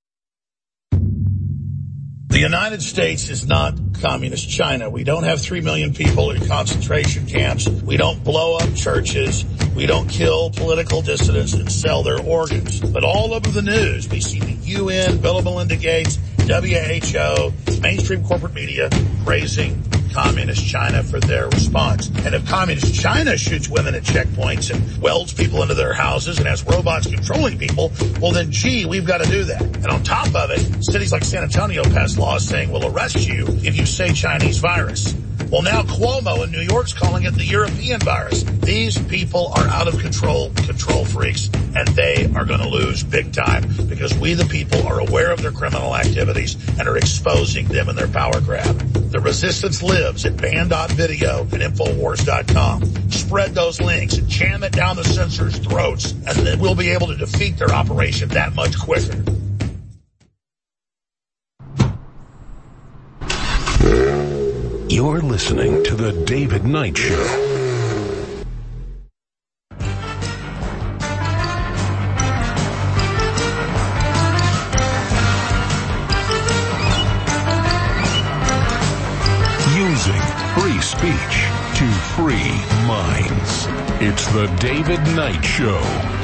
The United States is not communist China. We don't have 3 million people in concentration camps. We don't blow up churches. We don't kill political dissidents and sell their organs. But all over the news, we see the UN, Bill and Melinda Gates, WHO, mainstream corporate media praising communist China for their response. And if communist China shoots women at checkpoints and welds people into their houses and has robots controlling people, well then, gee, we've got to do that. And on top of it, cities like San Antonio passed laws saying we'll arrest you if you say Chinese virus. Well, now Cuomo in New York's calling it the European virus. These people are out of control freaks, and they are going to lose big time because we, the people, are aware of their criminal activities and are exposing them in their power grab. The resistance lives at ban.video and Infowars.com. Spread those links and jam it down the censors' throats, and then we'll be able to defeat their operation that much quicker. You're listening to The David Knight Show. Using free speech to free minds. It's The David Knight Show.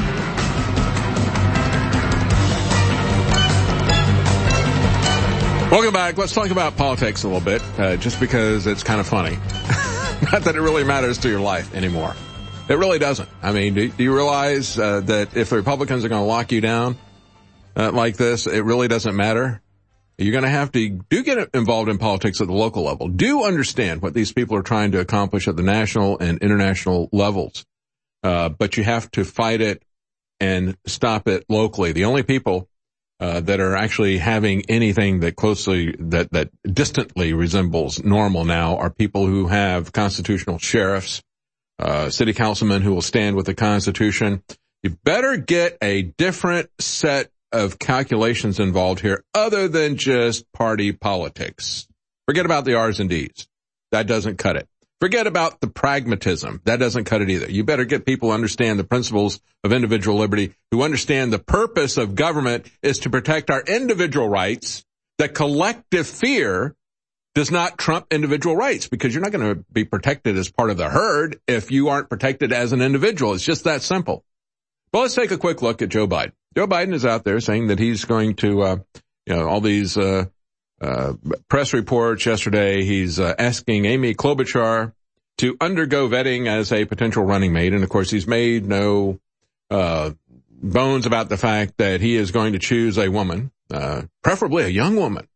Welcome back. Let's talk about politics a little bit, just because it's kind of funny. Not that it really matters to your life anymore. It really doesn't. I mean, do you realize that if the Republicans are going to lock you down like this, it really doesn't matter? You're going to have to get involved in politics at the local level. Do understand what these people are trying to accomplish at the national and international levels. But you have to fight it and stop it locally. The only people that are actually having anything that distantly resembles normal now are people who have constitutional sheriffs, city councilmen who will stand with the Constitution. You better get a different set of calculations involved here other than just party politics. Forget about the R's and D's. That doesn't cut it. Forget about the pragmatism. That doesn't cut it either. You better get people who understand the principles of individual liberty, who understand the purpose of government is to protect our individual rights. That collective fear does not trump individual rights, because you're not going to be protected as part of the herd if you aren't protected as an individual. It's just that simple. But let's take a quick look at Joe Biden. Joe Biden is out there saying that he's going to, all these press reports yesterday. He's asking Amy Klobuchar to undergo vetting as a potential running mate. And, of course, he's made no bones about the fact that he is going to choose a woman, preferably a young woman.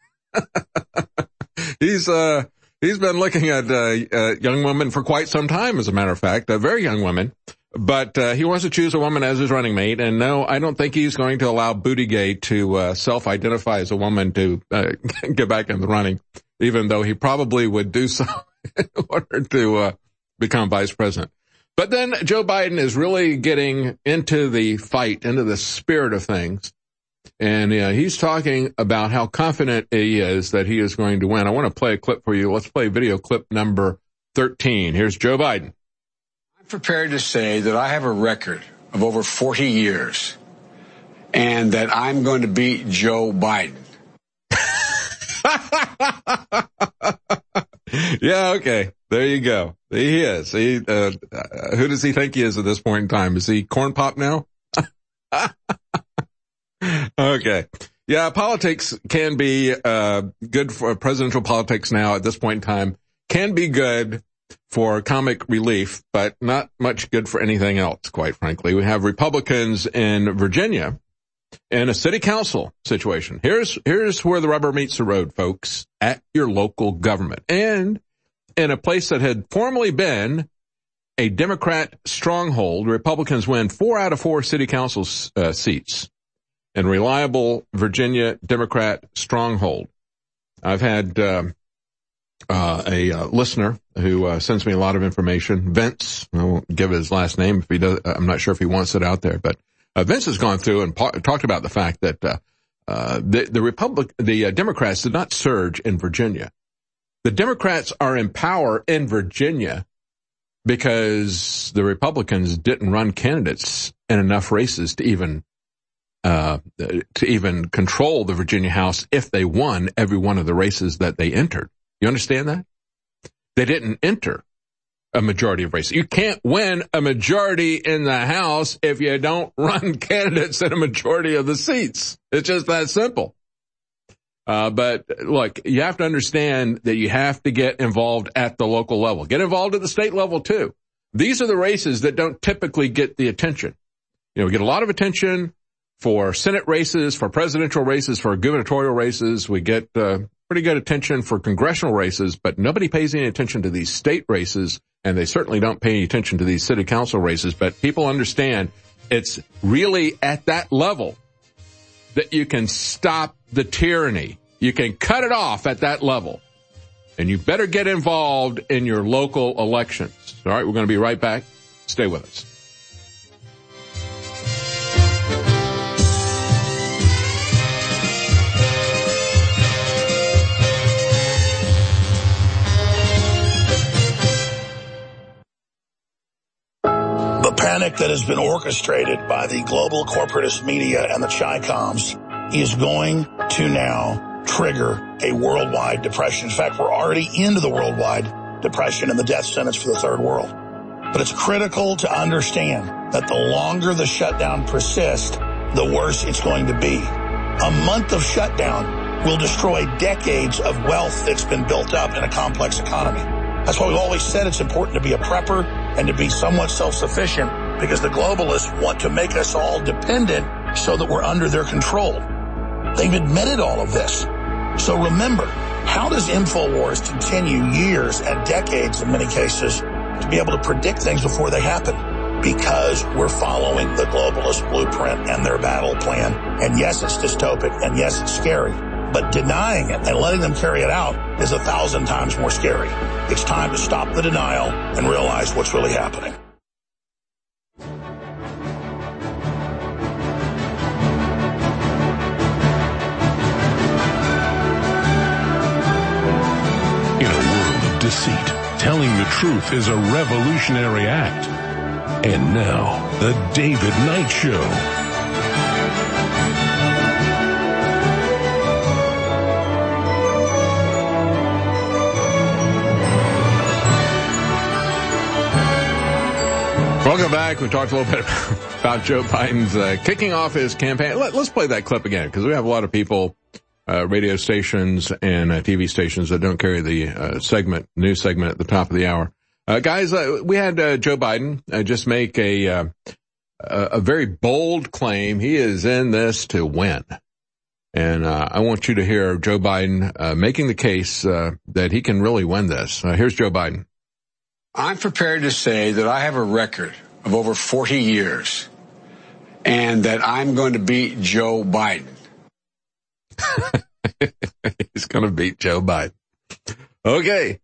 He's been looking at young women for quite some time, as a matter of fact, a very young woman. But he wants to choose a woman as his running mate. And no, I don't think he's going to allow Buttigieg to self-identify as a woman to get back in the running, even though he probably would do so in order to become vice president. But then Joe Biden is really getting into the fight, into the spirit of things. And he's talking about how confident he is that he is going to win. I want to play a clip for you. Let's play video clip number 13. Here's Joe Biden. Prepared to say that I have a record of over 40 years and that I'm going to beat Joe Biden. Yeah, okay. There you go. He is. Who does he think he is at this point in time? Is he corn pop now? Okay. Yeah, politics can be good for presidential politics now at this point in time. Can be good for comic relief, but not much good for anything else, quite frankly. We have Republicans in Virginia in a city council situation. Here's where the rubber meets the road, folks, at your local government. And in a place that had formerly been a Democrat stronghold, Republicans win 4 out of 4 city council seats in reliable Virginia Democrat stronghold. I've had a listener who sends me a lot of information. Vince, I won't give his last name if he does. I'm not sure if he wants it out there, but Vince has gone through and talked about the fact that the Democrats did not surge in Virginia. The Democrats are in power in Virginia because the Republicans didn't run candidates in enough races to even control the Virginia House if they won every one of the races that they entered. You understand that? They didn't enter a majority of races. You can't win a majority in the House if you don't run candidates in a majority of the seats. It's just that simple. But look, you have to understand that you have to get involved at the local level. Get involved at the state level too. These are the races that don't typically get the attention. We get a lot of attention for Senate races, for presidential races, for gubernatorial races. We get, pretty good attention for congressional races, but nobody pays any attention to these state races, and they certainly don't pay any attention to these city council races. But people understand it's really at that level that you can stop the tyranny. You can cut it off at that level. And you better get involved in your local elections. All right, we're going to be right back. Stay with us. The panic that has been orchestrated by the global corporatist media and the Chi-Coms is going to now trigger a worldwide depression. In fact, we're already into the worldwide depression and the death sentence for the third world. But it's critical to understand that the longer the shutdown persists, the worse it's going to be. A month of shutdown will destroy decades of wealth that's been built up in a complex economy. That's why we've always said it's important to be a prepper and to be somewhat self-sufficient, because the globalists want to make us all dependent so that we're under their control. They've admitted all of this. So remember, how does InfoWars continue years and decades in many cases to be able to predict things before they happen? Because we're following the globalist blueprint and their battle plan. And yes, it's dystopic, and yes, it's scary. But denying it and letting them carry it out is 1,000 times more scary. It's time to stop the denial and realize what's really happening. In a world of deceit, telling the truth is a revolutionary act. And now, the David Knight Show. Welcome back. We talked a little bit about Joe Biden's kicking off his campaign. Let's play that clip again, because we have a lot of people, radio stations and TV stations that don't carry the news segment at the top of the hour. Guys, we had Joe Biden just make a very bold claim. He is in this to win. And I want you to hear Joe Biden making the case that he can really win this. Here's Joe Biden. I'm prepared to say that I have a record of over 40 years and that I'm going to beat Joe Biden. He's going to beat Joe Biden. Okay.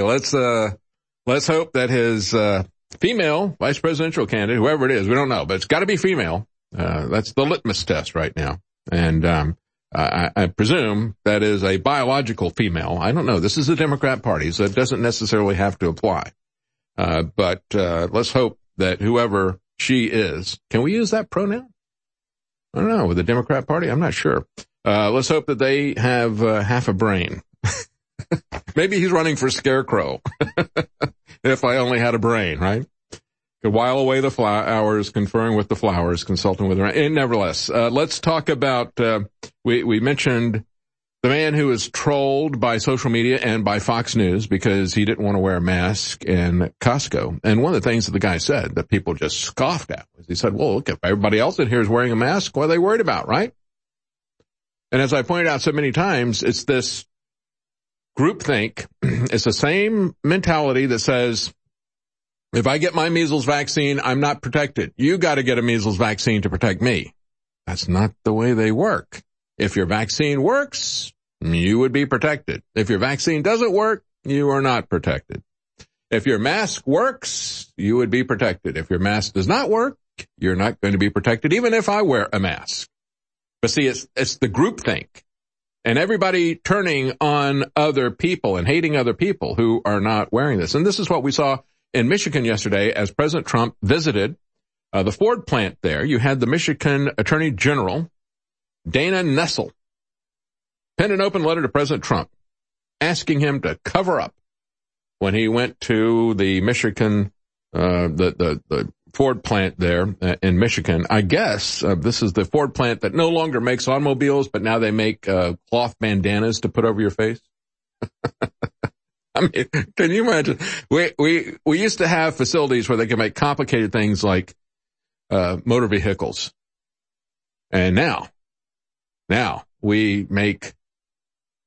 Let's hope that his female vice presidential candidate, whoever it is, we don't know, but it's got to be female. That's the litmus test right now. And I presume that is a biological female. I don't know. This is the Democrat Party, so it doesn't necessarily have to apply. But let's hope that whoever she is, can we use that pronoun? I don't know. With the Democrat Party, I'm not sure. Let's hope that they have half a brain. Maybe he's running for scarecrow. If I only had a brain, right? Could while away the hours, conferring with the flowers, consulting with the rain. And nevertheless, let's talk about, we mentioned the man who was trolled by social media and by Fox News because he didn't want to wear a mask in Costco. And one of the things that the guy said that people just scoffed at was he said, well, look, if everybody else in here is wearing a mask, what are they worried about, right? And as I pointed out so many times, it's this groupthink. It's the same mentality that says, if I get my measles vaccine, I'm not protected. You got to get a measles vaccine to protect me. That's not the way they work. If your vaccine works, you would be protected. If your vaccine doesn't work, you are not protected. If your mask works, you would be protected. If your mask does not work, you're not going to be protected, even if I wear a mask. But see, it's the groupthink. And everybody turning on other people and hating other people who are not wearing this. And this is what we saw in Michigan yesterday as President Trump visited the Ford plant there. You had the Michigan Attorney General, Dana Nessel, penned an open letter to President Trump asking him to cover up when he went to the Michigan, the Ford plant there in Michigan. I guess this is the Ford plant that no longer makes automobiles, but now they make cloth bandanas to put over your face. I mean, can you imagine? We used to have facilities where they could make complicated things like motor vehicles. And now we make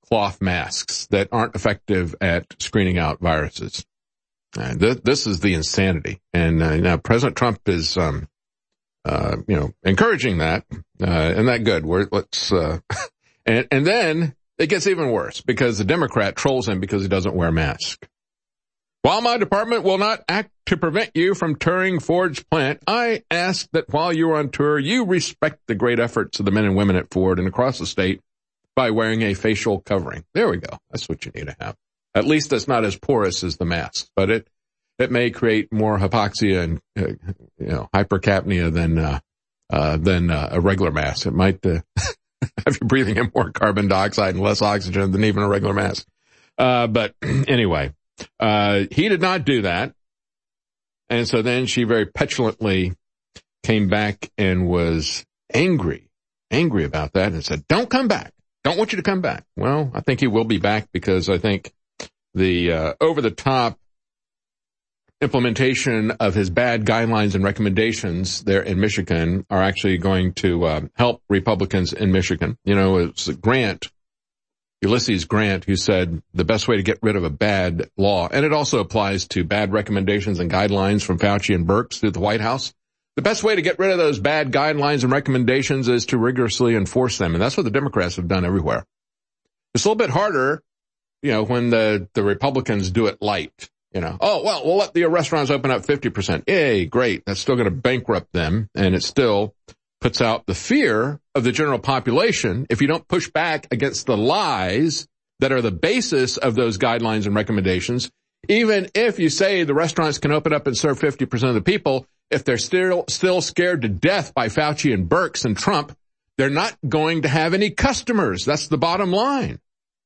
cloth masks that aren't effective at screening out viruses. And this is the insanity. And now President Trump is, encouraging that, and that good. And then it gets even worse because the Democrat trolls him because he doesn't wear a mask. While my department will not act to prevent you from touring Ford's plant, I ask that while you are on tour, you respect the great efforts of the men and women at Ford and across the state by wearing a facial covering. There we go. That's what you need to have. At least it's not as porous as the mask, but it may create more hypoxia and, hypercapnia than a regular mask. It might, have you breathing in more carbon dioxide and less oxygen than even a regular mask. But anyway, he did not do that. And so then she very petulantly came back and was angry about that and said, don't come back. Don't want you to come back. Well, I think he will be back because I think the over-the-top implementation of his bad guidelines and recommendations there in Michigan are actually going to help Republicans in Michigan. It's Ulysses Grant, who said the best way to get rid of a bad law, and it also applies to bad recommendations and guidelines from Fauci and Birx through the White House. The best way to get rid of those bad guidelines and recommendations is to rigorously enforce them, and that's what the Democrats have done everywhere. It's a little bit harder, when the Republicans do it light. We'll let the restaurants open up 50%. Yay, great. That's still going to bankrupt them, and it still puts out the fear of the general population if you don't push back against the lies that are the basis of those guidelines and recommendations. Even if you say the restaurants can open up and serve 50% of the people, if they're still scared to death by Fauci and Birx and Trump, they're not going to have any customers. That's the bottom line.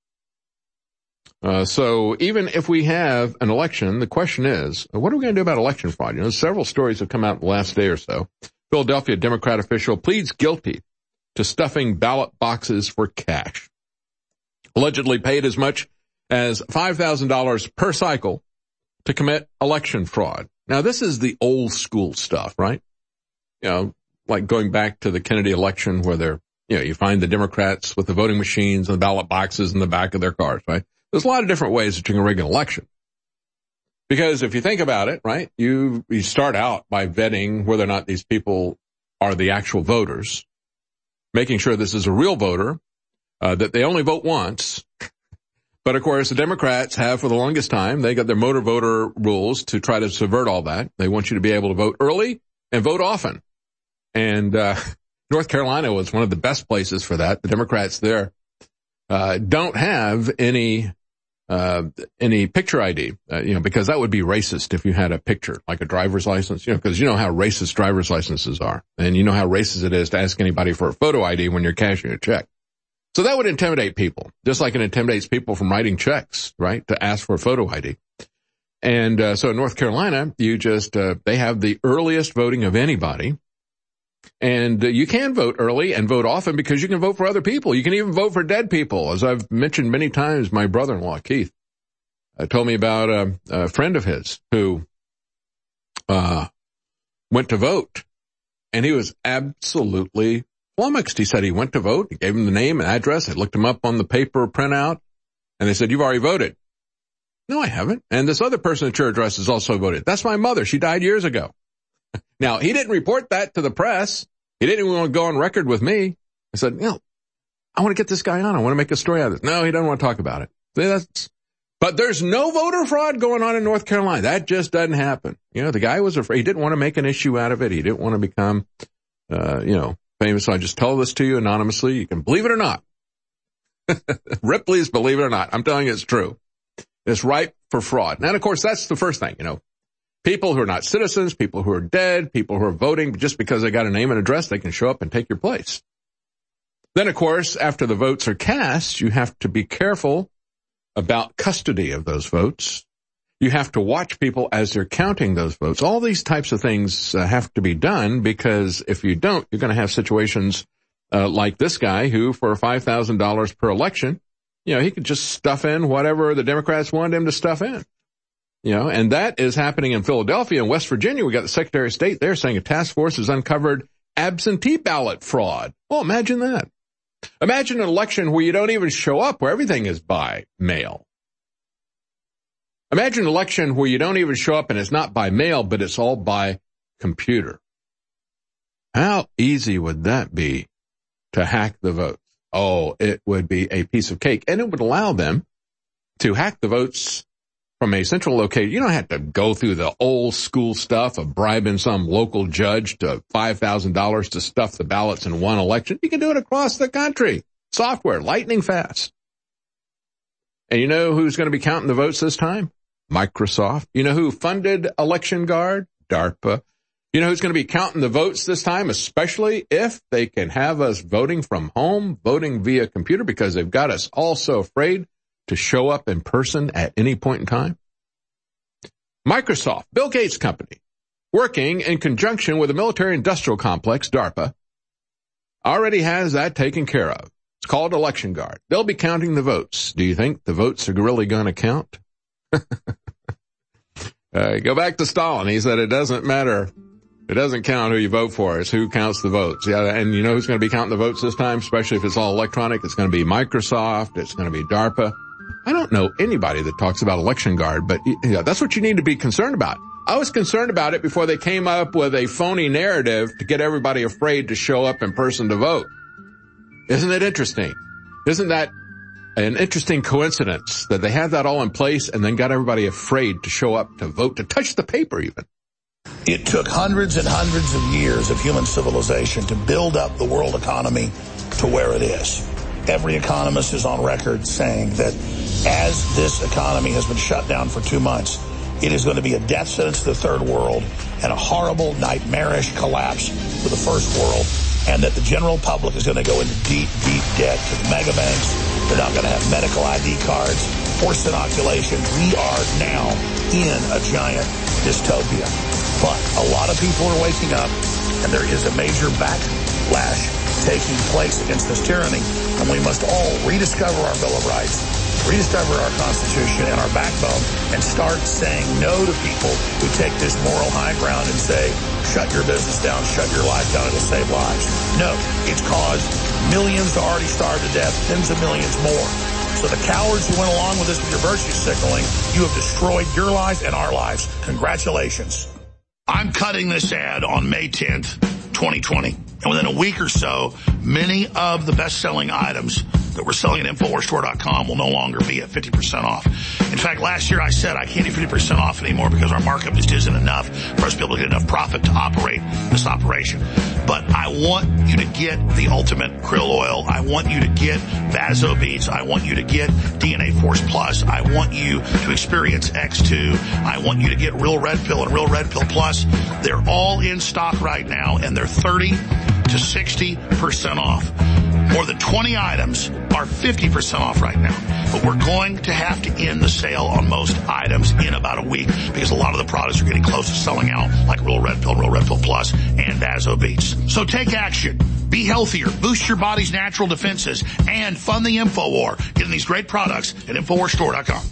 So even if we have an election, the question is, what are we going to do about election fraud? Several stories have come out in the last day or so. Philadelphia Democrat official pleads guilty to stuffing ballot boxes for cash. Allegedly paid as much as $5,000 per cycle to commit election fraud. Now, this is the old school stuff, right? Like going back to the Kennedy election where you find the Democrats with the voting machines and the ballot boxes in the back of their cars, right? There's a lot of different ways that you can rig an election. Because if you think about it, right, you start out by vetting whether or not these people are the actual voters, making sure this is a real voter, that they only vote once. But of course, the Democrats have for the longest time, they got their motor voter rules to try to subvert all that. They want you to be able to vote early and vote often. And North Carolina was one of the best places for that. The Democrats there don't have any picture ID, because that would be racist if you had a picture, like a driver's license, because you know how racist driver's licenses are. And you know how racist it is to ask anybody for a photo ID when you're cashing a check. So that would intimidate people, just like it intimidates people from writing checks, right, to ask for a photo ID. And so in North Carolina, they have the earliest voting of anybody. And you can vote early and vote often because you can vote for other people. You can even vote for dead people. As I've mentioned many times, my brother-in-law, Keith, told me about a friend of his who went to vote, and he was absolutely flummoxed. He said he went to vote. He gave him the name and address. I looked him up on the paper printout, and they said, "You've already voted." "No, I haven't. And this other person at your address has also voted." "That's my mother. She died years ago." Now, he didn't report that to the press. He didn't even want to go on record with me. I said, I want to get this guy on. I want to make a story out of this. No, he doesn't want to talk about it. But there's no voter fraud going on in North Carolina. That just doesn't happen. The guy was afraid. He didn't want to make an issue out of it. He didn't want to become, famous. So I just tell this to you anonymously. You can believe it or not. Ripley's believe it or not. I'm telling you it's true. It's ripe for fraud. Now, of course, that's the first thing, People who are not citizens, people who are dead, people who are voting, just because they got a name and address, they can show up and take your place. Then, of course, after the votes are cast, you have to be careful about custody of those votes. You have to watch people as they're counting those votes. All these types of things have to be done because if you don't, you're going to have situations like this guy who, for $5,000 per election, he could just stuff in whatever the Democrats wanted him to stuff in. And that is happening in Philadelphia and West Virginia. We got the Secretary of State there saying a task force has uncovered absentee ballot fraud. Well, imagine that. Imagine an election where you don't even show up, where everything is by mail. Imagine an election where you don't even show up and it's not by mail, but it's all by computer. How easy would that be to hack the votes? Oh, it would be a piece of cake, and it would allow them to hack the votes from a central location. You don't have to go through the old school stuff of bribing some local judge to $5,000 to stuff the ballots in one election. You can do it across the country. Software, lightning fast. And you know who's going to be counting the votes this time? Microsoft. You know who funded Election Guard? DARPA. You know who's going to be counting the votes this time, especially if they can have us voting from home, voting via computer, because they've got us all so afraid to show up in person at any point in time? Microsoft, Bill Gates' company, working in conjunction with the military-industrial complex, DARPA, already has that taken care of. It's called Election Guard. They'll be counting the votes. Do you think the votes are really going to count? Go back to Stalin. He said it doesn't matter. It doesn't count who you vote for. It's who counts the votes. Yeah, and you know who's going to be counting the votes this time, especially if it's all electronic? It's going to be Microsoft. It's going to be DARPA. I don't know anybody that talks about Election Guard, but yeah, that's what you need to be concerned about. I was concerned about it before they came up with a phony narrative to get everybody afraid to show up in person to vote. Isn't it interesting? Isn't that an interesting coincidence that they had that all in place and then got everybody afraid to show up to vote, to touch the paper even? It took hundreds and hundreds of years of human civilization to build up the world economy to where it is. Every economist is on record saying that as this economy has been shut down for 2 months, it is going to be a death sentence to the third world and a horrible, nightmarish collapse for the first world, and that the general public is going to go into deep, deep debt to the mega banks. They're not going to have medical ID cards, forced inoculations. We are now in a giant dystopia. But a lot of people are waking up, and there is a major backlash taking place against this tyranny, and we must all rediscover our Bill of Rights, rediscover our Constitution and our backbone, and start saying no to people who take this moral high ground and say, shut your business down, shut your life down, it'll save lives. No, it's caused millions to already starve to death, tens of millions more. So the cowards who went along with this with your virtue signaling, you have destroyed your life and our lives. Congratulations. I'm cutting this ad on May 10th, 2020. And within a week or so, many of the best-selling items that we're selling at InfoWarsStore.com will no longer be at 50% off. In fact, last year I said I can't do 50% off anymore because our markup just isn't enough for us to be able to get enough profit to operate this operation. But I want you to get the ultimate krill oil. I want you to get Vaso Beats. I want you to get DNA Force Plus. I want you to experience X2. I want you to get Real Red Pill and Real Red Pill Plus. They're all in stock right now, and they're 30 to 60% off. More than 20 items are 50% off right now. But we're going to have to end the sale on most items in about a week because a lot of the products are getting close to selling out, like Real Red Pill Plus, and Vaso Beats. So take action. Be healthier. Boost your body's natural defenses. And fund the InfoWar. Getting these great products at InfoWarsStore.com.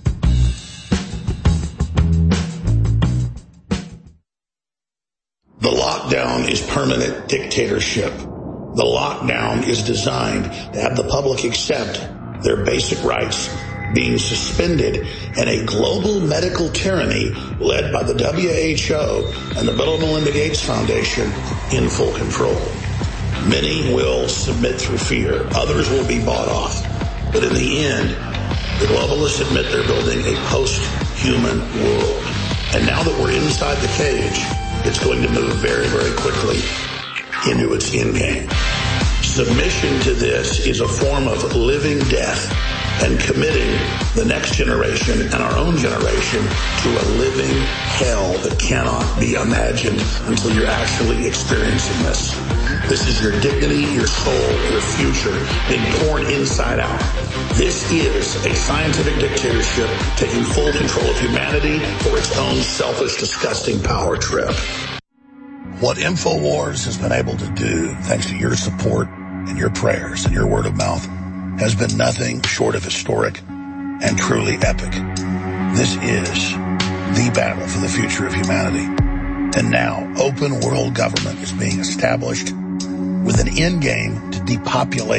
The lockdown is permanent dictatorship. The lockdown is designed to have the public accept their basic rights being suspended and a global medical tyranny led by the WHO and the Bill and Melinda Gates Foundation in full control. Many will submit through fear. Others will be bought off. But in the end, the globalists admit they're building a post-human world. And now that we're inside the cage, it's going to move very, very quickly into its end game. Submission to this is a form of living death and committing the next generation and our own generation to a living hell that cannot be imagined until you're actually experiencing this. This is your dignity, your soul, your future being torn inside out. This is a scientific dictatorship taking full control of humanity for its own selfish, disgusting power trip. What InfoWars has been able to do, thanks to your support and your prayers and your word of mouth, has been nothing short of historic and truly epic. This is the battle for the future of humanity. And now, open world government is being established with an end game to depopulate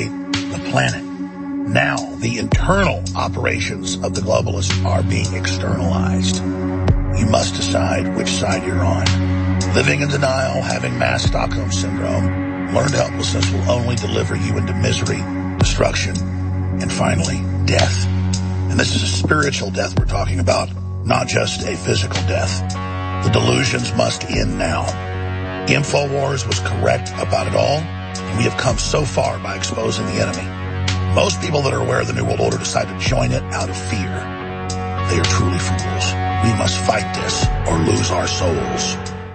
the planet. Now, the internal operations of the globalists are being externalized. You must decide which side you're on. Living in denial, having mass Stockholm syndrome, learned helplessness will only deliver you into misery, destruction, and finally, death. And this is a spiritual death we're talking about, not just a physical death. The delusions must end now. InfoWars was correct about it all, and we have come so far by exposing the enemy. Most people that are aware of the New World Order decide to join it out of fear. They are truly fools. We must fight this or lose our souls.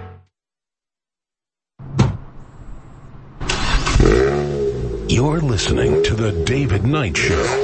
You're listening to The David Knight Show.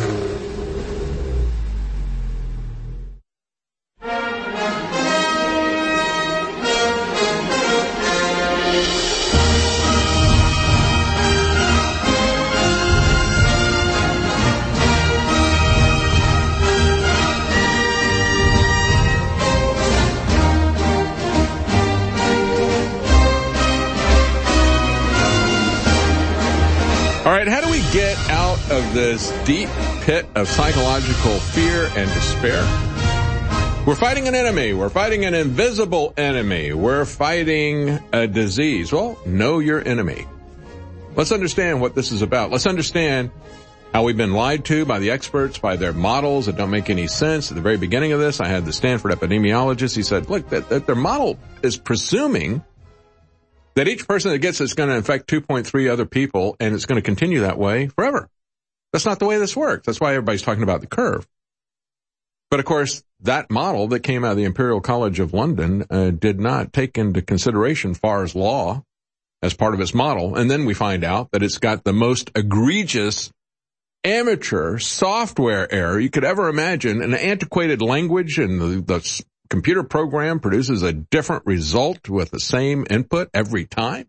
How do we get out of this deep pit of psychological fear and despair? We're fighting an enemy. We're fighting an invisible enemy. We're fighting a disease. Well, know your enemy. Let's understand what this is about. Let's understand how we've been lied to by the experts, by their models that don't make any sense. At the very beginning of this, I had the Stanford epidemiologist. He said, look, that their model is presuming that each person that gets it's going to infect 2.3 other people, and it's going to continue that way forever. That's not the way this works. That's why everybody's talking about the curve. But, of course, that model that came out of the Imperial College of London did not take into consideration Farr's law as part of its model. And then we find out that it's got the most egregious amateur software error you could ever imagine, an antiquated language, and the computer program produces a different result with the same input every time.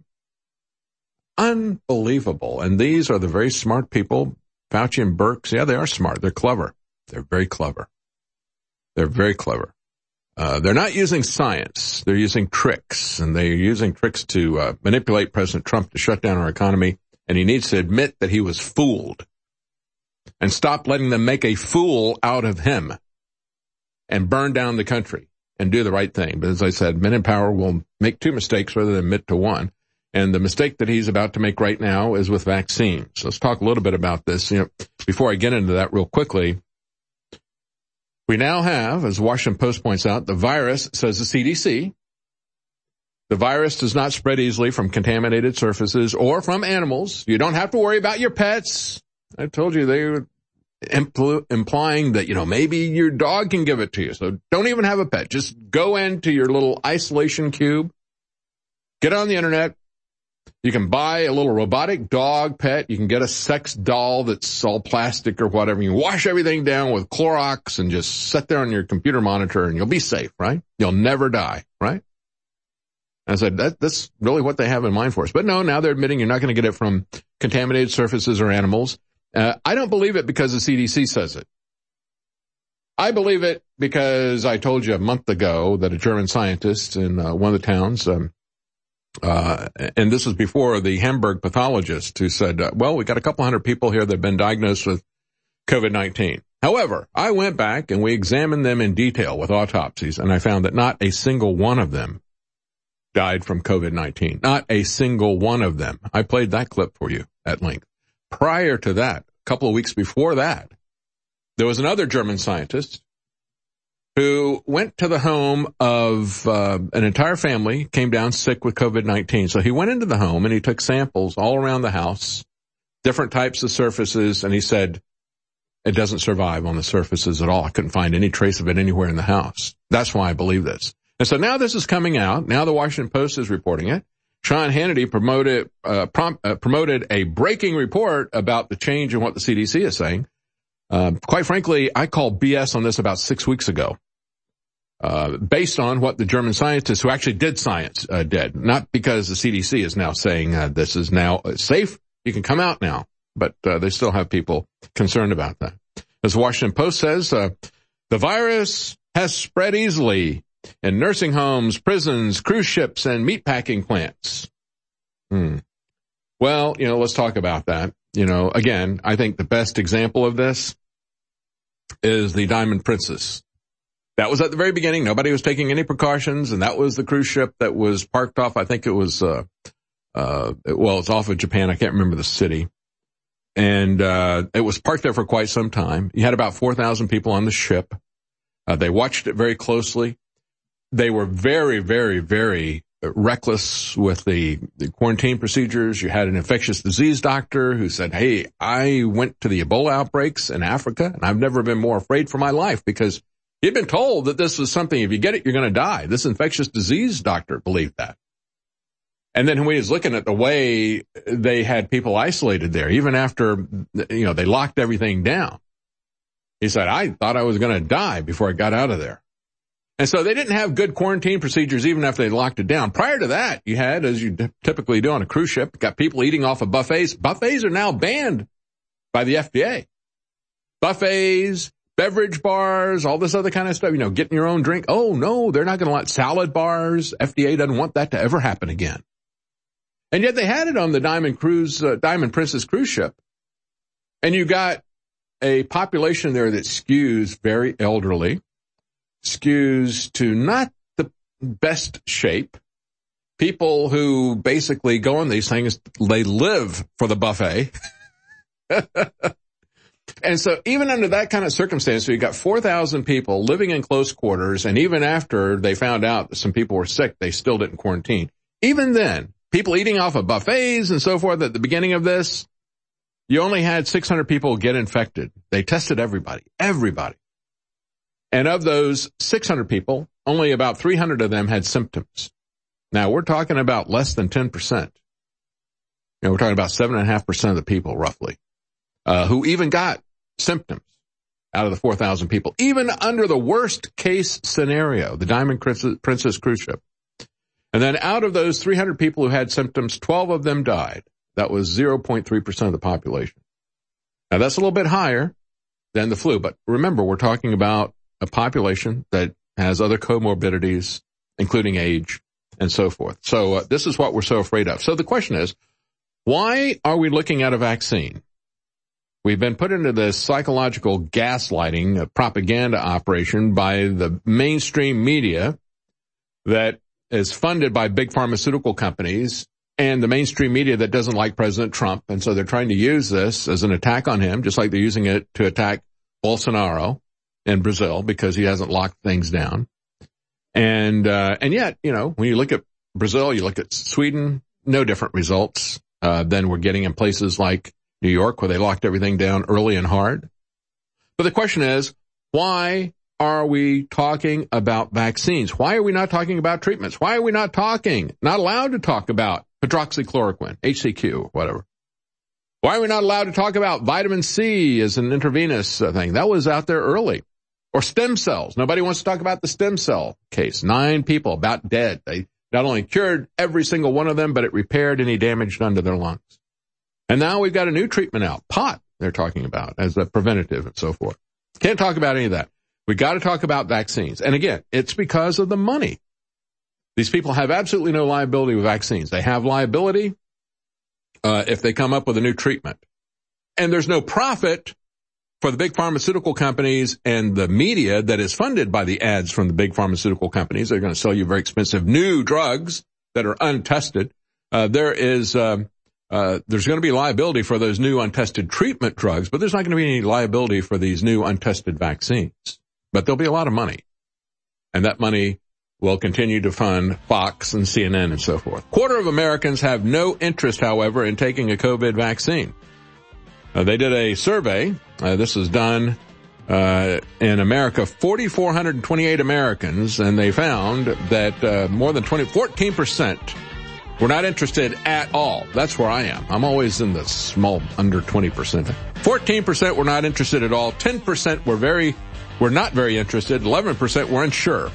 Unbelievable. And these are the very smart people, Fauci and Birx. Yeah, they are smart. They're clever. They're very clever. They're very clever. They're not using science. They're using tricks, and they're using tricks to manipulate President Trump to shut down our economy. And he needs to admit that he was fooled and stop letting them make a fool out of him and burn down the country and do the right thing. But as I said, men in power will make two mistakes rather than admit to one. And the mistake that he's about to make right now is with vaccines. So let's talk a little bit about this. Before I get into that real quickly, we now have, as the Washington Post points out, the virus, says the CDC, the virus does not spread easily from contaminated surfaces or from animals. You don't have to worry about your pets. I told you they were implying that, maybe your dog can give it to you. So don't even have a pet. Just go into your little isolation cube, get on the internet. You can buy a little robotic dog pet. You can get a sex doll that's all plastic or whatever. You wash everything down with Clorox and just sit there on your computer monitor and you'll be safe, right? You'll never die, right? I said, that's really what they have in mind for us. But no, now they're admitting you're not going to get it from contaminated surfaces or animals. I don't believe it because the CDC says it. I believe it because I told you a month ago that a German scientist in one of the towns, and this was before the Hamburg pathologist who said, well, we got a couple hundred people here that have been diagnosed with COVID-19. However, I went back and we examined them in detail with autopsies, and I found that not a single one of them died from COVID-19. Not a single one of them. I played that clip for you at length. Prior to that, a couple of weeks before that, there was another German scientist who went to the home of an entire family, came down sick with COVID-19. So he went into the home and he took samples all around the house, different types of surfaces, and he said, it doesn't survive on the surfaces at all. I couldn't find any trace of it anywhere in the house. That's why I believe this. And so now this is coming out. Now the Washington Post is reporting it. Sean Hannity promoted a breaking report about the change in what the CDC is saying. Quite frankly, I called BS on this about 6 weeks ago, based on what the German scientists who actually did science did. Not because the CDC is now saying this is now safe. You can come out now, but they still have people concerned about that. As the Washington Post says, the virus has spread easily in nursing homes, prisons, cruise ships, and meatpacking plants. Well, let's talk about that. Again, I think the best example of this is the Diamond Princess. That was at the very beginning. Nobody was taking any precautions, and that was the cruise ship that was parked off. I think it was, it's off of Japan. I can't remember the city. And it was parked there for quite some time. You had about 4,000 people on the ship. They watched it very closely. They were very, very, very reckless with the quarantine procedures. You had an infectious disease doctor who said, hey, I went to the Ebola outbreaks in Africa, and I've never been more afraid for my life because he'd been told that this was something, if you get it, you're going to die. This infectious disease doctor believed that. And then when he was looking at the way they had people isolated there, even after, they locked everything down, he said, I thought I was going to die before I got out of there. And so they didn't have good quarantine procedures even after they locked it down. Prior to that, you had, as you typically do on a cruise ship, got people eating off of buffets. Buffets are now banned by the FDA. Buffets, beverage bars, all this other kind of stuff, getting your own drink. Oh, no, they're not going to let salad bars. FDA doesn't want that to ever happen again. And yet they had it on the Diamond Princess cruise ship. And you got a population there that skews very elderly, skews to not the best shape. People who basically go on these things, they live for the buffet. And so even under that kind of circumstance, you got 4,000 people living in close quarters, and even after they found out that some people were sick, they still didn't quarantine. Even then, people eating off of buffets and so forth at the beginning of this, you only had 600 people get infected. They tested everybody. And of those 600 people, only about 300 of them had symptoms. Now, we're talking about less than 10%. We're talking about 7.5% of the people, roughly, who even got symptoms out of the 4,000 people, even under the worst case scenario, the Diamond Princess cruise ship. And then out of those 300 people who had symptoms, 12 of them died. That was 0.3% of the population. Now, that's a little bit higher than the flu, but remember, we're talking about a population that has other comorbidities, including age and so forth. So this is what we're so afraid of. So the question is, why are we looking at a vaccine? We've been put into this psychological gaslighting, a propaganda operation by the mainstream media that is funded by big pharmaceutical companies and the mainstream media that doesn't like President Trump. And so they're trying to use this as an attack on him, just like they're using it to attack Bolsonaro in Brazil because he hasn't locked things down. And yet, when you look at Brazil, you look at Sweden, no different results than we're getting in places like New York, where they locked everything down early and hard. But the question is, why are we talking about vaccines? Why are we not talking about treatments? Why are we not allowed to talk about hydroxychloroquine, HCQ, whatever? Why are we not allowed to talk about vitamin C as an intravenous thing? That was out there early. Or stem cells. Nobody wants to talk about the stem cell case. 9 people about dead. They not only cured every single one of them, but it repaired any damage done to their lungs. And now we've got a new treatment out, pot, they're talking about as a preventative and so forth. Can't talk about any of that. We got to talk about vaccines. And again, it's because of the money. These people have absolutely no liability with vaccines. They have liability if they come up with a new treatment. And there's no profit for the big pharmaceutical companies and the media that is funded by the ads from the big pharmaceutical companies. They're going to sell you very expensive new drugs that are untested. There's going to be liability for those new untested treatment drugs, but there's not going to be any liability for these new untested vaccines. But there'll be a lot of money. And that money will continue to fund Fox and CNN and so forth. 1/4 of Americans have no interest, however, in taking a COVID vaccine. They did a survey. This was done in America, 4,428 Americans, and they found that more than 14% were not interested at all. That's where I am. I'm always in the small, under 20%. 14% were not interested at all. 10% were not very interested. 11% were unsure.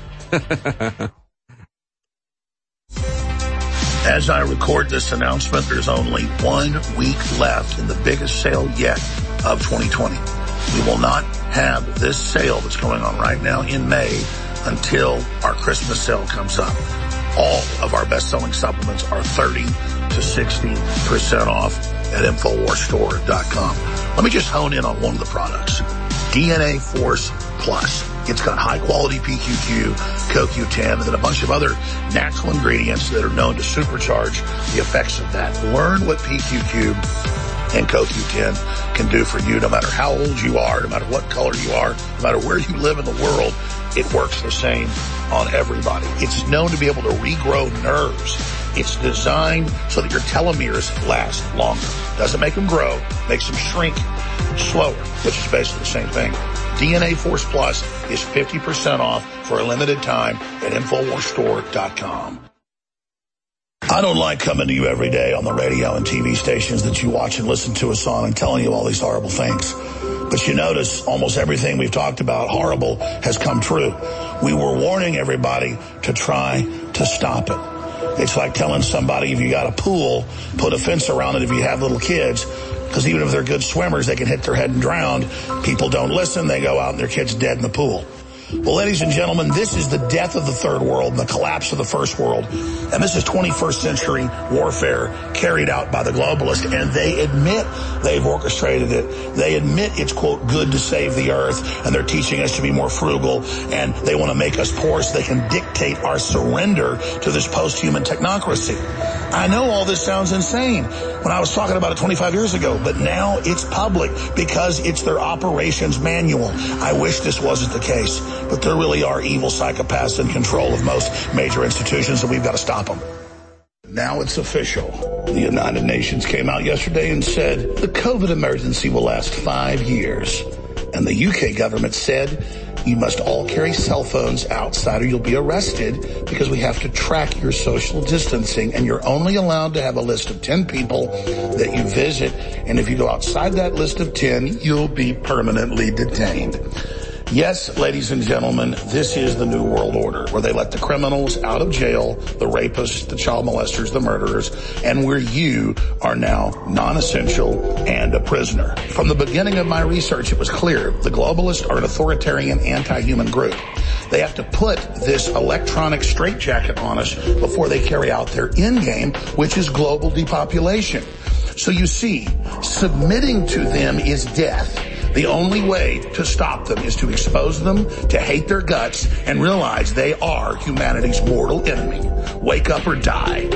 As I record this announcement, there's only 1 week left in the biggest sale yet of 2020. We will not have this sale that's going on right now in May until our Christmas sale comes up. All of our best-selling supplements are 30 to 60% off at InfoWarsStore.com. Let me just hone in on one of the products, DNA Force Plus. It's got high-quality PQQ, CoQ10, and then a bunch of other natural ingredients that are known to supercharge the effects of that. Learn what PQQ and CoQ10 can do for you no matter how old you are, no matter what color you are, no matter where you live in the world. It works the same on everybody. It's known to be able to regrow nerves. It's designed so that your telomeres last longer. Doesn't make them grow, makes them shrink slower, which is basically the same thing. DNA Force Plus is 50% off for a limited time at InfoWarsStore.com. I don't like coming to you every day on the radio and TV stations that you watch and listen to us on and telling you all these horrible things. But you notice almost everything we've talked about horrible has come true. We were warning everybody to try to stop it. It's like telling somebody if you got a pool, put a fence around it if you have little kids, because even if they're good swimmers, they can hit their head and drown. People don't listen. They go out and their kid's dead in the pool. Well, ladies and gentlemen, this is the death of the third world and the collapse of the first world. And this is 21st century warfare carried out by the globalists. And they admit they've orchestrated it. They admit it's, quote, good to save the earth. And they're teaching us to be more frugal. And they want to make us poor so they can dictate our surrender to this post-human technocracy. I know all this sounds insane when I was talking about it 25 years ago, but now it's public because it's their operations manual. I wish this wasn't the case, but there really are evil psychopaths in control of most major institutions, and we've got to stop them. Now it's official. The United Nations came out yesterday and said the COVID emergency will last 5 years. And the UK government said you must all carry cell phones outside or you'll be arrested because we have to track your social distancing, and you're only allowed to have a list of 10 people that you visit. And if you go outside that list of 10, you'll be permanently detained. Yes, ladies and gentlemen, this is the new world order where they let the criminals out of jail, the rapists, the child molesters, the murderers, and where you are now non-essential and a prisoner. From the beginning of my research, it was clear the globalists are an authoritarian anti-human group. They have to put this electronic straitjacket on us before they carry out their end game, which is global depopulation. So you see, submitting to them is death. The only way to stop them is to expose them, to hate their guts, and realize they are humanity's mortal enemy. Wake up or die.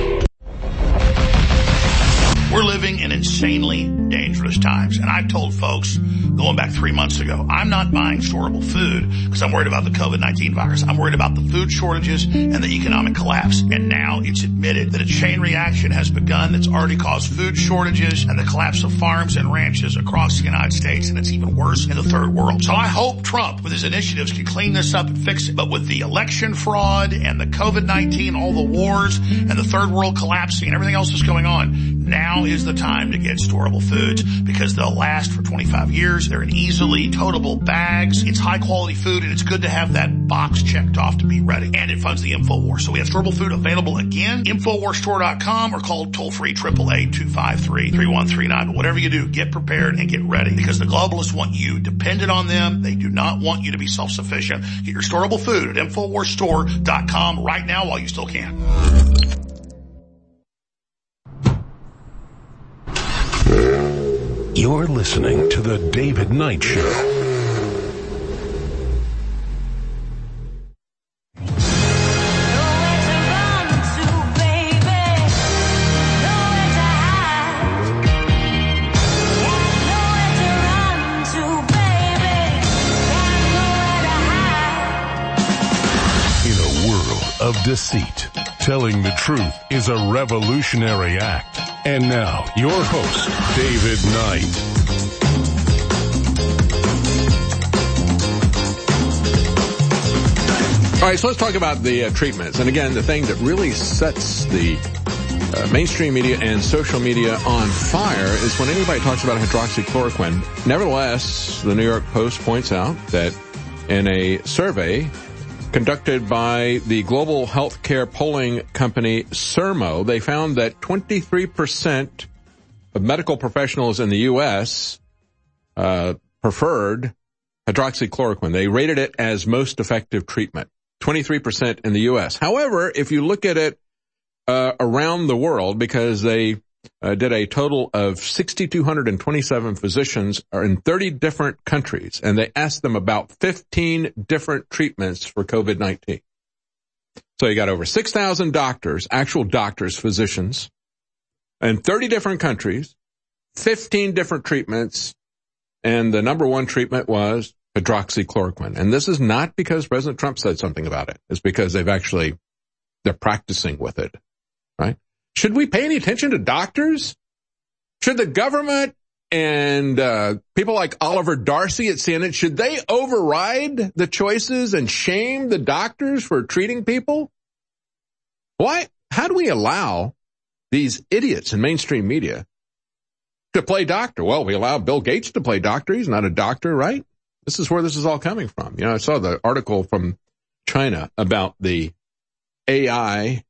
We're living in insanely dangerous times, and I've told folks going back 3 months ago, I'm not buying storable food because I'm worried about the COVID-19 virus. I'm worried about the food shortages and the economic collapse. And now it's admitted that a chain reaction has begun that's already caused food shortages and the collapse of farms and ranches across the United States, and it's even worse in the third world. So I hope Trump, with his initiatives, can clean this up and fix it. But with the election fraud and the COVID-19, all the wars and the third world collapsing and everything else that's going on, now is the time to get storable foods because they'll last for 25 years. They're in easily totable bags. It's high quality food, and it's good to have that box checked off to be ready. And it funds the InfoWars. So we have storable food available again. InfoWarsStore.com or call toll free 888-253-3139. But whatever you do, get prepared and get ready because the globalists want you dependent on them. They do not want you to be self-sufficient. Get your storable food at InfoWarsStore.com right now while you still can. You're listening to The David Knight Show. In a world of deceit, telling the truth is a revolutionary act. And now, your host, David Knight. All right, so let's talk about the treatments. And again, the thing that really sets the mainstream media and social media on fire is when anybody talks about hydroxychloroquine. Nevertheless, the New York Post points out that in a survey conducted by the global healthcare polling company Sermo, they found that 23% of medical professionals in the U.S. Preferred hydroxychloroquine. They rated it as most effective treatment. 23% in the U.S. However, if you look at it around the world, because they did a total of 6,227 physicians in 30 different countries, and they asked them about 15 different treatments for COVID-19. So you got over 6,000 doctors, actual doctors, physicians, in 30 different countries, 15 different treatments, and the number one treatment was hydroxychloroquine. And this is not because President Trump said something about it. It's because they're practicing with it, right? Should we pay any attention to doctors? Should the government and people like Oliver Darcy at CNN, should they override the choices and shame the doctors for treating people? Why? How do we allow these idiots in mainstream media to play doctor? Well, we allow Bill Gates to play doctor. He's not a doctor, right? This is where this is all coming from. You know, I saw the article from China about the AI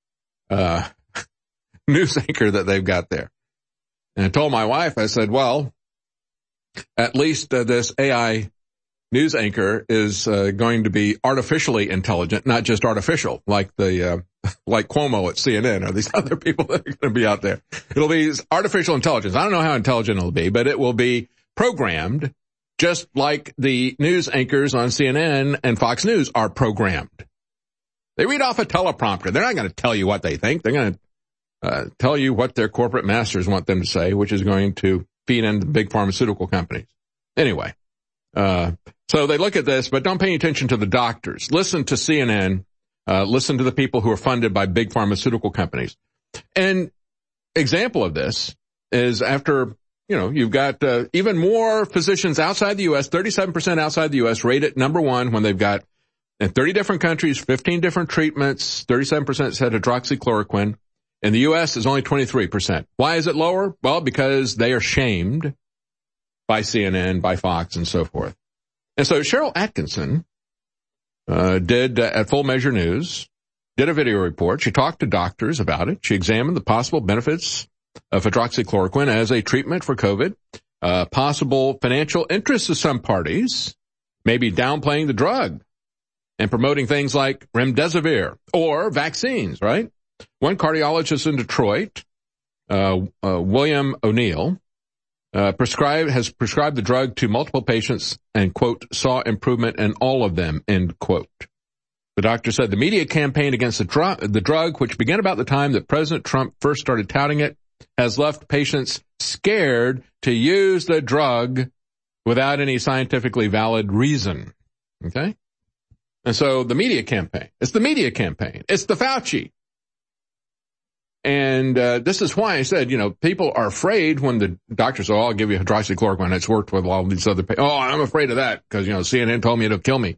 news anchor that they've got there. And I told my wife, I said, well, at least this AI news anchor is going to be artificially intelligent, not just artificial, like like Cuomo at CNN or these other people that are going to be out there. It'll be artificial intelligence. I don't know how intelligent it'll be, but it will be programmed just like the news anchors on CNN and Fox News are programmed. They read off a teleprompter. They're not going to tell you what they think. They're going to tell you what their corporate masters want them to say, which is going to feed into big pharmaceutical companies. Anyway, so they look at this, but don't pay attention to the doctors. Listen to CNN. Listen to the people who are funded by big pharmaceutical companies. And example of this is after, you've got even more physicians outside the U.S., 37% outside the U.S. rated number one when they've got in 30 different countries, 15 different treatments, 37% said hydroxychloroquine. In the U.S. is only 23%. Why is it lower? Well, because they are shamed by CNN, by Fox, and so forth. And so Cheryl Atkinson did at Full Measure News, did a video report. She talked to doctors about it. She examined the possible benefits of hydroxychloroquine as a treatment for COVID, possible financial interests of some parties, maybe downplaying the drug and promoting things like remdesivir or vaccines, right? One cardiologist in Detroit, William O'Neill, has prescribed the drug to multiple patients and, quote, saw improvement in all of them, end quote. The doctor said the media campaign against the drug, which began about the time that President Trump first started touting it, has left patients scared to use the drug without any scientifically valid reason. Okay? And so the media campaign, it's the media campaign. It's the Fauci. And this is why I said, people are afraid when the doctors say, I'll give you hydroxychloroquine. It's worked with all these other patients. Oh, I'm afraid of that because, CNN told me it'll kill me.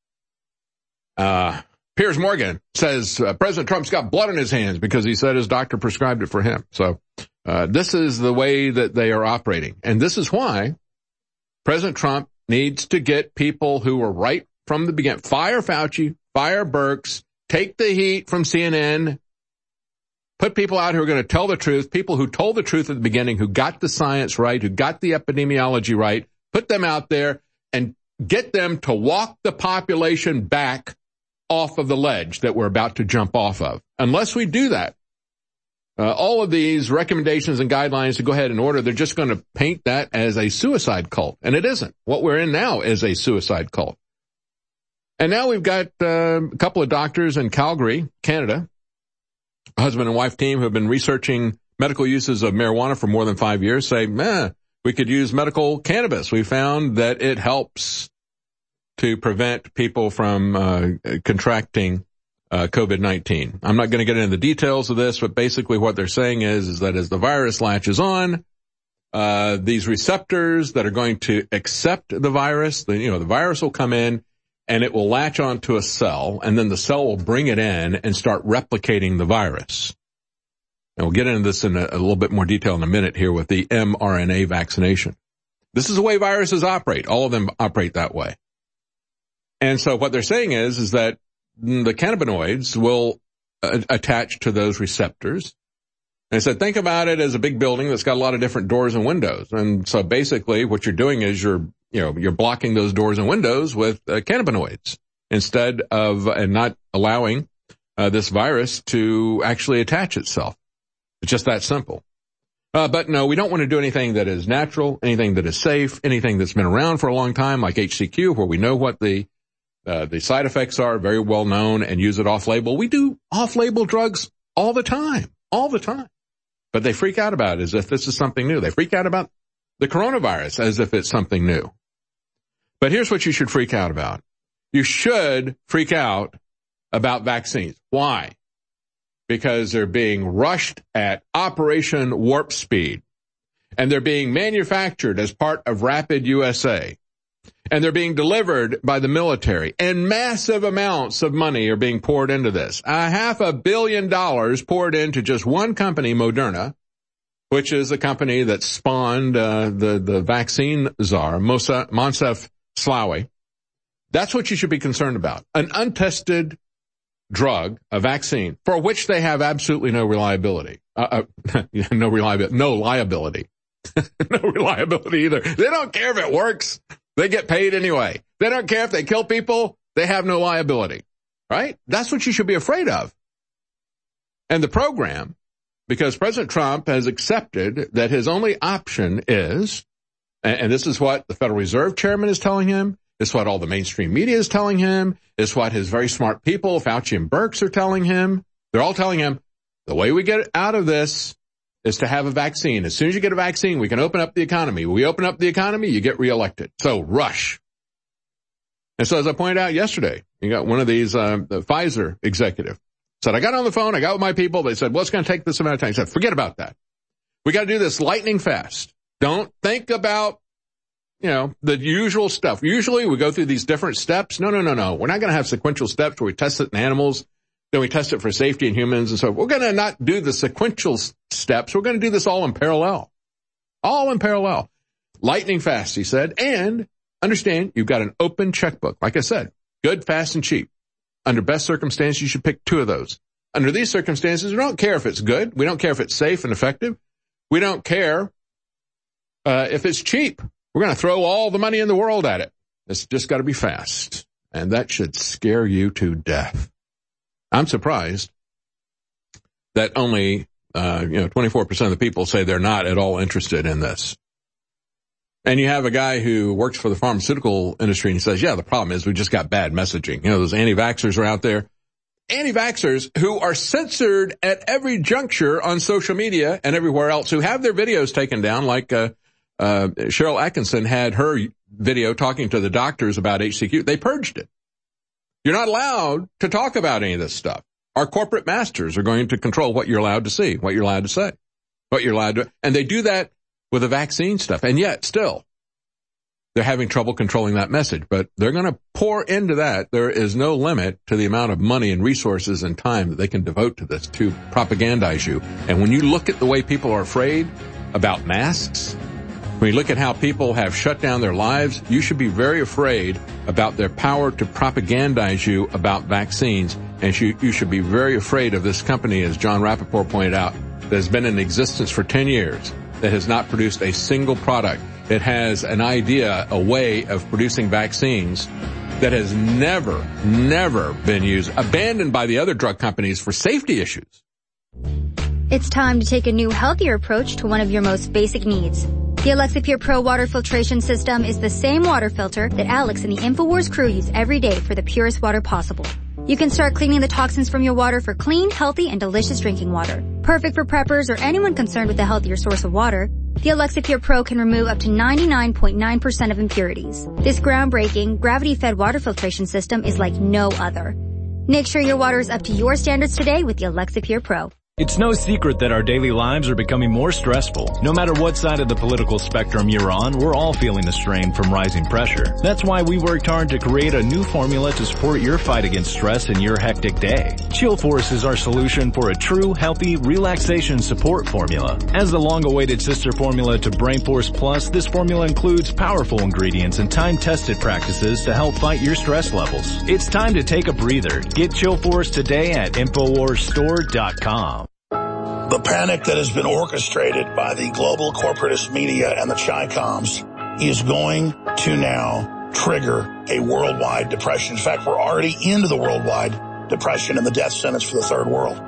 Piers Morgan says President Trump's got blood in his hands because he said his doctor prescribed it for him. So this is the way that they are operating. And this is why President Trump needs to get people who were right from the beginning. Fire Fauci, fire Birx, take the heat from CNN. Put people out who are going to tell the truth, people who told the truth at the beginning, who got the science right, who got the epidemiology right, put them out there and get them to walk the population back off of the ledge that we're about to jump off of. Unless we do that, all of these recommendations and guidelines to go ahead and order, they're just going to paint that as a suicide cult. And it isn't. What we're in now is a suicide cult. And now we've got a couple of doctors in Calgary, Canada, a husband and wife team who have been researching medical uses of marijuana for more than 5 years, say, we could use medical cannabis. We found that it helps to prevent people from contracting COVID-19. I'm not going to get into the details of this, but basically what they're saying is that as the virus latches on, these receptors that are going to accept the virus, the virus will come in and it will latch onto a cell, and then the cell will bring it in and start replicating the virus. And we'll get into this in a little bit more detail in a minute here with the mRNA vaccination. This is the way viruses operate. All of them operate that way. And so what they're saying is that the cannabinoids will attach to those receptors. And I said, think about it as a big building that's got a lot of different doors and windows. And so basically what you're doing is you're blocking those doors and windows with cannabinoids instead of, and not allowing this virus to actually attach itself. It's just that simple. But no, we don't want to do anything that is natural, anything that is safe, anything that's been around for a long time, like HCQ, where we know what the side effects are, very well known, and use it off-label. We do off-label drugs all the time. But they freak out about it as if this is something new. They freak out about the coronavirus as if it's something new. But here's what you should freak out about. You should freak out about vaccines. Why? Because they're being rushed at Operation Warp Speed, and they're being manufactured as part of Rapid USA, and they're being delivered by the military, and massive amounts of money are being poured into this. $500 million poured into just one company, Moderna, which is the company that spawned the vaccine czar, Moncef Slaoui. That's what you should be concerned about. An untested drug, a vaccine, for which they have absolutely no reliability. No liability. No reliability either. They don't care if it works. They get paid anyway. They don't care if they kill people. They have no liability. Right? That's what you should be afraid of. And the program, because President Trump has accepted that his only option is, and this is what the Federal Reserve Chairman is telling him, it's what all the mainstream media is telling him. It's what his very smart people, Fauci and Birx, are telling him. They're all telling him, the way we get out of this is to have a vaccine. As soon as you get a vaccine, we can open up the economy. When we open up the economy, you get reelected. So rush. And so as I pointed out yesterday, you got one of these, the Pfizer executive said, I got on the phone, I got with my people. They said, well, it's going to take this amount of time. He said, forget about that. We got to do this lightning fast. Don't think about, the usual stuff. Usually we go through these different steps. No. We're not going to have sequential steps where we test it in animals, then we test it for safety in humans. And so we're going to not do the sequential steps. We're going to do this all in parallel. Lightning fast, he said. And understand, you've got an open checkbook. Like I said, good, fast, and cheap. Under best circumstances, you should pick two of those. Under these circumstances, we don't care if it's good. We don't care if it's safe and effective. We don't care if it's cheap. We're going to throw all the money in the world at it. It's just got to be fast. And that should scare you to death. I'm surprised that only, 24% of the people say they're not at all interested in this. And you have a guy who works for the pharmaceutical industry and he says, yeah, the problem is we just got bad messaging. Those anti-vaxxers are out there. Anti-vaxxers who are censored at every juncture on social media and everywhere else, who have their videos taken down, like Cheryl Atkinson had her video talking to the doctors about HCQ. They purged it. You're not allowed to talk about any of this stuff. Our corporate masters are going to control what you're allowed to see, what you're allowed to say, what you're allowed to, and they do that with the vaccine stuff. And yet still, they're having trouble controlling that message, but they're going to pour into that. There is no limit to the amount of money and resources and time that they can devote to this, to propagandize you. And when you look at the way people are afraid about masks, when you look at how people have shut down their lives, you should be very afraid about their power to propagandize you about vaccines. And you should be very afraid of this company, as John Rappaport pointed out, that has been in existence for 10 years, that has not produced a single product. It has an idea, a way of producing vaccines that has never been used, abandoned by the other drug companies for safety issues. It's time to take a new, healthier approach to one of your most basic needs. The Alexa Pure Pro water filtration system is the same water filter that Alex and the InfoWars crew use every day for the purest water possible. You can start cleaning the toxins from your water for clean, healthy, and delicious drinking water. Perfect for preppers or anyone concerned with a healthier source of water, the Alexa Pure Pro can remove up to 99.9% of impurities. This groundbreaking, gravity-fed water filtration system is like no other. Make sure your water is up to your standards today with the Alexa Pure Pro. It's no secret that our daily lives are becoming more stressful. No matter what side of the political spectrum you're on, we're all feeling the strain from rising pressure. That's why we worked hard to create a new formula to support your fight against stress in your hectic day. Chill Force is our solution for a true, healthy, relaxation support formula. As the long-awaited sister formula to Brain Force Plus, this formula includes powerful ingredients and time-tested practices to help fight your stress levels. It's time to take a breather. Get Chill Force today at InfoWarsStore.com. The panic that has been orchestrated by the global corporatist media and the Chi-Coms is going to now trigger a worldwide depression. In fact, we're already into the worldwide depression and the death sentence for the third world.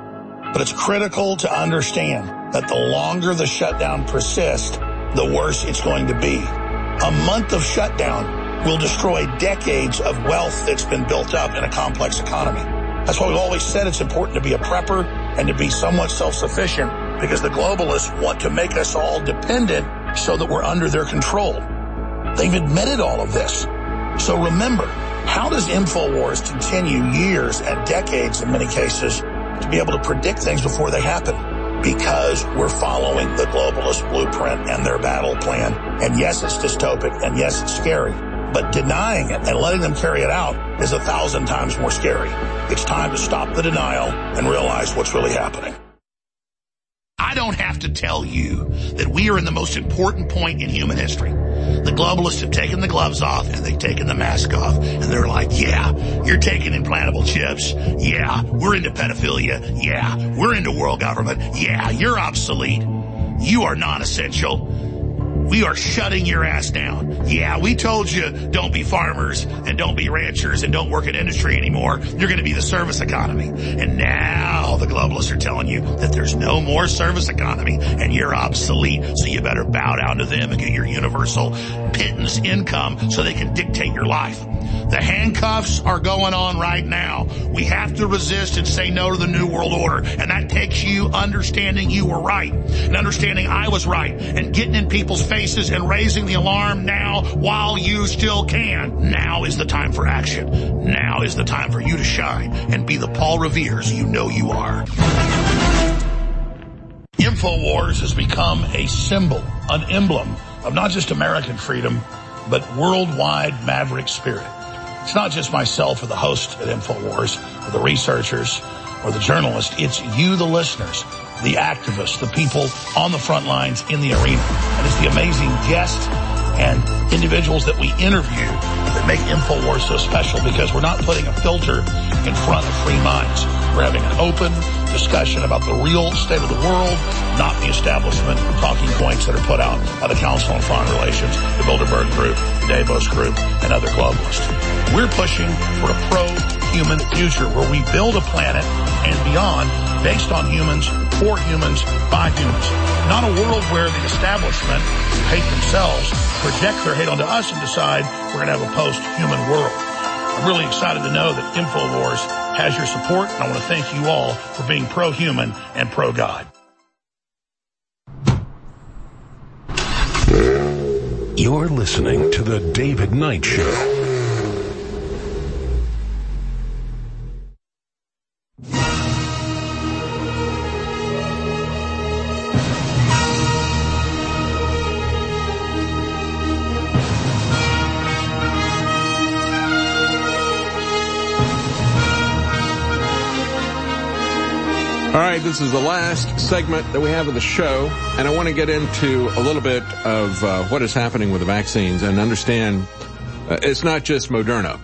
But it's critical to understand that the longer the shutdown persists, the worse it's going to be. A month of shutdown will destroy decades of wealth that's been built up in a complex economy. That's why we've always said it's important to be a prepper and to be somewhat self-sufficient, because the globalists want to make us all dependent so that we're under their control. They've admitted all of this. So remember, how does InfoWars continue years and decades in many cases to be able to predict things before they happen? Because we're following the globalist blueprint and their battle plan. And yes, it's dystopic, and yes, it's scary. But denying it and letting them carry it out is 1,000 times more scary. It's time to stop the denial and realize what's really happening. I don't have to tell you that we are in the most important point in human history. The globalists have taken the gloves off and they've taken the mask off, and they're like, yeah, you're taking implantable chips. Yeah, we're into pedophilia. Yeah, we're into world government. Yeah, you're obsolete. You are non-essential. We are shutting your ass down. Yeah, we told you don't be farmers and don't be ranchers and don't work in industry anymore. You're going to be the service economy. And now the globalists are telling you that there's no more service economy and you're obsolete. So you better bow down to them and get your universal pittance income so they can dictate your life. The handcuffs are going on right now. We have to resist and say no to the New World Order. And that takes you understanding you were right and understanding I was right and getting in people's faces and raising the alarm now while you still can. Now is the time for action. Now is the time for you to shine and be the Paul Revere's you know you are. InfoWars has become a symbol, an emblem of not just American freedom, but worldwide maverick spirit. It's not just myself or the host at InfoWars or the researchers or the journalists. It's you, the listeners, the activists, the people on the front lines in the arena. And it's the amazing guests and individuals that we interview that make InfoWars so special, because we're not putting a filter in front of free minds. We're having an open discussion about the real state of the world, not the establishment talking points that are put out by the Council on Foreign Relations, the Bilderberg Group, the Davos Group, and other globalists. We're pushing for a pro-human future where we build a planet and beyond based on humans, for humans, by humans. Not a world where the establishment, who hate themselves, project their hate onto us and decide we're going to have a post-human world. I'm really excited to know that InfoWars has your support, and I want to thank you all for being pro-human and pro-God. You're listening to The David Knight Show. All right, this is the last segment that we have of the show, and I want to get into a little bit of what is happening with the vaccines and understand it's not just Moderna,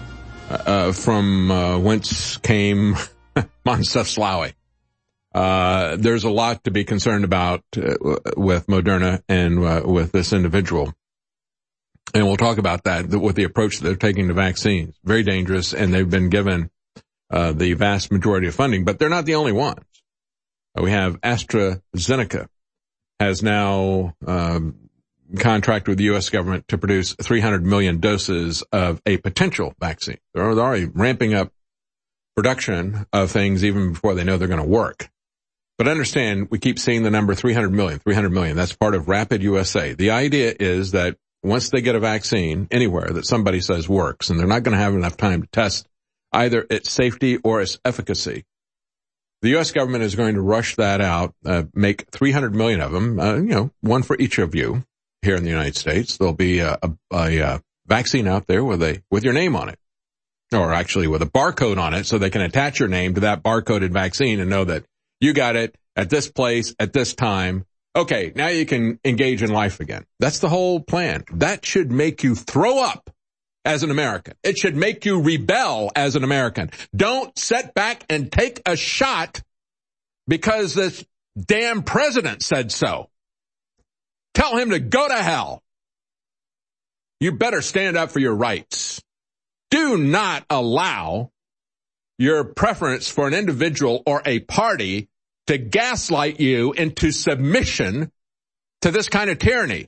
from whence came Moncef Slaoui. There's a lot to be concerned about with Moderna and with this individual. And we'll talk about that with the approach that they're taking to vaccines. Very dangerous, and they've been given the vast majority of funding, but they're not the only ones. We have AstraZeneca has now contracted with the U.S. government to produce 300 million doses of a potential vaccine. They're already ramping up production of things even before they know they're going to work. But understand, we keep seeing the number 300 million. That's part of Rapid USA. The idea is that once they get a vaccine anywhere that somebody says works, and they're not going to have enough time to test either its safety or its efficacy, the U.S. government is going to rush that out, make 300 million of them, one for each of you here in the United States. There'll be a vaccine out there with your name on it, or actually with a barcode on it, so they can attach your name to that barcoded vaccine and know that you got it at this place at this time. Okay, now you can engage in life again. That's the whole plan. That should make you throw up as an American. It should make you rebel as an American. Don't sit back and take a shot because this damn president said so. Tell him to go to hell. You better stand up for your rights. Do not allow your preference for an individual or a party to gaslight you into submission to this kind of tyranny.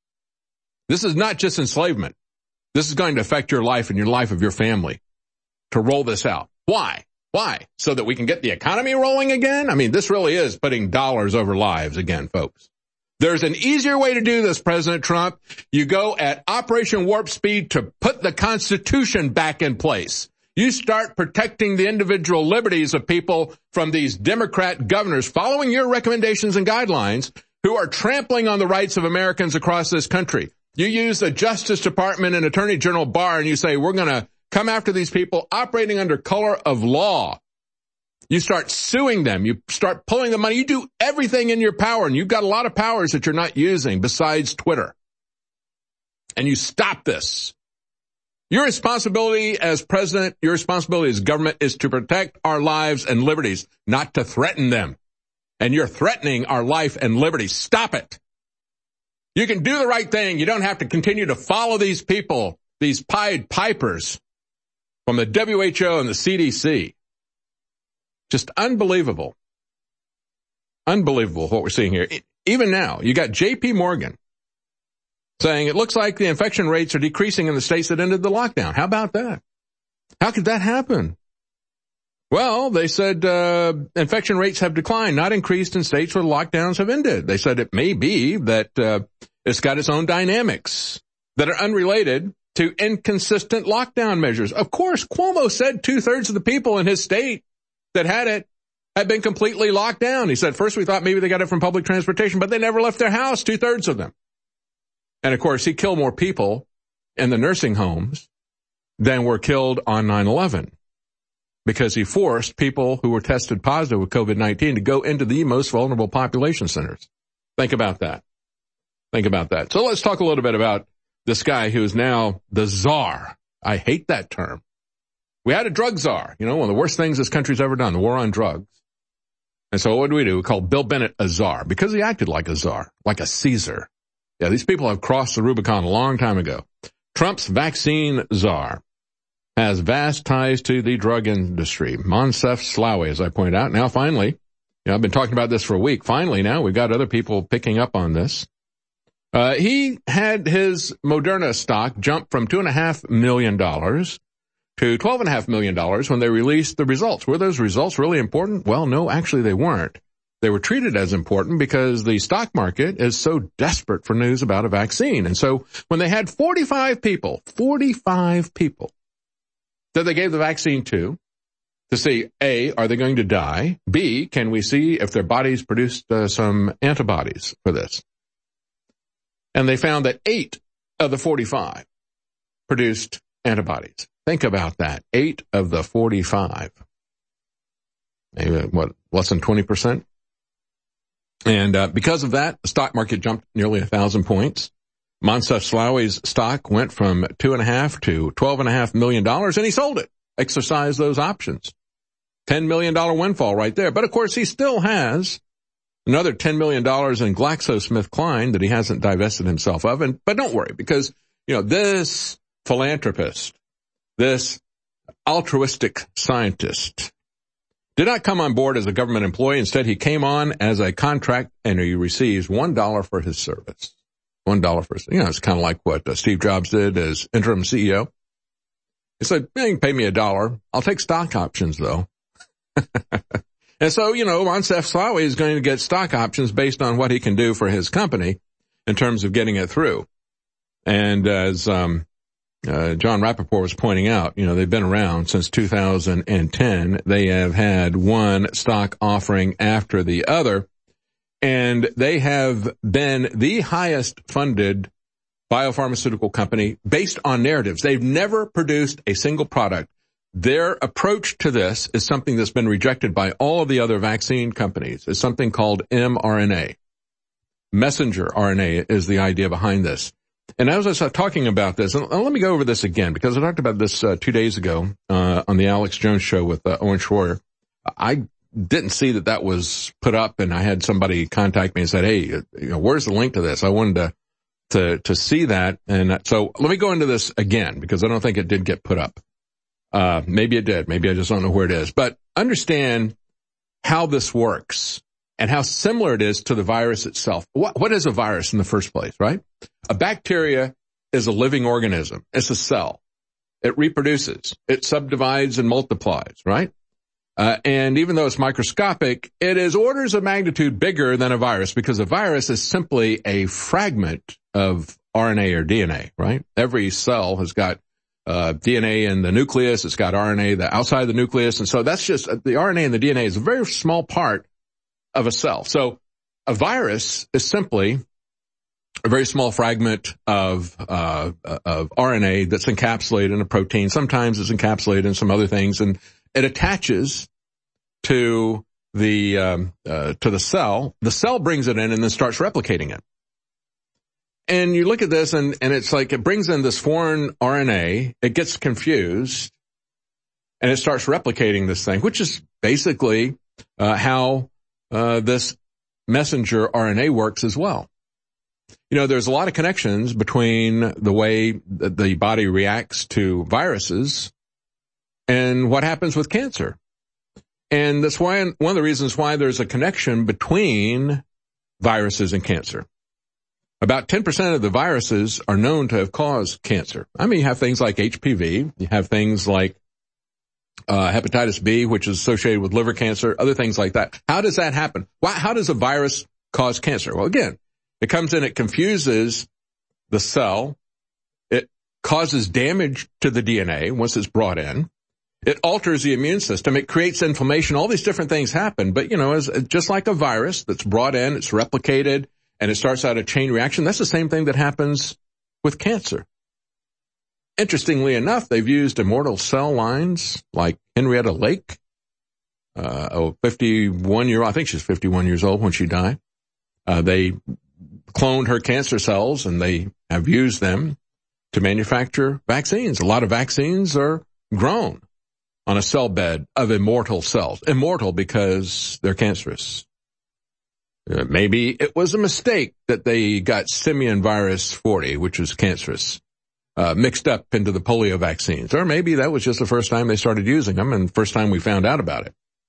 This is not just enslavement. This is going to affect your life and your life of your family to roll this out. Why? Why? So that we can get the economy rolling again? I mean, this really is putting dollars over lives again, folks. There's an easier way to do this, President Trump. You go at Operation Warp Speed to put the Constitution back in place. You start protecting the individual liberties of people from these Democrat governors following your recommendations and guidelines who are trampling on the rights of Americans across this country. You use the Justice Department and Attorney General Barr and you say, we're going to come after these people operating under color of law. You start suing them. You start pulling the money. You do everything in your power, and you've got a lot of powers that you're not using besides Twitter. And you stop this. Your responsibility as president, your responsibility as government is to protect our lives and liberties, not to threaten them. And you're threatening our life and liberty. Stop it. You can do the right thing. You don't have to continue to follow these people, these Pied Pipers from the WHO and the CDC. Just unbelievable. Unbelievable what we're seeing here. Even now, you got J.P. Morgan saying it looks like the infection rates are decreasing in the states that ended the lockdown. How about that? How could that happen? Well, they said infection rates have declined, not increased in states where lockdowns have ended. They said it may be that it's got its own dynamics that are unrelated to inconsistent lockdown measures. Of course, Cuomo said 2/3 of the people in his state that had it had been completely locked down. He said, first we thought maybe they got it from public transportation, but they never left their house, 2/3 of them. And of course, he killed more people in the nursing homes than were killed on 9/11 because he forced people who were tested positive with COVID-19 to go into the most vulnerable population centers. Think about that. Think about that. So let's talk a little bit about this guy who is now the czar. I hate that term. We had a drug czar, one of the worst things this country's ever done, the war on drugs. And so what do? We called Bill Bennett a czar because he acted like a czar, like a Caesar. Yeah, these people have crossed the Rubicon a long time ago. Trump's vaccine czar has vast ties to the drug industry. Moncef Slaoui, as I pointed out. Now finally, I've been talking about this for a week. Finally now, we've got other people picking up on this. He had his Moderna stock jump from $2.5 million to $12.5 million when they released the results. Were those results really important? Well, no, actually they weren't. They were treated as important because the stock market is so desperate for news about a vaccine. And so when they had 45 people that they gave the vaccine to see, A, are they going to die? B, can we see if their bodies produced some antibodies for this? And they found that 8 of the 45 produced antibodies. Think about that. 8 of the 45. Maybe, less than 20%? And because of that, the stock market jumped nearly 1,000 points. Moncef Slaoui's stock went from $2.5 to $12.5 million, and he sold it. Exercised those options. $10 million windfall right there. But of course, he still has another $10 million in GlaxoSmithKline that he hasn't divested himself of. But don't worry, because, this philanthropist, this altruistic scientist, did not come on board as a government employee. Instead, he came on as a contract, and he receives $1 for his service. $1 for his, it's kind of like what Steve Jobs did as interim CEO. He said, you can pay me $1. I'll take stock options, though. And so, Moncef Slaoui is going to get stock options based on what he can do for his company in terms of getting it through. And as John Rappaport was pointing out, they've been around since 2010. They have had one stock offering after the other, and they have been the highest funded biopharmaceutical company based on narratives. They've never produced a single product. Their approach to this is something that's been rejected by all of the other vaccine companies. It's something called mRNA. Messenger RNA is the idea behind this. And as I was talking about this, and let me go over this again, because I talked about this 2 days ago on the Alex Jones show with Owen Schroyer. I didn't see that was put up, and I had somebody contact me and said, hey, where's the link to this? I wanted to see that. And so let me go into this again, because I don't think it did get put up. Maybe it did. Maybe I just don't know where it is. But understand how this works. and how similar it is to the virus itself. What is a virus in the first place, right? A bacteria is a living organism. It's a cell. It reproduces. It subdivides and multiplies, right? And even though it's microscopic, it is orders of magnitude bigger than a virus, because a virus is simply a fragment of RNA or DNA, right? Every cell has got DNA in the nucleus. It's got RNA outside the nucleus. And so that's just, the RNA and the DNA is a very small part of a cell. So a virus is simply a very small fragment of RNA that's encapsulated in a protein. Sometimes it's encapsulated in some other things, and it attaches to the cell. The cell brings it in and then starts replicating it. And you look at this, and it's like it brings in this foreign RNA. It gets confused, and it starts replicating this thing, which is basically how this messenger RNA works as well. You know, there's a lot of connections between the way that the body reacts to viruses and what happens with cancer. And that's why one of the reasons why there's a connection between viruses and cancer. About 10% of the viruses are known to have caused cancer. I mean, you have things like HPV, you have things like hepatitis B, which is associated with liver cancer, other things like that. How does that happen? How does a virus cause cancer? Well, again, it comes in, it confuses the cell, it causes damage to the DNA once it's brought in, it alters the immune system, it creates inflammation, all these different things happen. But, you know, just like a virus that's brought in, it's replicated, and it starts out a chain reaction, that's the same thing that happens with cancer. Interestingly enough, they've used immortal cell lines like Henrietta Lake, 51-year-old, I think she's 51 years old when she died. They cloned her cancer cells, and they have used them to manufacture vaccines. A lot of vaccines are grown on a cell bed of immortal cells. Immortal because they're cancerous. Maybe it was a mistake that they got simian virus 40, which was cancerous, mixed up into the polio vaccines. Or maybe that was just the first time they started using them and first time we found out about it.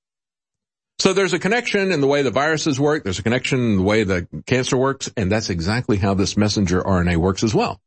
So there's a connection in the way the viruses work. There's a connection in the way the cancer works. And that's exactly how this messenger RNA works as well.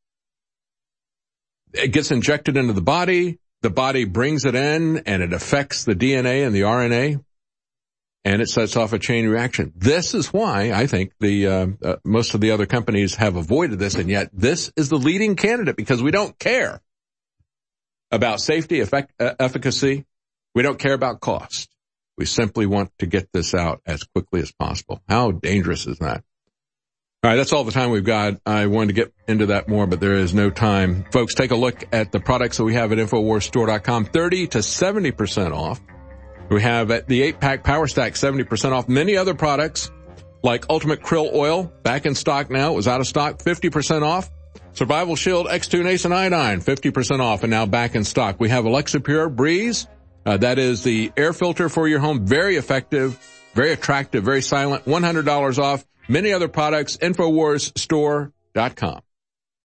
It gets injected into the body brings it in, and it affects the DNA and the RNA, and it sets off a chain reaction. This is why I think most of the other companies have avoided this, and yet this is the leading candidate, because we don't care about safety, efficacy. We don't care about cost. We simply want to get this out as quickly as possible. How dangerous is that? All right, that's all the time we've got. I wanted to get into that more, but there is no time. Folks, take a look at the products that we have at InfoWarsStore.com, 30 to 70% off. We have at the 8-pack Power Stack, 70% off. Many other products like Ultimate Krill Oil, back in stock now. It was out of stock, 50% off. Survival Shield X2 Nascent Iodine, 50% off, and now back in stock. We have Alexa Pure Breeze. That is the air filter for your home. Very effective, very attractive, very silent. $100 off. Many other products, InfoWarsStore.com.